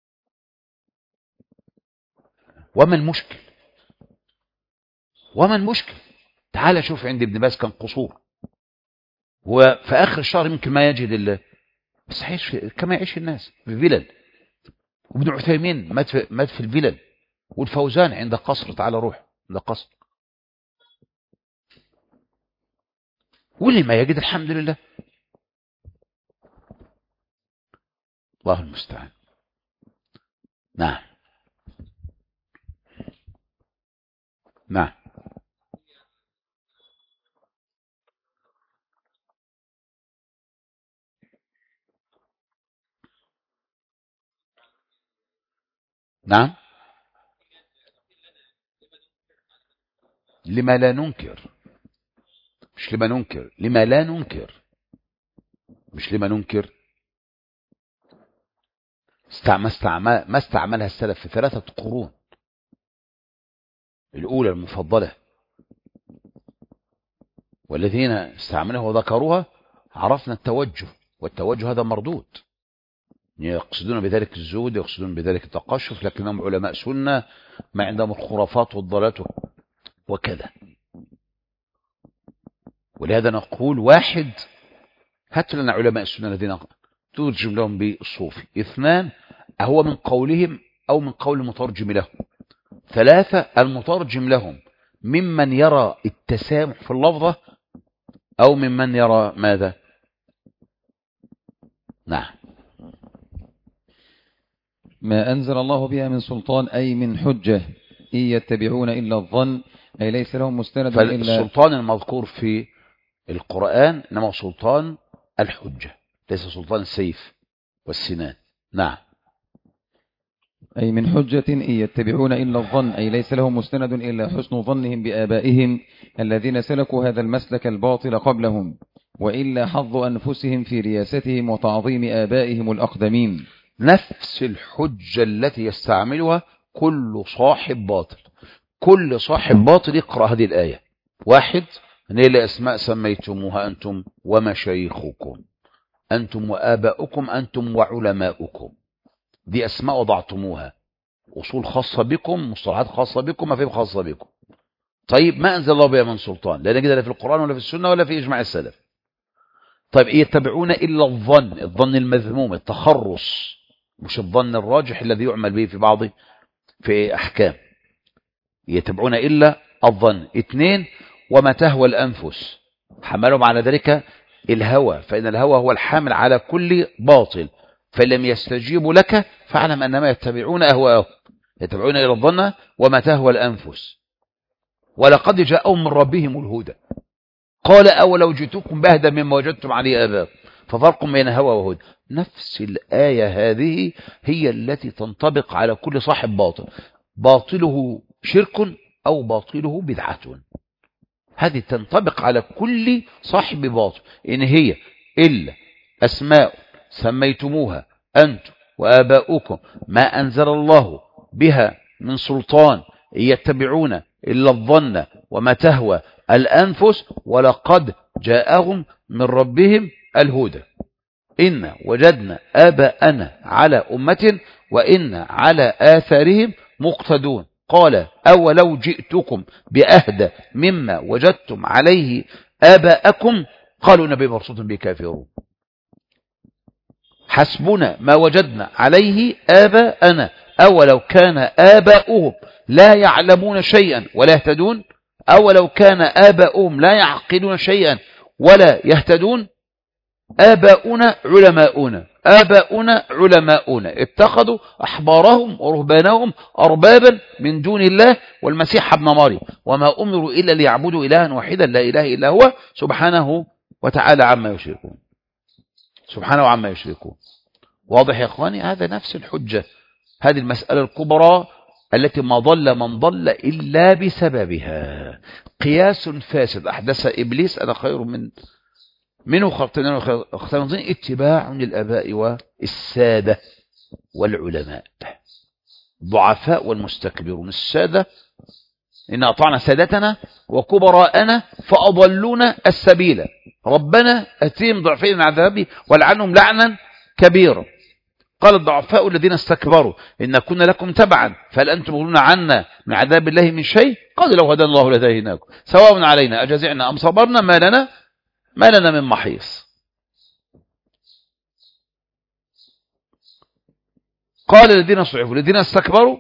وما المشكل؟ تعال شوف عند ابن باز كان قصور، وفي آخر الشهر يمكن ما يجد الله، بس يعيش كما يعيش الناس في فيلل. وابن عثيمين مات في الفيلل، والفوزان عند قصر، تعال روح عند قصر، واللي ما يجد الحمد لله. الله المستعان. نعم لما لا ننكر، مش لما ننكر، لما لا ننكر، مش لما ننكر. ما استعملها السلف في 3 قرون، الأولى المفضلة، والذين استعملوها وذكروها عرفنا التوجه، والتوجه هذا مردود، يقصدون بذلك الزهد، يقصدون بذلك التقشف، لكنهم علماء سنة ما عندهم الخرافات والضلالات وكذا. ولهذا نقول واحد، هات لنا علماء السنة الذين ترجم لهم بالصوفي. اثنان، هو من قولهم أو من قول المترجم لهم. ثلاثة، المترجم لهم ممن يرى التسامح في اللفظة أو ممن يرى ماذا؟ نعم. ما أنزل الله بها من سلطان أي من حجة، إن يتبعون إلا الظن أي ليس لهم مستند إلا. فالسلطان المذكور في القرآن إنما سلطان الحجة، ليس سلطان السيف والسنان. نعم. أي من حجة إن يتبعون إلا الظن أي ليس لهم مستند إلا حسن ظنهم بآبائهم الذين سلكوا هذا المسلك الباطل قبلهم، وإلا حظ أنفسهم في رياستهم وتعظيم آبائهم الأقدمين. نفس الحجة التي يستعملها كل صاحب باطل. كل صاحب باطل يقرأ هذه الآية. واحد، نيل أسماء سميتموها أنتم ومشايخكم، أنتم وآباؤكم، أنتم وعلماؤكم، دي أسماء وضعتموها، أصول خاصة بكم، مصطلحات خاصة بكم، مفاهيم خاصة بكم. طيب ما أنزل الله بها من سلطان، لا نجد لا في القرآن ولا في السنة ولا في إجماع السلف. طيب يتبعون إلا الظن، الظن المذموم، التخرص، مش الظن الراجح الذي يعمل به في بعض في أحكام. يتبعون إلا الظن. اثنين، وما تهوى الأنفس، حملهم على ذلك الهوى، فإن الهوى هو الحامل على كل باطل، فلم يستجيبوا لك فاعلم أنما يتبعون أهواءهم. يتبعون إلى الظن وما تهوى الأنفس، ولقد جاءهم من ربهم الهدى، قال أولو جئتكم بأهدى مما وجدتم عليه آباءكم، ففرق بين هوى وهدى. نفس الآية هذه هي التي تنطبق على كل صاحب باطل، باطله شرك أو باطله بدعة. هذه تنطبق على كل صاحب باطل، إن هي إلا أسماء سميتموها أنتم وآباؤكم ما أنزل الله بها من سلطان، يتبعون إلا الظن وما تهوى الأنفس، ولقد جاءهم من ربهم الهدى، إن وجدنا آباءنا على أمة وإن على آثارهم مقتدون. قال أولو جئتكم بأهدى مما وجدتم عليه آباءكم قالوا نبي مرسول به كافرون. حسبنا ما وجدنا عليه آباءنا أولو كان آباؤهم لا يعلمون شيئا ولا يهتدون، أولو كان آباؤهم لا يعقلون شيئا ولا يهتدون. آباؤنا علماؤنا، آباؤنا علماؤنا اتخذوا أحبارهم ورهبانهم أربابا من دون الله والمسيح ابن مريم وما أمروا إلا ليعبدوا إلها واحدا لا إله إلا هو سبحانه وتعالى عما يشركون. سبحانه وعما يشركون. واضح يا إخواني؟ هذا نفس الحجة، هذه المسألة الكبرى التي ما ضل من ضل إلا بسببها. قياس فاسد أحدث إبليس أنا خير منه خلقتني واختلطني، اتباع للآباء والسادة والعلماء، ضعفاء والمستكبرون. السادة إن أطعنا سادتنا وكبراءنا فأضلونا السبيل، ربنا أتيهم ضعفين من عذابه ولعنهم لعنا كبيرا. قال الضعفاء الذين استكبروا إن كنا لكم تبعا فهل أنتم مغنون عنا من عذاب الله من شيء؟ قال لو هدانا الله لهديناكم سواء علينا أجزعنا أم صبرنا ما لنا من محيص. قال الذين صعفوا الذين استكبروا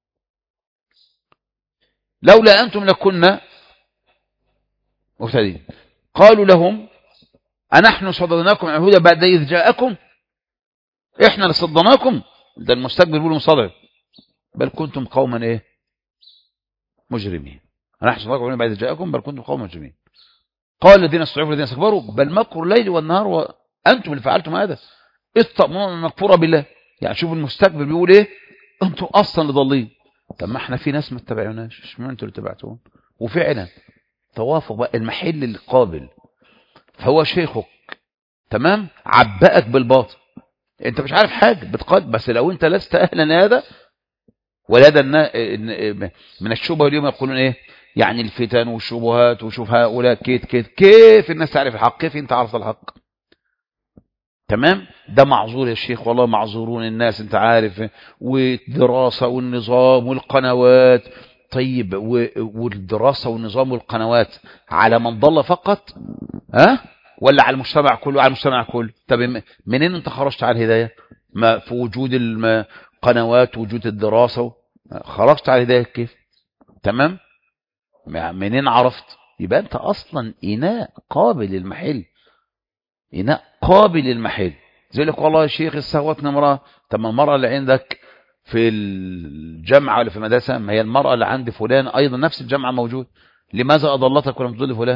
لولا أنتم لكنا مهتدين. قالوا لهم أنحن صددناكم عن الهدى بعد إذ جاءكم؟ إحنا اللي صدناكم؟ ده المستكبر بيقولوا مصدر، بل كنتم قوما إيه؟ مجرمين. أنحن صددناكم عن الهدى بعد إذ جاءكم بل كنتم قوما مجرمين. قال الذين استضعفوا الذين استكبروا بل مكر الليل والنهار وأنتم اللي فعلتم هذا إذ تأمرون المكفور بالله. يعني شوف المستكبر بيقول إيه؟ أنتم أصلا اللي ضالين. طب ما احنا في ناس ما اتبعوناش، اشمعنى انتوا اللي تبعتوهم؟ وفعلا توافق بقى المحل القابل، فهو شيخك تمام عبأك بالباطل، انت مش عارف حاجه بتقاد، بس لو انت لست اهلا هذا ولهذا من الشبهة اليوم يقولون ايه يعني الفتن والشبهات وشوف هؤلاء كيف الناس تعرف الحق، كيف انت عرفت الحق؟ تمام، ده معذور يا شيخ، والله معذورون الناس، انت عارف، والدراسة والنظام والقنوات. طيب والدراسة والنظام والقنوات على من ضل فقط ولا على المجتمع كله؟ على المجتمع كله. طب منين انت خرجت على الهداية؟ ما في وجود القنوات، وجود الدراسة، خرجت على الهداية كيف؟ تمام، منين عرفت؟ يبقى انت اصلا اناء قابل للمحل، اناء قابل للمحل. زي لك والله يا شيخ استهوتنا امرأة. طب ما المرأة اللي عندك في الجامعة ولا في المدرسة ما هي المرأة اللي عند فلان ايضا نفس الجامعة موجود، لماذا اضلتك ولم تضل فلان؟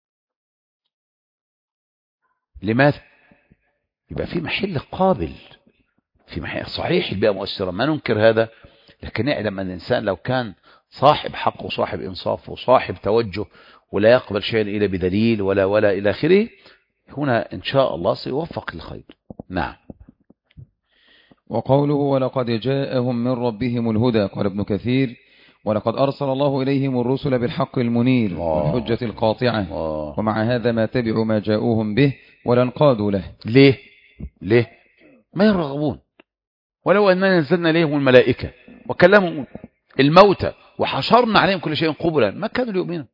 لماذا؟ يبقى في محل قابل، في محل صحيح البيئة مؤثرة، ما ننكر هذا، لكن اعلم ان الانسان لو كان صاحب حق وصاحب انصاف وصاحب توجه ولا يقبل شيئا الا بدليل ولا الى اخره، هنا ان شاء الله سيوفق للخير. نعم. وقوله ولقد جاءهم من ربهم الهدى، قال ابن كثير ولقد أرسل الله إليهم الرسل بالحق المنير والحجة القاطعة، ومع هذا ما تبعوا ما جاءوهم به ولا انقادوا له. ليه ما يرغبون؟ ولو أننا نزلنا إليهم الملائكة وكلمهم الموتى وحشرنا عليهم كل شيء قبلا ما كانوا يؤمنون.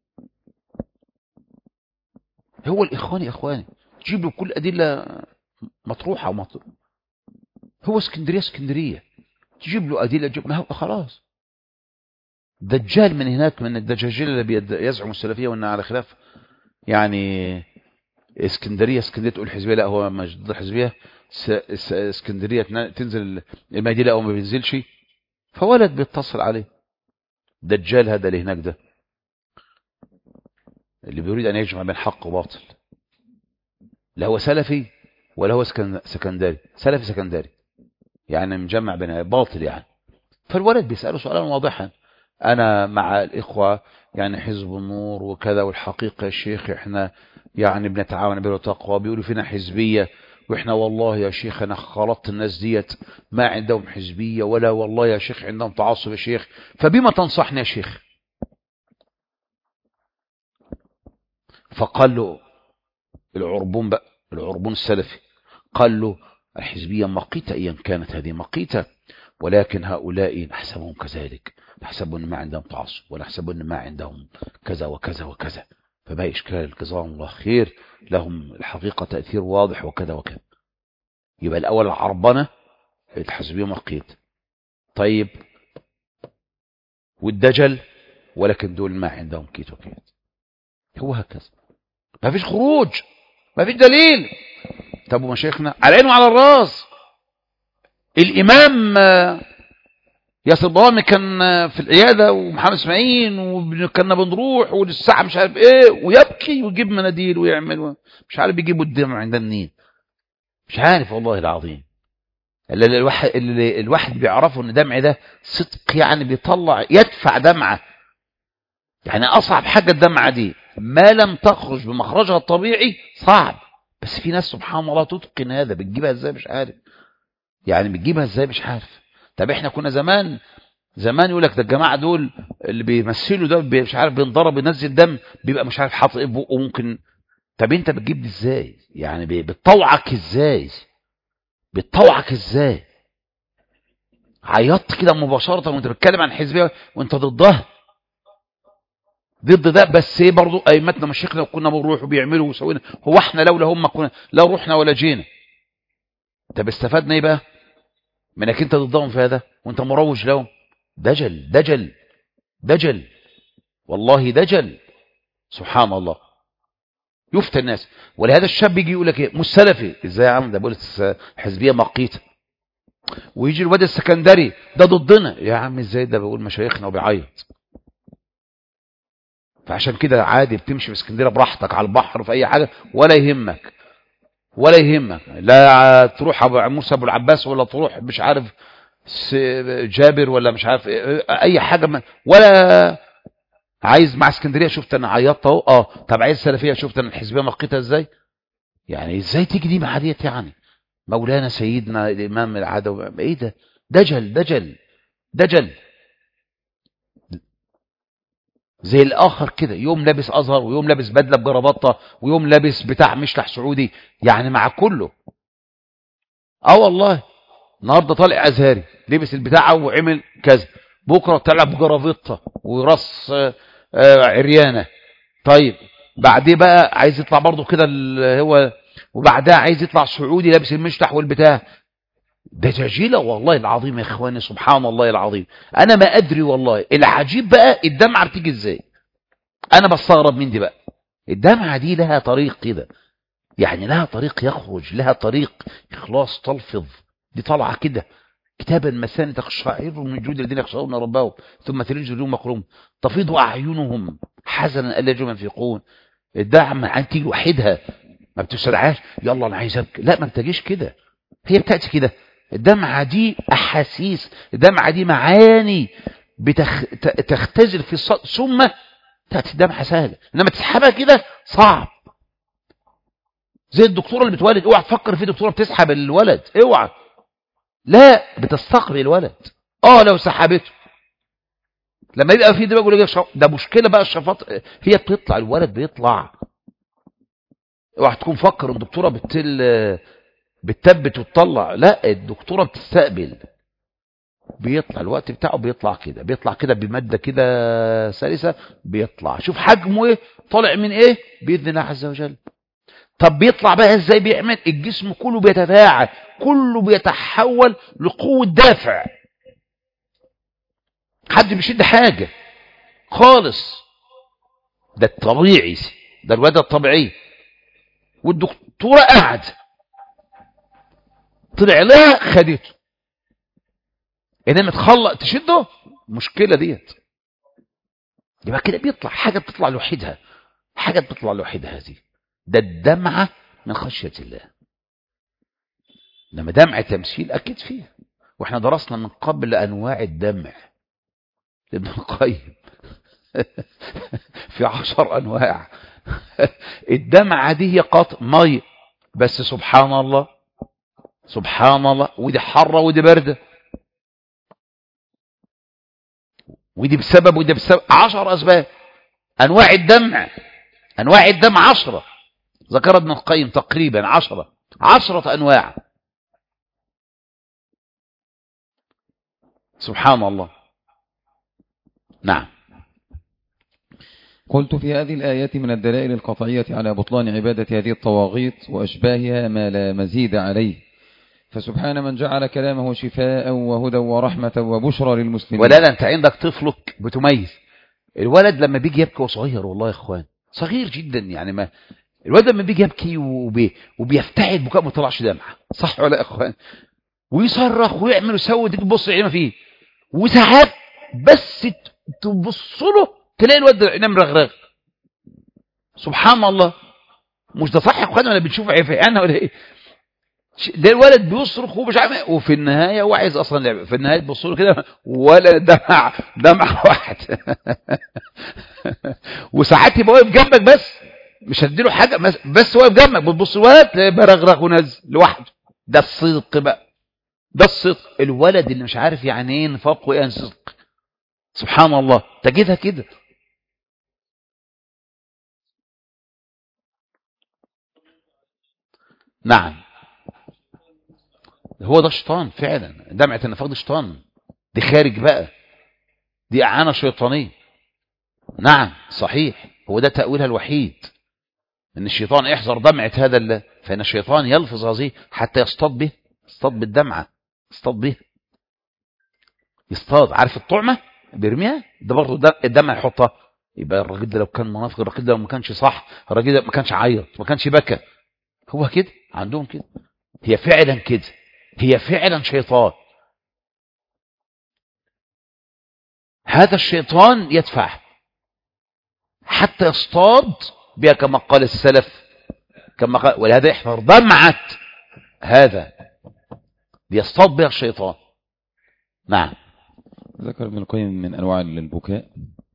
هو الإخوان يا إخواني تجيب له كل أدلة مطروحة هو اسكندرية تجيب له أدلة، ما هو خلاص دجال من هناك، من الدجاجيل اللي يزعم السلفية وأنها على خلاف يعني اسكندرية تقول الحزبية، لا هو مش ضد الحزبية، اسكندرية تنزل المدينة أو ما بينزلش، فولد بيتصل عليه دجال هذا اللي هناك ده اللي بيريد أن يجمع بين حق وباطل، لا هو سلفي ولا هو سكندري، سلفي سكندري يعني مجمع بين باطل يعني. فالولد بيسأله سؤالا واضحا، أنا مع الإخوة يعني حزب النور وكذا، والحقيقة يا شيخ إحنا يعني بنتعاون بالتقوى، بيقولوا فينا حزبية، وإحنا والله يا شيخ أنا خلطت الناس ديت ما عندهم حزبية ولا والله يا شيخ عندهم تعصب يا شيخ، فبما تنصحني يا شيخ؟ فقال له العربون بقى، العربون السلفي، قال له الحزبية مقيتة أيا كانت هذه مقيتة، ولكن هؤلاء نحسبهم كذلك، نحسب أن ما عندهم تعصب ونحسب أن ما عندهم كذا وكذا وكذا، فما إشكال، جزاهم الله خير، لهم الحقيقة تأثير واضح وكذا وكذا. يبقى الأول العربنة الحزبية مقيت، طيب والدجل ولكن دول ما عندهم كيت وكيت، هو هكذا، ما فيش خروج، ما فيش دليل. طب ومشايخنا على عينه وعلى الراس، الإمام ياسر برهامي كان في العيادة ومحمد اسماعيل وكنا بنروح والساعة مش عارف ايه، ويبكي ويجيب مناديل ويعمل مش عارف يجيبوا الدمع عند منين، مش عارف والله العظيم. الواحد بيعرفه ان دمع ده صدق، يعني بيطلع يدفع دمعة، يعني اصعب حاجة الدمعة دي ما لم تخرج بمخرجها الطبيعي صعب، بس في ناس سبحان الله تتقن هذا، بتجيبها ازاي مش عارف، يعني بتجيبها ازاي مش عارف. طب احنا كنا زمان يقول لك ده الجماعه دول اللي بيمثلوا ده مش عارف بينضرب بينزل دم بيبقى مش عارف حاطط ايه في بقه ممكن. طب انت بتجيب دي ازاي؟ يعني بتطوعك ازاي؟ عيطت كده مباشره وانت بتتكلم عن حزبيه وانت ضدها، ضد ده، بس ايه برضه ائمتنا مشايخنا وكنا بنروح وبيعملوا وسوينا، هو احنا لولا هم كنا لا رحنا ولا جينا. طب استفدنا ايه بقى منك انت ضدهم في هذا وانت مروج لهم؟ دجل والله دجل، سبحان الله يفتى الناس. ولهذا الشاب يجي يقول لك ايه مش سلفي، ازاي يا عم ده بقول حزبيه مقيته، ويجي الواد السكندري ده ضدنا، يا عم ازاي ده بيقول مشايخنا وبيعيط. فعشان كده عادي بتمشي في اسكندريه براحتك على البحر في اي حاجه ولا يهمك، لا تروح موسى ابو العباس ولا تروح مش عارف جابر ولا مش عارف اي حاجه، ولا عايز مع اسكندريه شفت انا عيطت اهو، طب عايز سلفيه شفت انا الحزبيه مقيتها ازاي، يعني ازاي تيجي دي مع ديت؟ يعني مولانا سيدنا الامام العدوي ايه ده؟ دجل زي الآخر كده، يوم لابس أزهر ويوم لابس بدلة بجرابطة ويوم لابس بتاع مشلح سعودي، يعني مع كله. والله النهارده طالع أزهري لبس البتاع وعمل كذا، بكرة طلع بجرابطة وراس عريانة. طيب بعديه بقى عايز يطلع برضه كده هو، وبعدها عايز يطلع سعودي لابس المشلح والبتاع. دجاجيلة والله العظيم يا اخواني، سبحان الله العظيم. انا ما ادري والله. العجيب بقى الدمعة بتيجي ازاي، انا بستغرب من دي بقى. الدمعة دي لها طريق كده، يعني لها طريق يخرج، لها طريق إخلاص تلفظ. دي طالعة كده كتابا مثاني تقشعر من جلود الذين يخشون ربهم ثم تلج جلودهم مقروم تفيض أعينهم حزنا ألا يجدوا ما ينفقون. الدعم عن تيجي وحدها، ما بتسرعاش يلا أنا عايز أبكي، لا ما بتجيش كده، هي بتأتي كده. الدمعة دي أحاسيس، الدمعة دي معاني تختزل في الصدر ثم تأتي الدمعة سهلة، إنما تسحبها كده صعب. زي الدكتورة اللي بتولد، اوعى تفكر في دكتورة بتسحب الولد، اوعى، لا بتستقبل الولد. لو سحبته لما يبقى في دماغ ولا ده مشكلة بقى. الشفاط هي بتطلع، الولد بيطلع. اوعى تكون فكر الدكتورة بتثبت وتطلع، لا الدكتورة بتستقبل، بيطلع الوقت بتاعه، بيطلع كده بمادة كده سلسة، بيطلع شوف حجمه ايه، طالع من ايه بإذن الله عز وجل. طب بيطلع بقى ازاي؟ بيعمل الجسم كله بيتفاعل، كله بيتحول لقوة دافع، حد بيشد حاجة خالص. ده الطبيعي، ده الوضع الطبيعي. والدكتورة قاعد طلع لها خدته، انما تخلق تشده مشكلة ديت. يبقى كده بيطلع حاجة، بتطلع لوحدها، حاجة بتطلع لوحدها دي. ده الدمعة من خشية الله. لما دمع تمثيل أكيد فيه، واحنا درسنا من قبل أنواع الدمع ابن القيم في 10 أنواع. الدمعة دي هي قطع مية بس، سبحان الله سبحان الله، ودي حرة ودي باردة، ودي بسبب ودي بسبب، 10 أسباب. أنواع الدمع، أنواع الدمع 10 ذكر ابن القيم تقريبا 10 أنواع. سبحان الله. نعم. قلت في هذه الآيات من الدلائل القطعية على بطلان عبادة هذه الطواغيت وأشباهها ما لا مزيد عليه، فسبحان من جعل كلامه شفاء وهدى ورحمة وبشرى للمسلمين. ولا أنت عندك طفلك بتميز. الولد لما بيجي يبكي وصغير والله يا إخوان، صغير جدا يعني، ما الولد لما بيجي يبكي وبيفتعل بكاء ما طلعش دمعة، صح ولا يا إخوان؟ ويصرخ ويعمل ويسوي، تيجي تبص عينه فيه، وساعات بس تبص له تلاقي الولد عينه مرغرغ. سبحان الله. مش ده صح يا اخوانا ولا بنشوف عينه ولا ايه؟ ده الولد بيصرخ ومش عارف، وفي النهايه هو عايز اصلا لعب، في النهايه تبص له كده ولا دمع واحد. وساعات يبقى واقف جنبك بس مش هتديله حاجه، بس واقف جنبك بتبص الولد تلاقيه برغرغ ونزل لوحده. ده الصدق بقى، ده الصدق. الولد اللي مش عارف يعني ايه نفاق وايه صدق، سبحان الله، تجدها كده. نعم، هو ده شيطان فعلا، دمعة النفاق دي شيطان، دي خارج بقى، دي إعانة شيطانية. نعم صحيح، هو ده تأويلها الوحيد، ان الشيطان احذر دمعة هذا فإن الشيطان يلفظ هذه حتى يصطاد به، يصطاد بالدمعة، يصطاد به، يصطاد. عارف الطعمة بيرميها، ده برضه الدمعة يحطها. يبقى الراجل ده لو كان منافق، الراجل ده لو ما كانش صح، الراجل ده ما كانش عيط، ما كانش بكى. هو كده عندهم كده، هي فعلا كده، هي فعلا شيطان. هذا الشيطان يدفع حتى يصطاد بها كما قال السلف، كما قال، ولهذا يحفر دمعة هذا يصطاد بها الشيطان. نعم. ذكر ابن القيم من أنواع البكاء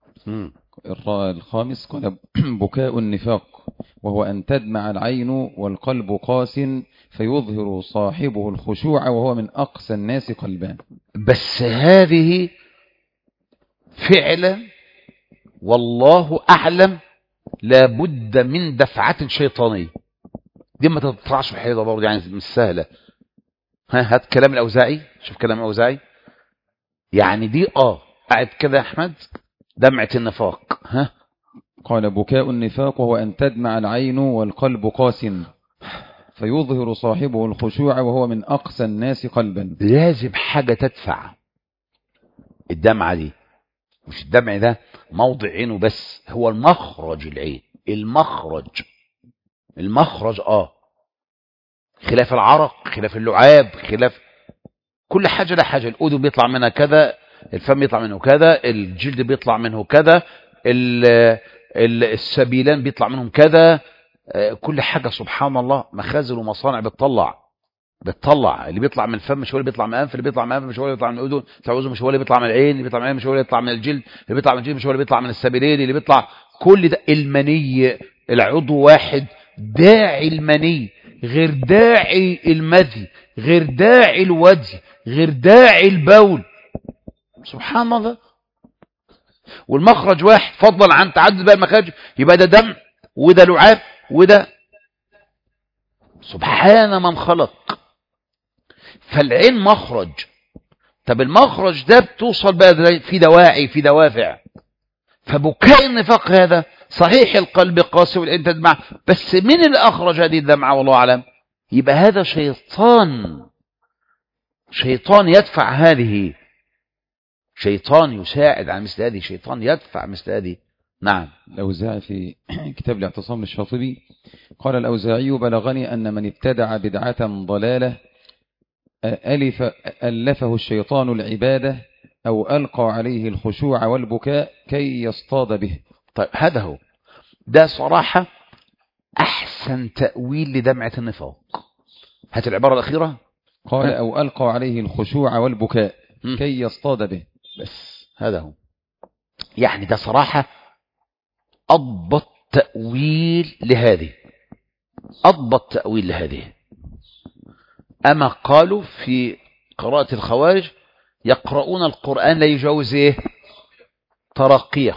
الخامس قال بكاء النفاق، وهو أن تدمع العين والقلب قاس فيظهر صاحبه الخشوع وهو من أقسى الناس قلبا. بس هذه فعلا والله أعلم لابد من دفعة شيطانية. دي ما تطلعش في الحيضة برضه، يعني مش سهلة. هات كلام الأوزاعي، شوف كلام الأوزاعي. يعني دي قاعد كده يا أحمد، دمعة النفاق. قال بكاء النفاق وهو أن تدمع العين والقلب قاس فيظهر صاحبه الخشوع وهو من أقسى الناس قلبا. لازم حاجة تدفع الدمعة دي. مش الدمع ده موضع عينه بس، هو المخرج العين، المخرج خلاف العرق، خلاف اللعاب، خلاف كل حاجة. لا حاجة، الأذن بيطلع منها كذا، الفم يطلع منه كذا، الجلد بيطلع منه كذا، السبيلان بيطلع منهم كذا. كل حاجة سبحان الله، مخازن ومصانع بتطلع. اللي بيطلع من الفم مش هو اللي بيطلع من الأنف، اللي بيطلع من الأنف مش هو اللي بيطلع من الأذن، الأذن مش هو اللي بيطلع من العين، اللي بيطلع من العين مش هو اللي بيطلع من الجلد، اللي بيطلع من الجلد مش هو اللي بيطلع من السبيلين، اللي بيطلع كل ده. المني العضو واحد، داعي المني غير داعي المذي، غير داعي الودي، غير داعي البول. سبحان الله. والمخرج واحد، فضلا عن تعدد بقى المخارج. يبقى ده دم وده لعاب وده. سبحان من خلق. فالعين مخرج. طب المخرج ده بتوصل بقى في دواعي، في دوافع. فبكاء النفاق هذا صحيح القلب قاسي والعين تدمع، بس من اللي أخرج هذه الدمعة والله أعلم؟ يبقى هذا شيطان يدفع هذه، شيطان يساعد على مثل هذه، شيطان يدفع مثل هذه. نعم. الأوزاعي في كتاب الاعتصام للشاطبي قال الأوزاعي بلغني أن من ابتدع بدعة ضلالة ألفه الشيطان العبادة أو ألقى عليه الخشوع والبكاء كي يصطاد به. طيب هذا هو ده صراحة أحسن تأويل لدمعة النفاق. هات العبارة الأخيرة. قال أو ألقى عليه الخشوع والبكاء كي يصطاد به. بس هذا هو، يعني ده صراحة أضبط تأويل لهذه. أما قالوا في قراءة الخوارج يقرؤون القرآن لا يجاوز ترقية.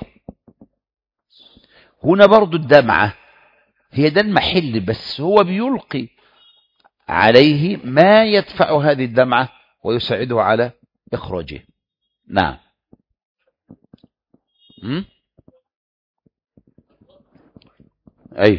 هنا برضو الدمعة هي ده المحل، بس هو بيلقي عليه ما يدفع هذه الدمعة ويساعده على إخراجه. نعم. أي.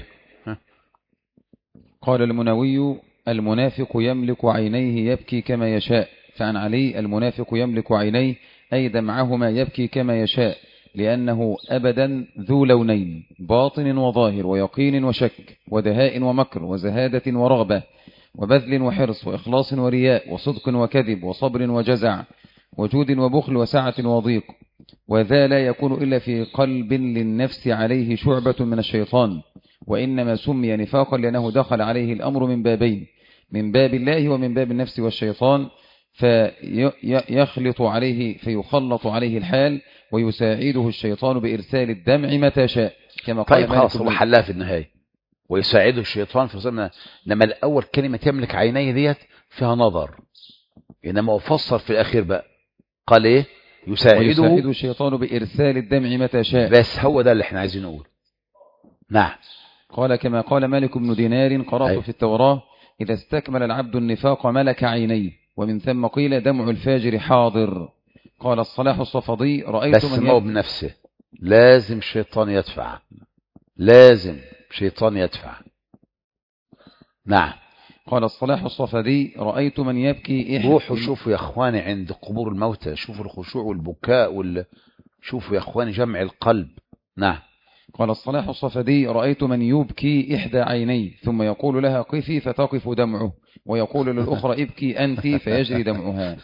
قال المنووي المنافق يملك عينيه يبكي كما يشاء. فعن علي المنافق يملك عينيه أي دمعهما يبكي كما يشاء، لأنه أبدا ذو لونين، باطن وظاهر، ويقين وشك، ودهاء ومكر، وزهادة ورغبة، وبذل وحرص، وإخلاص ورياء، وصدق وكذب، وصبر وجزع، وجود وبخل، وسعة وضيق. وذا لا يكون إلا في قلب للنفس عليه شعبة من الشيطان، وإنما سمي نفاقا لأنه دخل عليه الأمر من بابين، من باب الله ومن باب النفس والشيطان، فيخلط عليه الحال، ويساعده الشيطان بإرسال الدمع متى شاء كما قال. طيب خلاص هو حلها في النهاية، ويساعده الشيطان في صمنا. لما الأول كلمة يملك عينيه ديت فيها نظر، إنما أفسر في الأخير بقى قال إيه؟ يساعده الشيطان بإرسال الدمع متى شاء. بس هو ده اللي احنا عايزين نقول. نعم. قال كما قال مالك بن دينار قرأت في التوراة إذا استكمل العبد النفاق ملك عينيه، ومن ثم قيل دمع الفاجر حاضر. قال الصلاح الصفدي رأيت بس من ما بنفسه، لازم شيطان يدفع. نعم. قال الصلاح الصفدي رأيت من يبكي روحوا شوفوا يا اخواني عند قبور الموتى، شوفوا الخشوع والبكاء شوفوا يا اخواني جمع القلب. نعم. قال الصلاح الصفدي رأيت من يبكي إحدى عينيه ثم يقول لها قفي فتقف دمعه، ويقول للأخرى ابكي أنت فيجري دمعها.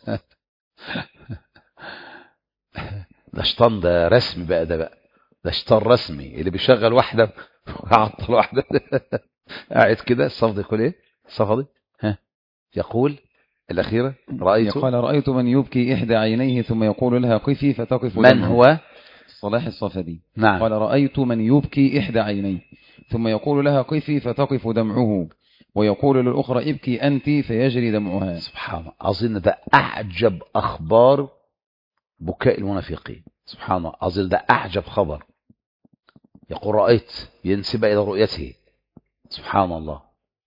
ده شيطان، ده رسمي بقى، ده شيطان رسمي اللي بيشغل واحدة ويعطل واحدة. قاعد كده الصفدي يقول ايه؟ الصفدي يقول الأخيرة رأيت من يبكي إحدى عينيه ثم يقول لها قفي فتقف دمعه. من هو؟ الصلاح الصفدي. نعم. قال رأيت من يبكي إحدى عينيه ثم يقول لها قفي فتقف دمعه، ويقول للأخرى ابكي أنت فيجري دمعها. سبحان الله. أظن ده أعجب أخبار بكاء المنافقين. سبحان الله. أظل ده أعجب خبر. يقول رأيت، ينسب إلى رؤيته. سبحان الله.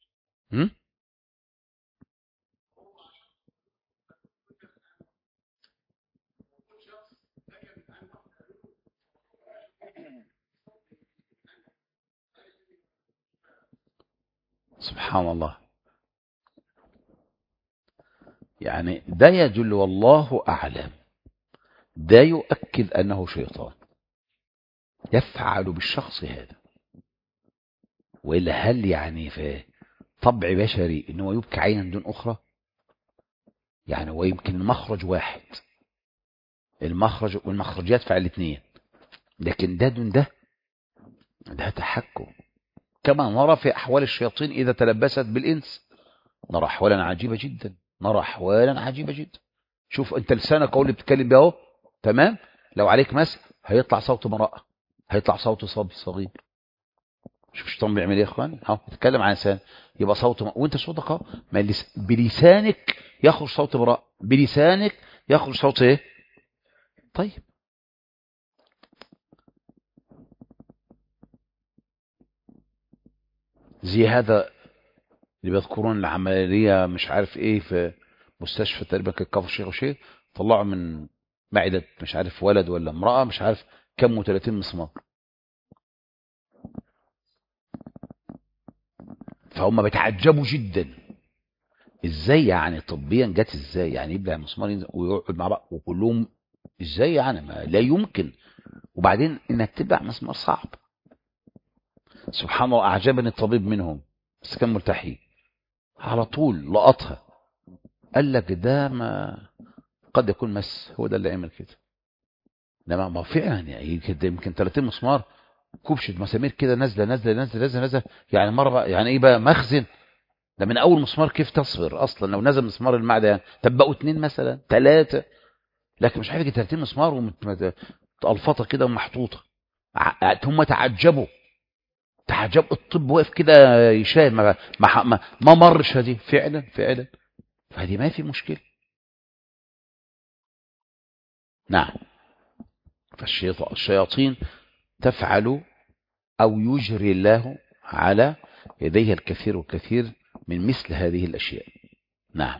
سبحان الله. يعني ده يدل والله أعلم، ده يؤكد أنه شيطان يفعل بالشخص هذا. وإلا هل يعني في طبع بشري أنه يبكي عينا دون أخرى؟ يعني هو يمكن المخرج واحد، المخرج والمخرجات فعل الاثنين، لكن ده دون ده تحكم. كما نرى في أحوال الشياطين إذا تلبست بالإنس، نرى أحوالا عجيبة جدا، نرى أحوالا عجيبة جدا. شوف أنت لسانك قول اللي بتتكلم بيه اهو، تمام، لو عليك مس هيطلع صوت امرأة، هيطلع صوت صبي صغير. شوف الشيطان بيعمل ايه يا اخوان، اهو بتتكلم عن لسان يبقى صوت وانت صوتك اهو، بلسانك يخرج صوت امرأة، بلسانك يخرج صوت ايه؟ طيب زي هذا اللي بيذكرون العملية مش عارف ايه في مستشفى تقريبا كفر الشيخ وشيء، طلعوا من معدة مش عارف ولد ولا امرأة مش عارف كم و30 مسمار. فهم بيتعجبوا جدا ازاي يعني طبيا جت ازاي، يعني يبلع مسمار ينزل ويقعد مع بعض وكلهم ازاي يعني، ما لا يمكن. وبعدين انك تبلع مسمار صعب. سبحان الله. اعجبني الطبيب منهم بس كان ملتحي، على طول لقطها قال لك ده ما قد يكون مس، هو ده اللي عمل كده. انما ما فعلا يعني يمكن 30 مسمار، كبشه مسامير كده نازله نازله نازله نازله نازله، يعني مره بقى يعني ايه بقى مخزن. ده من اول مسمار كيف تصبر اصلا لو نزل مسمار المعده يعني، طب بقوا 2 مثلا 3، لكن مش عارف 30 مسمار ومتقلفطه كده ومحطوطه. هم تعجبوا الطب واقف كده يشاهد، ما مرش هذه فعلا فعلا، فهذه ما في مشكله. نعم. فالشياطين تفعل أو يجري الله على يديه الكثير والكثير من مثل هذه الأشياء. نعم.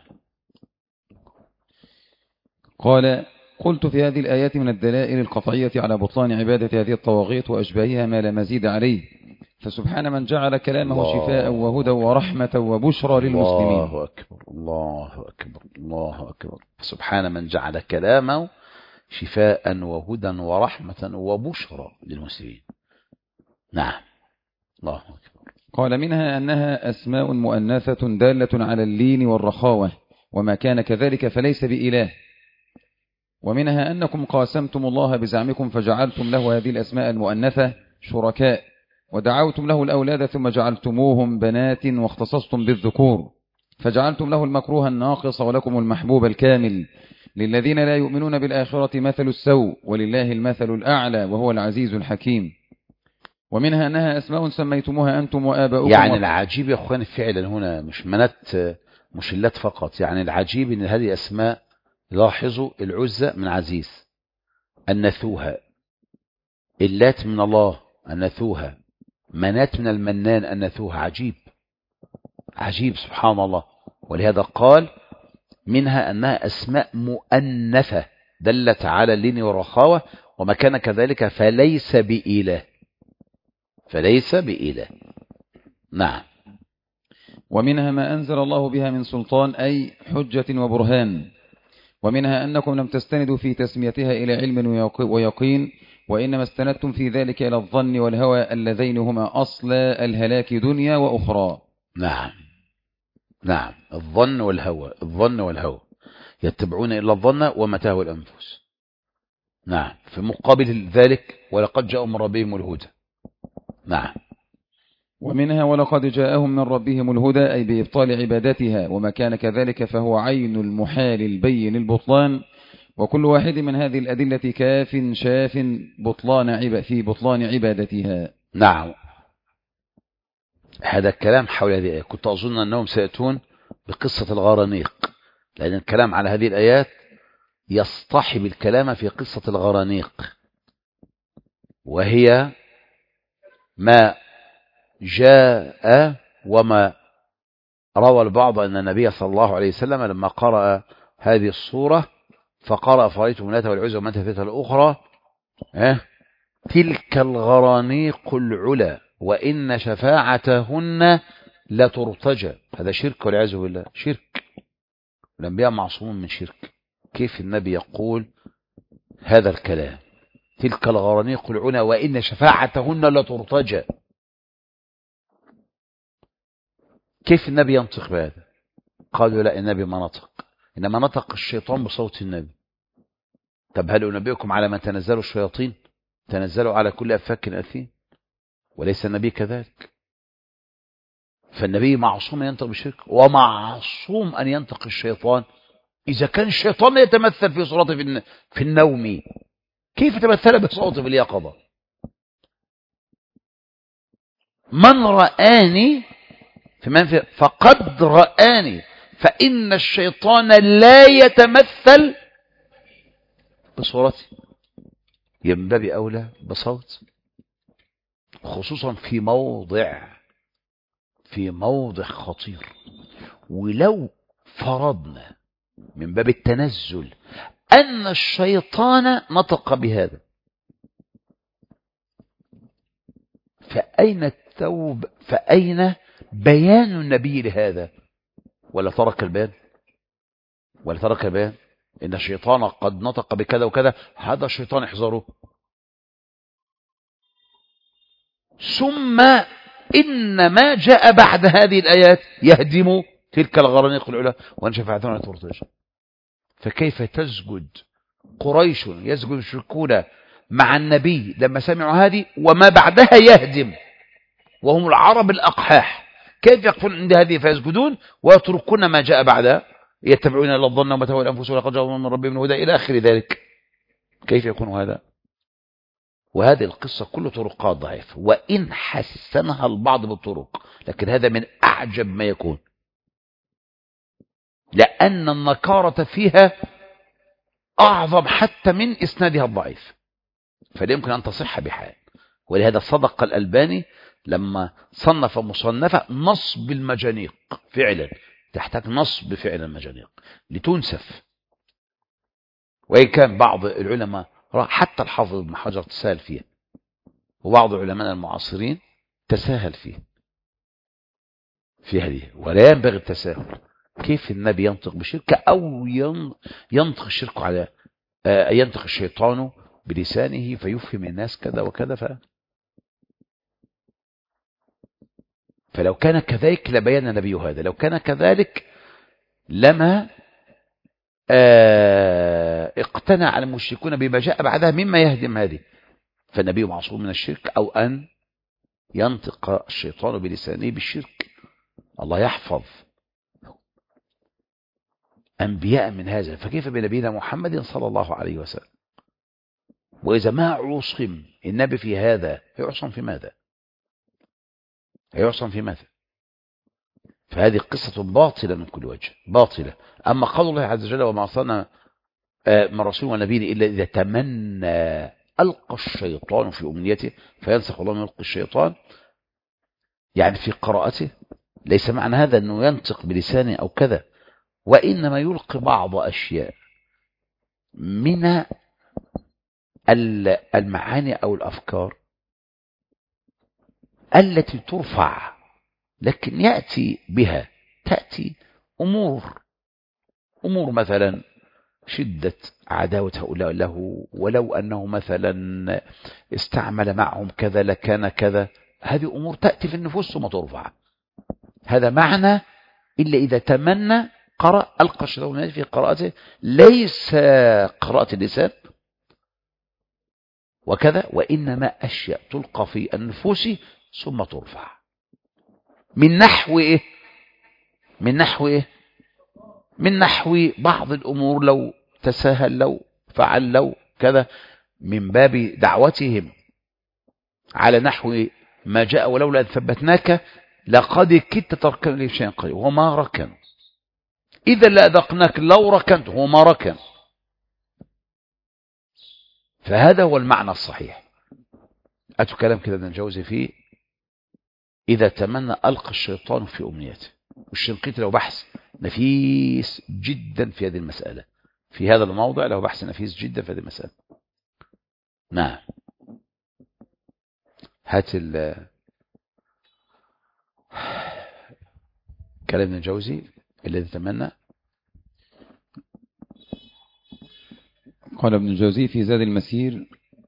قال: قلت في هذه الآيات من الدلائل القطعية على بطلان عبادة هذه الطواغيت وأشباهها ما لا مزيد عليه، فسبحان من جعل كلامه شفاء وهدى ورحمة وبشرى للمسلمين. الله أكبر الله أكبر الله أكبر. سبحان من جعل كلامه شفاء وهدى ورحمة وبشرى للمسلمين. نعم. الله أكبر. قال: منها أنها أسماء مؤنثة دالة على اللين والرخاوة، وما كان كذلك فليس بإله. ومنها أنكم قاسمتم الله بزعمكم فجعلتم له هذه الأسماء المؤنثة شركاء، ودعوتم له الأولاد ثم جعلتموهم بنات واختصصتم بالذكور، فجعلتم له المكروه الناقص ولكم المحبوب الكامل. للذين لا يؤمنون بالآخرة مثل السوء، ولله المثل الأعلى وهو العزيز الحكيم. ومنها أنها أسماء سميتموها أنتم وآباؤكم. يعني العجيب يا أخواني فعلا هنا مش منات مشلات فقط، يعني العجيب أن هذه أسماء، لاحظوا العزة من عزيز أنثوها، اللات من الله أنثوها، منات من المنان أنثوها. عجيب عجيب سبحان الله. ولهذا قال منها أنها أسماء مؤنثة دلت على اللين والرخاوة، وما كان كذلك فليس بإله، فليس بإله. نعم. ومنها ما أنزل الله بها من سلطان أي حجة وبرهان. ومنها أنكم لم تستندوا في تسميتها إلى علم ويقين، وإنما استندتم في ذلك إلى الظن والهوى اللذين هما أصل الهلاك دنيا وأخرى. نعم نعم. الظن والهوى، الظن والهوى يتبعون إلا الظن وما تهوى الأنفس. نعم. في مقابل ذلك ولقد جاءهم من ربهم الهدى. نعم. ومنها ولقد جاءهم من ربهم الهدى أي بإبطال عبادتها، وما كان كذلك فهو عين المحال البين البطلان. وكل واحد من هذه الأدلة كاف شاف في بطلان عبادتها. نعم. هذا الكلام حول هذه الآية كنت أظن أنهم سيأتون بقصة الغرانيق، لأن الكلام على هذه الآيات يصطحب الكلام في قصة الغرانيق، وهي ما جاء وما روى البعض أن النبي صلى الله عليه وسلم لما قرأ هذه الصورة فقرأ فرأيتم اللات والعزى ومناة الثالثة الأخرى تلك الغرانيق العلا وإن شفاعتهن لترتجى. هذا شرك والعياذ بالله، شرك. الأنبياء معصومون من شرك. كيف النبي يقول هذا الكلام؟ تلك الغرانيق العلا وإن شفاعتهن لترتجى. كيف النبي ينطق بهذا؟ قالوا لا، النبي ما نطق، إنما نطق الشيطان بصوت النبي. طب هل أنبئكم على من تنزلوا الشياطين؟ تنزلوا على كل أفاك أثيم، وليس النبي كذلك. فالنبي معصوم أن ينطق بالشرك، ومعصوم أن ينطق الشيطان. إذا كان الشيطان يتمثل في صورته في النوم، كيف تمثل بصوته في اليقظة؟ من رآني فقد رآني، فإن الشيطان لا يتمثل بصورته، ينبغي أولى بصوت، خصوصا في موضع خطير. ولو فرضنا من باب التنزل أن الشيطان نطق بهذا، فأين التوب؟ فأين بيان النبي لهذا؟ ولا ترك البيان إن الشيطان قد نطق بكذا وكذا، هذا الشيطان احذره. ثم إن ما جاء بعد هذه الآيات يهدم تلك الغرانيق العلا وأن شفاعتهن لترتجى. فكيف تسجد قريش، يسجد المشركون مع النبي لما سمعوا هذه، وما بعدها يهدم، وهم العرب الأقحاح، كيف يقفون عند هذه فيسجدون ويتركون ما جاء بعدها؟ يتبعون إلا الظن وما تهوى الأنفس ولقد جاءهم من ربهم الهدى إلى آخر ذلك. كيف يكون هذا؟ وهذه القصة كل طرقات ضعيفة، وإن حسنها البعض بالطرق، لكن هذا من أعجب ما يكون، لأن النكارة فيها أعظم حتى من إسنادها الضعيف، فلا يمكن أن تصح بحال. ولهذا صدق الألباني لما صنف مصنفة نصب المجانيق، فعلا تحتاج نصب فعل المجانيق لتنسف. وإن كان بعض العلماء حتى الحافظ ابن حجر تساهل فيها، وبعض علماء المعاصرين تساهل في هذه، ولا ينبغي التساهل. كيف النبي ينطق بشرك أو ينطق الشرك على ينطق الشيطان بلسانه فيفهم الناس كذا وكذا؟ فلو كان كذلك لبين النبي هذا، لو كان كذلك لما اقتنع المشركون بما جاء بعدها مما يهدم هذه. فالنبي معصوم من الشرك، أو أن ينطق الشيطان بلسانه بالشرك. الله يحفظ أنبياء من هذا، فكيف بنبينا محمد صلى الله عليه وسلم؟ وإذا ما عصم النبي في هذا يعصم في ماذا؟ فهذه قصة باطلة من كل وجه، باطلة. أما قول الله عز وجل وما أرسلنا من رسول ونبي إلا إذا تمنى ألقى الشيطان في أمنيته فينسخ الله من يلقي الشيطان، يعني في قراءته، ليس معنى هذا أنه ينطق بلسانه أو كذا، وإنما يلقي بعض أشياء من المعاني أو الأفكار التي ترفع، لكن تأتي أمور مثلا شدة عداوة هؤلاء له، ولو أنه مثلا استعمل معهم كذا لكان كذا. هذه أمور تأتي في النفوس ثم ترفع. هذا معنى إلا إذا تمنى قرأ ألقى الشيطان في قراءته، ليس قراءة اللسان وكذا، وإنما أشياء تلقى في النفوس ثم ترفع. من نحو إيه؟ من نحو بعض الأمور لو تساهل، لو فعل، لو كذا، من باب دعوتهم على نحو ما جاء ولولا أن ثبتناك لقد كدت تركن لي شيئا قليلا، وما ركن إذا لأذقناك لو ركنت، وما ركن. فهذا هو المعنى الصحيح. أتوا كلام كده ابن الجوزي فيه إذا تمنى ألقى الشيطان في أمنيته. والشنقيطي له بحث نفيس جدا في هذه المسألة، في هذا الموضع له بحث نفيس جدا في هذه المسألة. نعم. هات كلام ابن الجوزي الذي تمنى. قال ابن الجوزي في زاد المسير: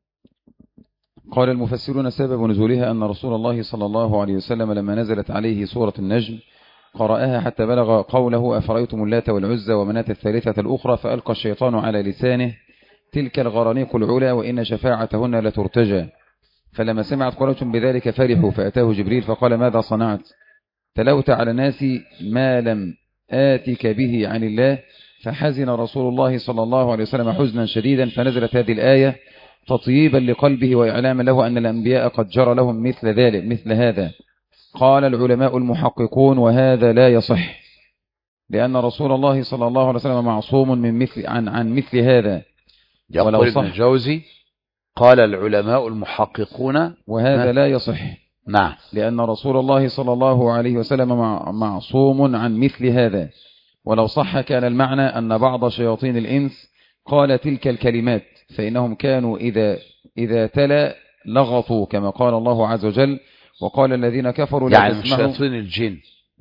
قال المفسرون سبب نزولها أن رسول الله صلى الله عليه وسلم لما نزلت عليه سورة النجم قرأها حتى بلغ قوله: أفرأيتم اللات والعزى ومناة الثالثة الأخرى، فألقى الشيطان على لسانه: تلك الغرانيق العلا وإن شفاعتهن لترتجى. فلما سمعت قريش بذلك فرحوا، فأتاه جبريل فقال: ماذا صنعت؟ تلوت على الناس ما لم آتك به عن الله. فحزن رسول الله صلى الله عليه وسلم حزنا شديدا، فنزلت هذه الآية تطييبا لقلبه وإعلاما له أن الأنبياء قد جرى لهم مثل هذا. قال العلماء المحققون: وهذا لا يصح، لأن رسول الله صلى الله عليه وسلم معصوم من عن مثل هذا. يقول ابن الجوزي: قال العلماء المحققون وهذا لا يصح. نعم. لأن رسول الله صلى الله عليه وسلم معصوم عن مثل هذا. ولو صح كان المعنى أن بعض شياطين الإنس قال تلك الكلمات، فإنهم كانوا إذا تلا لغطوا، كما قال الله عز وجل: وقال الذين كفروا لا يعني تسمعوا. شياطين الجن،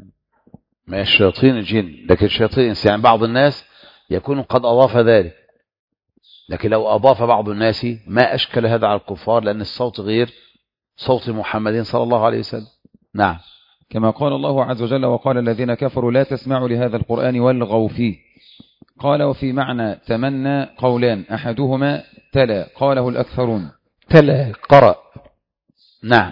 ما شياطين الجن، لكن شياطين الإنس. يعني بعض الناس يكون قد أضاف ذلك، لكن لو أضاف بعض الناس ما أشكل هذا على الكفار، لأن الصوت غير صوت محمد صلى الله عليه وسلم. نعم. كما قال الله عز وجل: وقال الذين كفروا لا تسمعوا لهذا القرآن والغوا فيه. قال: وفي معنى تمنى قولان، أحدهما تلا، قاله الأكثرون. تلا قرأ. نعم.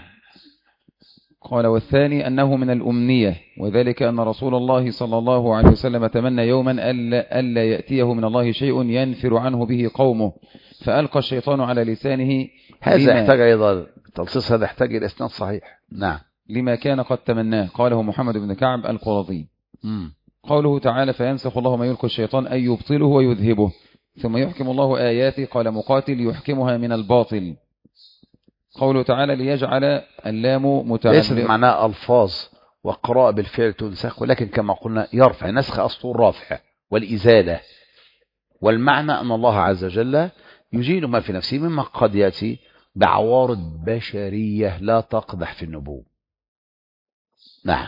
قال: والثاني أنه من الأمنية، وذلك أن رسول الله صلى الله عليه وسلم تمنى يوما ألا يأتيه من الله شيء ينفر عنه به قومه، فألقى الشيطان على لسانه. هذا يحتاج أيضا تلصيص، هذا يحتاج إلى إسناد صحيح. نعم. لما كان قد تمناه، قاله محمد بن كعب القرظي. قوله تعالى: فينسخ الله ما يلقي الشيطان أي يبطله ويذهبه ثم يحكم الله آياته. قال مقاتل: يحكمها من الباطل. قوله تعالى: ليجعل اللام متعلق. ليس معناه ألفاظ وقراءة بالفعل تنسخ، ولكن كما قلنا يرفع. نسخ أصل الرافع والإزالة، والمعنى أن الله عز وجل يزيل ما في نفسه مما قد يأتي بعوارض بشرية لا تقدح في النبوة. نعم.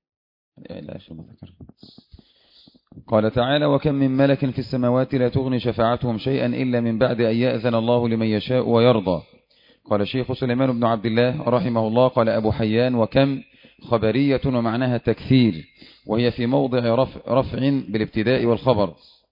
قال تعالى: وكم من ملك في السماوات لا تغني شفاعتهم شيئا إلا من بعد أن يأذن الله لمن يشاء ويرضى. قال الشيخ سليمان بن عبد الله رحمه الله: قال أبو حيان: وكم خبرية ومعناها تكثير، وهي في موضع رفع بالابتداء والخبر.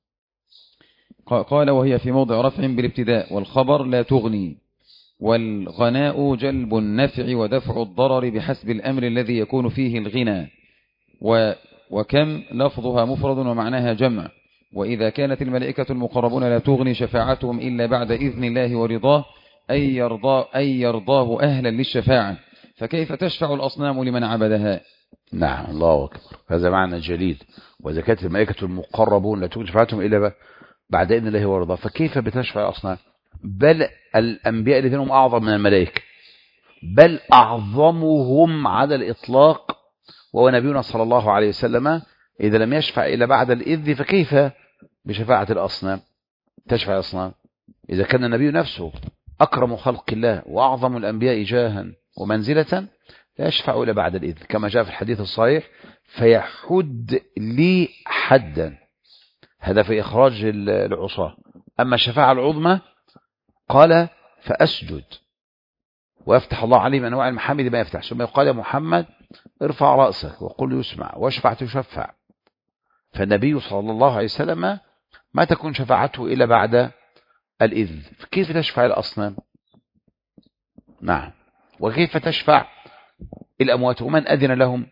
قال: وهي في موضع رفع بالابتداء والخبر لا تغني. والغناء جلب النفع ودفع الضرر بحسب الأمر الذي يكون فيه الغنى. وكم لفظها مفرد ومعناها جمع. وإذا كانت الملائكة المقربون لا تغني شفاعتهم إلا بعد إذن الله ورضاه، أي يرضاه أهلا للشفاعة، فكيف تشفع الأصنام لمن عبدها؟ نعم. الله أكبر. هذا معنى جليل. وإذا كانت الملائكة المقربون لا تغني شفاعتهم إلا بعد إذن الله ورضاه، فكيف بتشفع الأصنام؟ بل الأنبياء الذين هم أعظم من الملائكة، بل أعظمهم على الإطلاق وهو نبينا صلى الله عليه وسلم، إذا لم يشفع إلا بعد الإذن فكيف بشفاعة الأصنام؟ تشفع الأصنام إذا كان النبي نفسه أكرم خلق الله وأعظم الأنبياء جاها ومنزلة لا يشفع إلا بعد الإذن، كما جاء في الحديث الصحيح: فيحد لي حدا. هذا في إخراج العصاة. أما الشفاعة العظمى قال: فأسجد ويفتح الله عليه من أنواع المحامد ما يفتح، ثم يقال: يا محمد ارفع رأسك وقل يسمع واشفع تشفع. فالنبي صلى الله عليه وسلم ما تكون شفاعته إلا بعد الإذن، كيف تشفع الأصنام؟ نعم. وكيف تشفع الأموات ومن أذن لهم؟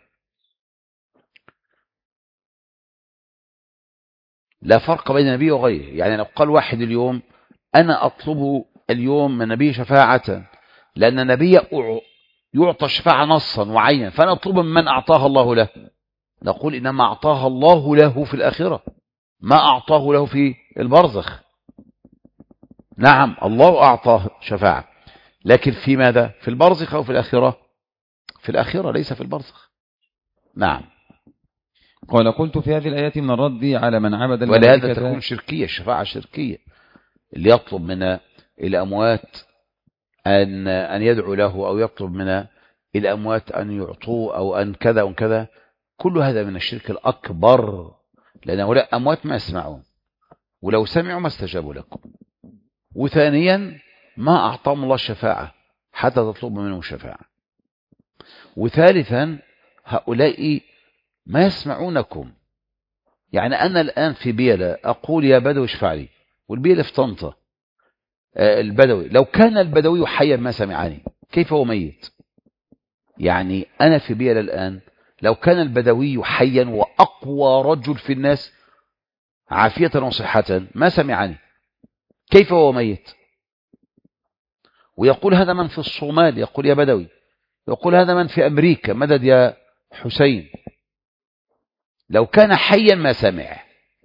لا فرق بين النبي وغيره. يعني لو قال واحد اليوم: أنا أطلب اليوم من النبي شفاعة، لأن النبي يعطى الشفاعة نصا وعينا، فأنا أطلب من أعطاها الله له، نقول إنما أعطاها الله له في الآخرة، ما أعطاه له في البرزخ. نعم الله أعطاه شفاعة، لكن في ماذا؟ في البرزخ أو في الآخرة؟ في الآخرة ليس في البرزخ. نعم. قال قلت في هذه الآيات من الرد على من عبد ولهذا الملائكة. تكون شركية، الشفاعة شركية، اللي يطلب من الأموات أن يدعو له، أو يطلب من الأموات أن يعطوه، أو أن كذا وكذا، كل هذا من الشرك الأكبر، لأن هؤلاء أموات ما يسمعون، ولو سمعوا ما استجابوا لكم. وثانيا ما أعطاهم الله الشفاعة حتى تطلب منهم الشفاعة. وثالثا هؤلاء ما يسمعونكم. يعني أنا الآن في بيلة أقول يا بدوي اشفع لي، والبيلة في طنطا، البدوي لو كان البدوي حيا ما سمعني، كيف هو ميت؟ يعني أنا في بيلة الآن لو كان البدوي حيا وأقوى رجل في الناس عافية وصحة ما سمعني، كيف هو ميت؟ ويقول هذا من في الصومال يقول يا بدوي، يقول هذا من في أمريكا مدد يا حسين. لو كان حيا ما سمع،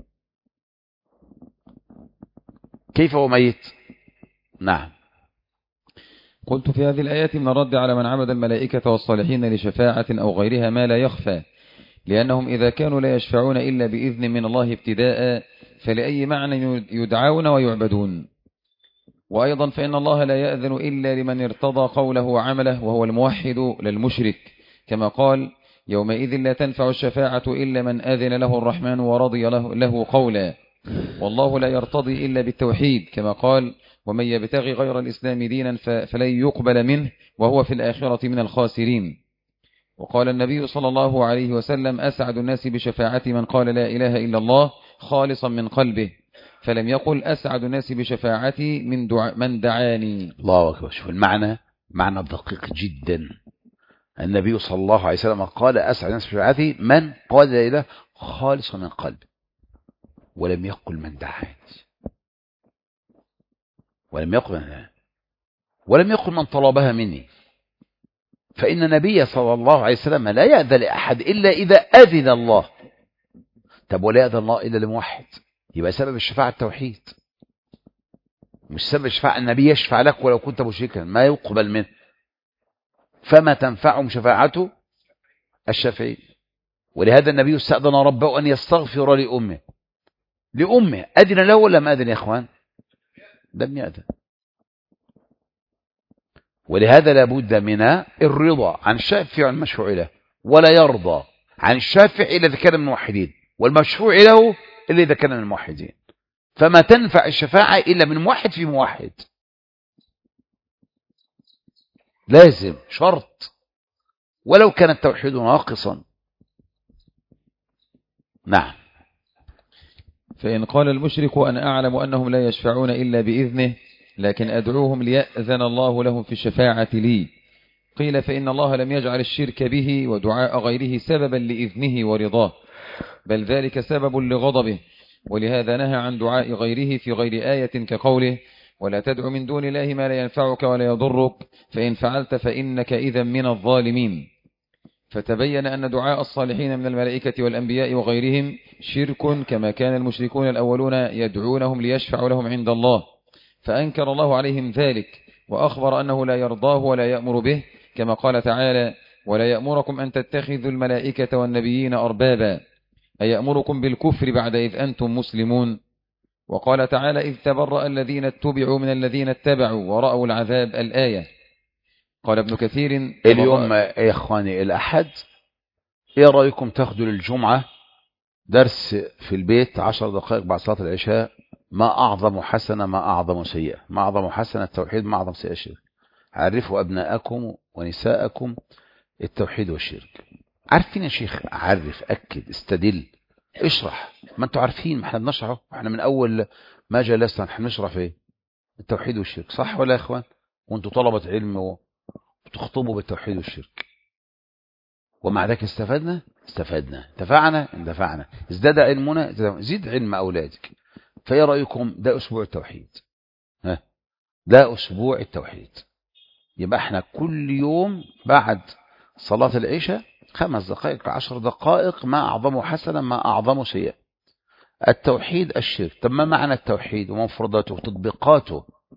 كيف هو ميت؟ نعم. قلت في هذه الآيات من الرد على من عبد الملائكة والصالحين لشفاعة أو غيرها ما لا يخفى، لأنهم إذا كانوا لا يشفعون إلا بإذن من الله ابتداء، فلأي معنى يدعون ويعبدون؟ وأيضا فإن الله لا يأذن إلا لمن ارتضى قوله وعمله، وهو الموحد للمشرك، كما قال يومئذ لا تنفع الشفاعة إلا من أذن له الرحمن ورضي له قولا. والله لا يرتضي إلا بالتوحيد، كما قال ومن يبتغي غير الإسلام دينا فلن يقبل منه وهو في الآخرة من الخاسرين. وقال النبي صلى الله عليه وسلم أسعد الناس بشفاعة من قال لا إله إلا الله خالصا من قلبه، فلم يقل أسعد الناس بشفاعتي من دعاني. الله أكبر. شوف المعنى، معنى دقيق جدا. النبي صلى الله عليه وسلم قال أسعد الناس بشفاعتي من قال لا إله خالصا من قلبه، ولم يقل من دعاني، ولم يقل من طلبها مني. فإن النبي صلى الله عليه وسلم لا يأذن لأحد إلا إذا أذن الله. طب ولا يأذن الله إلا لموحد، يبقى سبب الشفاعة التوحيد، مش سبب الشفاعة النبي يشفع لك ولو كنت مشركا ما يقبل منه، فما تنفعهم شفاعته الشافعين. ولهذا النبي استأذن ربه أن يستغفر لأمه أذن له ولا ما أذن يا أخوان؟ لم يأذن. ولهذا لابد من الرضا عن الشافع عن المشفوع له، ولا يرضى عن الشافع إلا إذا كان من الموحدين، والمشفوع له إلا إذا كان من الموحدين. فما تنفع الشفاعة إلا من موحد في موحد، لازم شرط، ولو كان التوحيد ناقصا. نعم. فإن قال المشرك أنا أعلم أنهم لا يشفعون إلا بإذنه، لكن أدعوهم ليأذن الله لهم في الشفاعة لي، قيل فإن الله لم يجعل الشرك به ودعاء غيره سببا لإذنه ورضاه، بل ذلك سبب لغضبه، ولهذا نهى عن دعاء غيره في غير آية كقوله ولا تدع من دون الله ما لا ينفعك ولا يضرك فإن فعلت فإنك إذا من الظالمين. فتبين أن دعاء الصالحين من الملائكة والأنبياء وغيرهم شرك، كما كان المشركون الأولون يدعونهم ليشفعوا لهم عند الله، فأنكر الله عليهم ذلك، وأخبر أنه لا يرضاه ولا يأمر به، كما قال تعالى ولا يأمركم أن تتخذوا الملائكة والنبيين أربابا، أي يأمركم بالكفر بعد إذ أنتم مسلمون. وقال تعالى إذ تبرأ الذين اتبعوا من الذين اتبعوا ورأوا العذاب الآية. قال ابن كثير اليوم يا إخواني الأحد، إيه رأيكم تاخدوا للجمعة درس في البيت 10 دقائق بعد صلاة العشاء؟ ما أعظم حسنة ما أعظم سيئة، ما أعظم حسنة التوحيد ما أعظم سيئة الشرك. عرفوا أبناءكم ونساءكم التوحيد والشرك. عارفين يا شيخ؟ عرف، أكد، استدل، اشرح. ما أنتوا عارفين، ما احنا بنشرحه، احنا من أول ما جلسنا احنا بنشرح في التوحيد والشرك، صح ولا يا إخوان؟ وأنتوا طلبة علم وتخطبوا بالتوحيد والشرك، ومع ذلك استفدنا، اندفعنا، ازداد علمنا، زيد علم أولادك. فإيه رأيكم؟ ده أسبوع التوحيد، ده أسبوع التوحيد. يبقى احنا كل يوم بعد صلاة العشاء 5 دقائق 10 دقائق، ما أعظم حسنا ما أعظم سيئة. التوحيد الشرك. طب ما معنى التوحيد ومفرداته وتطبيقاته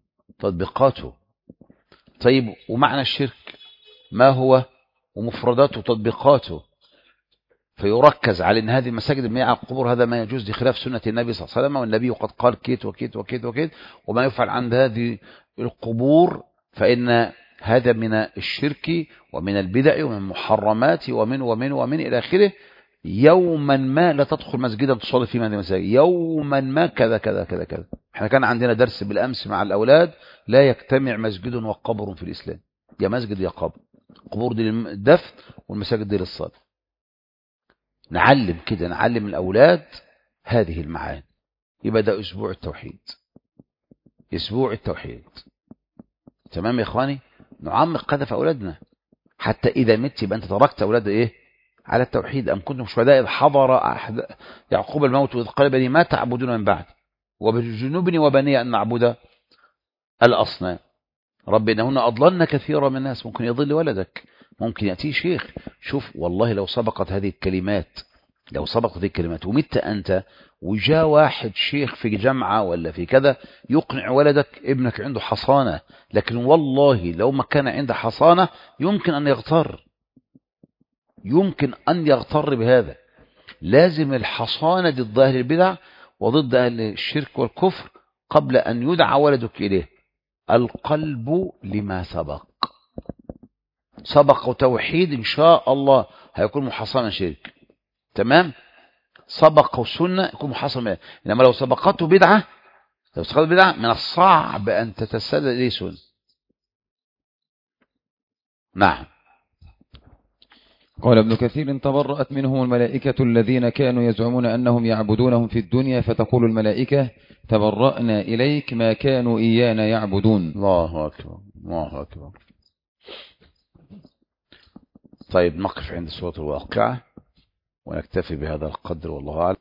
تطبيقاته. طيب ومعنى الشرك ما هو ومفرداته وتطبيقاته، فيركز على ان هذه المساجد المبنيه على القبور هذا ما يجوز لخلاف سنه النبي صلى الله عليه وسلم، والنبي قد قال كيت وكيت وكيت وكيت، وما يفعل عند هذه القبور فان هذا من الشرك ومن البدع ومن المحرمات ومن الى اخره. يوما ما لا تدخل مسجدا تصلي فيه من هذه المساجد، يوما ما كذا كذا كذا كذا. احنا كان عندنا درس بالامس مع الاولاد، لا يجتمع مسجد وقبر في الاسلام، يا مسجد يا قبر، قبور دي للدفن والمساجد دي للصلاه. نعلم كده، نعلم الأولاد هذه المعاني. يبقى ده أسبوع التوحيد، أسبوع التوحيد. تمام يا إخواني؟ نعمق هذا في أولادنا حتى إذا مت يبقى أنت تركت أولاد إيه؟ على التوحيد. أم كنتم شهداء إذ حضر يعقوب الموت وإذ قال بني ما تعبدون من بعد وبجنوبني وبني أن نعبد الأصنام رب إنهن أضللن كثيرا من الناس. ممكن يضل ولدك، ممكن يأتي شيخ. شوف والله لو سبقت هذه الكلمات، لو سبقت هذه الكلمات ومت أنت وجاء واحد شيخ في جامعة ولا في كذا يقنع ولدك ابنك عنده حصانة، لكن والله لو ما كان عنده حصانة يمكن أن يغتر، يمكن أن يغتر بهذا. لازم الحصانة ضد أهل البدع وضد أهل الشرك والكفر قبل أن يدعى ولدك إليه. القلب لما سبق توحيد إن شاء الله هيكون محصنا شرك، تمام. سبق سنة يكون محصنا، إنما لو سبقته بدعة، لو سبقته بدعة من الصعب أن تتسلل إليه سنة. نعم. قال ابن كثير تبرأت منهم الملائكة الذين كانوا يزعمون أنهم يعبدونهم في الدنيا، فتقول الملائكة تبرأنا إليك ما كانوا إيانا يعبدون. الله أكبر، الله أكبر. طيب نقف عند سورة الواقعة ونكتفي بهذا القدر والله أعلم.